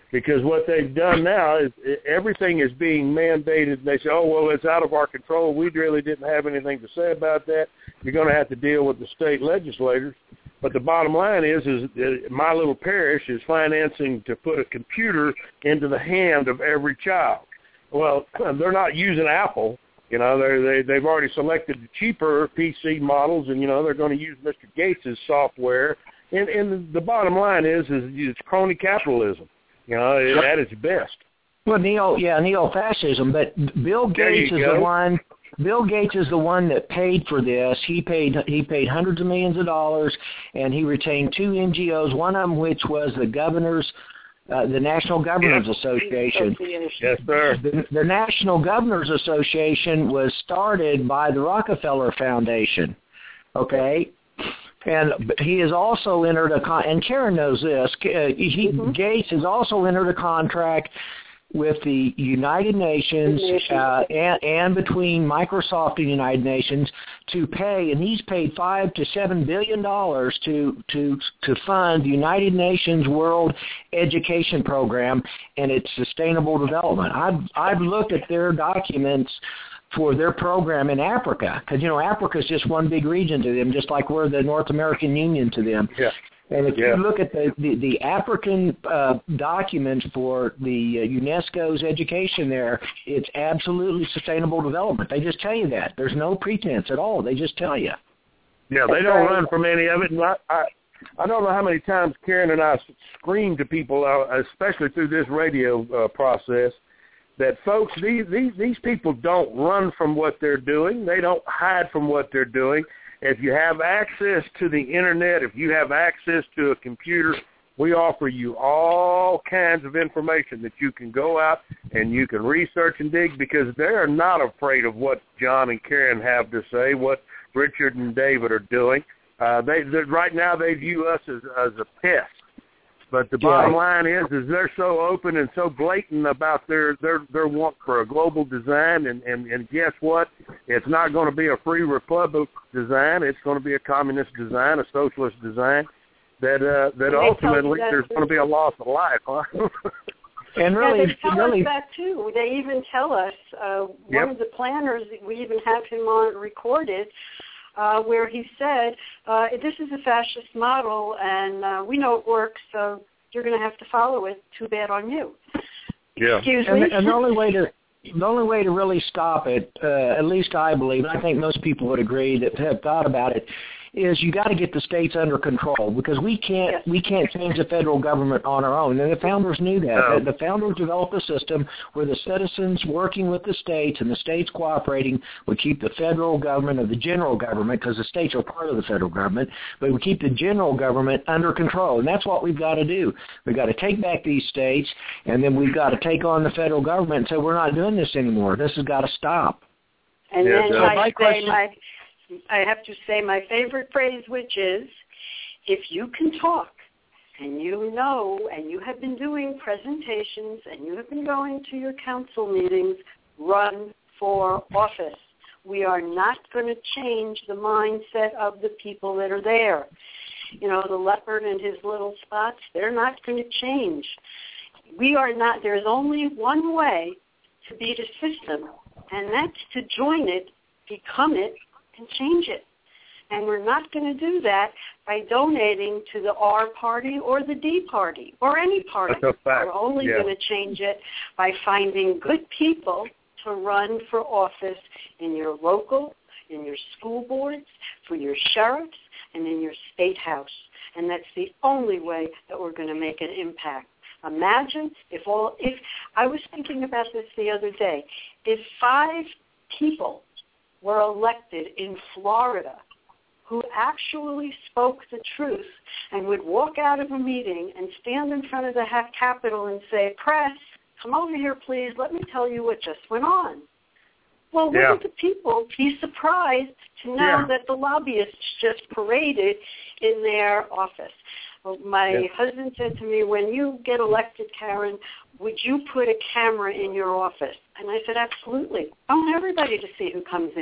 Speaker 3: Because what they've done now is everything is being mandated. They say, oh, well, it's out of our control. We really didn't have anything to say about that. You're going to have to deal with the state legislators. But the bottom line is, is my little parish is financing to put a computer into the hand of every child. Well, they're not using Apple. You know, they're, they, they've already selected the cheaper P C models, and, you know, they're going to use Mister Gates' software. And, and the bottom line is, is it's crony capitalism. You know, at its best.
Speaker 6: Well, neo, yeah, neo-fascism. But Bill Gates is
Speaker 3: go.
Speaker 6: the one. Bill Gates is the one that paid for this. He paid he paid hundreds of millions of dollars, and he retained two N G Os. One of them, which was the governors, uh, the National Governors
Speaker 3: yes.
Speaker 6: Association.
Speaker 3: Yes, sir.
Speaker 6: The, the National Governors Association was started by the Rockefeller Foundation. Okay. And he has also entered a con- and Karen knows this. Uh, he, mm-hmm. Gates has also entered a contract with the United Nations uh, and, and between Microsoft and the United Nations to pay, and he's paid five to seven billion dollars to to to fund the United Nations World Education Program and its sustainable development. I've I've looked at their documents for their program in Africa, because, you know, Africa is just one big region to them, just like we're the North American Union to them.
Speaker 3: Yeah.
Speaker 6: And if
Speaker 3: yeah.
Speaker 6: you look at the, the, the African uh, documents for the uh, UNESCO's education there, it's absolutely sustainable development. They just tell you that. There's no pretense at all. They just tell you.
Speaker 3: Yeah, they don't run from any of it. And I, I, I don't know how many times Karen and I scream to people, uh, especially through this radio uh, process, that, folks, these, these these people don't run from what they're doing. They don't hide from what they're doing. If you have access to the Internet, if you have access to a computer, we offer you all kinds of information that you can go out and you can research and dig, because they're not afraid of what John and Karen have to say, what Richard and David are doing. Uh, they right now they view us as, as a pest. But the bottom
Speaker 6: yeah.
Speaker 3: line is, is they're so open and so blatant about their their, their want for a global design, and, and, and guess what? It's not going to be a free republic design. It's going to be a communist design, a socialist design. That uh, that ultimately that there's going to be a loss of life. Huh?
Speaker 6: And really,
Speaker 4: yeah, they tell
Speaker 6: really,
Speaker 4: us that too. They even tell us. Uh,
Speaker 3: yep.
Speaker 4: One of the planners, we even have him on recorded. Uh, where he said, uh, this is a fascist model, and uh, we know it works, so you're going to have to follow it. Too bad on you.
Speaker 3: Yeah.
Speaker 4: Excuse
Speaker 6: and,
Speaker 4: me?
Speaker 6: and the only way to the only way to really stop it, uh, at least I believe, and I think most people would agree that have thought about it, is you got to get the states under control, because we can't
Speaker 4: yes.
Speaker 6: we can't change the federal government on our own. And the founders knew that.
Speaker 3: No.
Speaker 6: The, the founders developed a system where the citizens working with the states and the states cooperating would keep the federal government, or the general government, because the states are part of the federal government, but would keep the general government under control. And that's what we've got to do. We've got to take back these states, and then we've got to take on the federal government and say, we're not doing this anymore. This has got to stop.
Speaker 4: And
Speaker 3: yes,
Speaker 4: then
Speaker 3: uh,
Speaker 4: I
Speaker 7: my
Speaker 4: say
Speaker 7: question-
Speaker 4: my... I have to say my favorite phrase, which is, if you can talk and you know and you have been doing presentations and you have been going to your council meetings, run for office. We are not going to change the mindset of the people that are there. You know, the leopard and his little spots, they're not going to change. We are not, there's only one way to beat a system, and that's to join it, become it, and change it. And we're not going to do that by donating to the R party or the D party or any party.
Speaker 3: That's a fact.
Speaker 4: We're only
Speaker 3: yeah.
Speaker 4: going to change it by finding good people to run for office in your local, in your school boards, for your sheriffs, and in your state house. And that's the only way that we're going to make an impact. Imagine if all, if I was thinking about this the other day, if five people were elected in Florida who actually spoke the truth and would walk out of a meeting and stand in front of the Capitol and say, press, come over here, please. Let me tell you what just went on. Well,
Speaker 3: yeah.
Speaker 4: wouldn't the people be surprised to know
Speaker 3: yeah.
Speaker 4: that the lobbyists just paraded in their office? Well, my
Speaker 3: yeah.
Speaker 4: husband said to me, when you get elected, Karen, would you put a camera in your office? And I said, absolutely. I want everybody to see who comes in.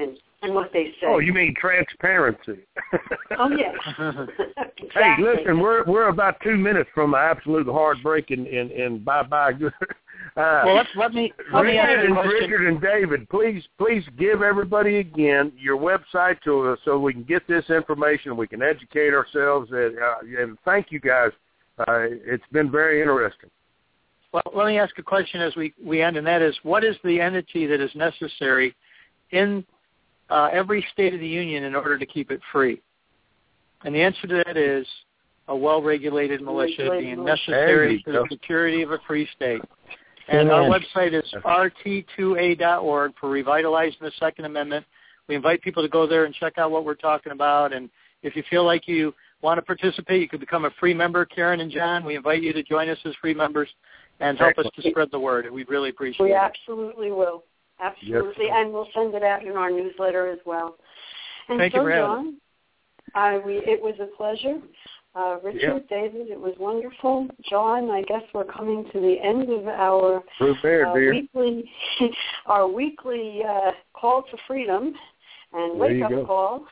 Speaker 4: and what they say.
Speaker 3: Oh, you mean transparency?
Speaker 4: Oh, yeah.
Speaker 3: Hey,
Speaker 4: Exactly.
Speaker 3: listen, we're we're about two minutes from an absolute heartbreak and and, and bye bye. Uh,
Speaker 7: well, let, let me let me ask
Speaker 3: Richard,
Speaker 7: you a
Speaker 3: and,
Speaker 7: question.
Speaker 3: Richard and David, please please give everybody again your website to us so we can get this information, we can educate ourselves, and, uh, and thank you guys. Uh, it's been very interesting.
Speaker 7: Well, let me ask a question as we, we end, and that is, what is the entity that is necessary in uh, every state of the union in order to keep it free? And the answer to that is a well-regulated militia
Speaker 4: Regulated
Speaker 7: being
Speaker 4: militia.
Speaker 7: necessary
Speaker 3: There
Speaker 7: to
Speaker 3: you
Speaker 7: the
Speaker 3: go.
Speaker 7: security of a free state. And
Speaker 6: Amen.
Speaker 7: our website is R T two A dot org for Revitalizing the Second Amendment. We invite people to go there and check out what we're talking about. And if you feel like you want to participate, you can become a free member. Karen and John, we invite you to join us as free members and help us to spread the word. We'd really appreciate
Speaker 4: We
Speaker 7: it.
Speaker 4: absolutely will. Absolutely.
Speaker 3: Yes.
Speaker 4: And we'll send it out in our newsletter as well. And
Speaker 7: Thank
Speaker 4: so,
Speaker 7: you for having
Speaker 4: John, I, we, it was a pleasure. Uh, Richard, David, it was wonderful. John, I guess we're coming to the end of our
Speaker 3: Prove there,
Speaker 4: uh,
Speaker 3: dear.
Speaker 4: weekly our weekly uh, call to freedom and
Speaker 3: There you
Speaker 4: wake-up
Speaker 3: go.
Speaker 4: call.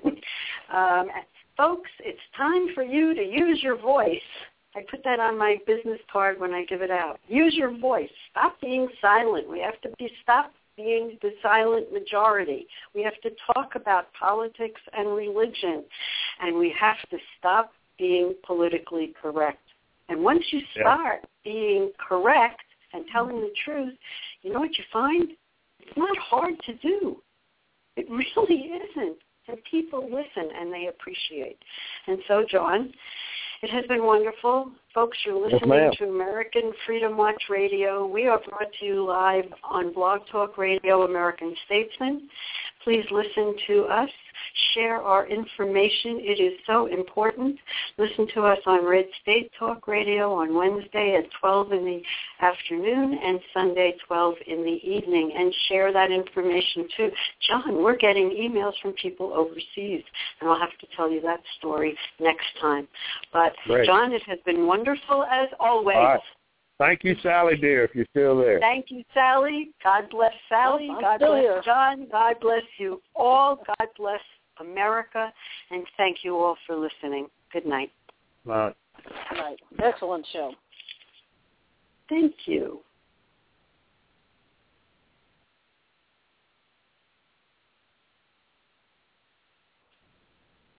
Speaker 4: um, folks, it's time for you to use your voice. I put that on my business card when I give it out. Use your voice. Stop being silent. We have to be stop being the silent majority. We have to talk about politics and religion, and we have to stop being politically correct. And once you start yeah. being correct and telling the truth, you know what you find? It's not hard to do. It really isn't. And people listen and they appreciate. And so, John, it has been wonderful. Folks, you're listening
Speaker 3: yes,
Speaker 4: to American Freedom Watch Radio. We are brought to you live on Blog Talk Radio, American Statesman. Please listen to us. Share our information. It is so important. Listen to us on Red State Talk Radio on Wednesday at twelve in the afternoon and Sunday twelve in the evening, and share that information too. John, we're getting emails from people overseas, and I'll have to tell you that story next time. But,
Speaker 3: Great.
Speaker 4: John, it has been wonderful as always.
Speaker 3: All right. Thank you, Sally, dear, if you're still there.
Speaker 4: Thank you, Sally. God bless Sally.
Speaker 2: I'm
Speaker 4: God
Speaker 2: still
Speaker 4: bless
Speaker 2: here.
Speaker 4: John. God bless you all. God bless America. And thank you all for listening. Good night.
Speaker 3: All right.
Speaker 2: Right. Excellent show.
Speaker 4: Thank you.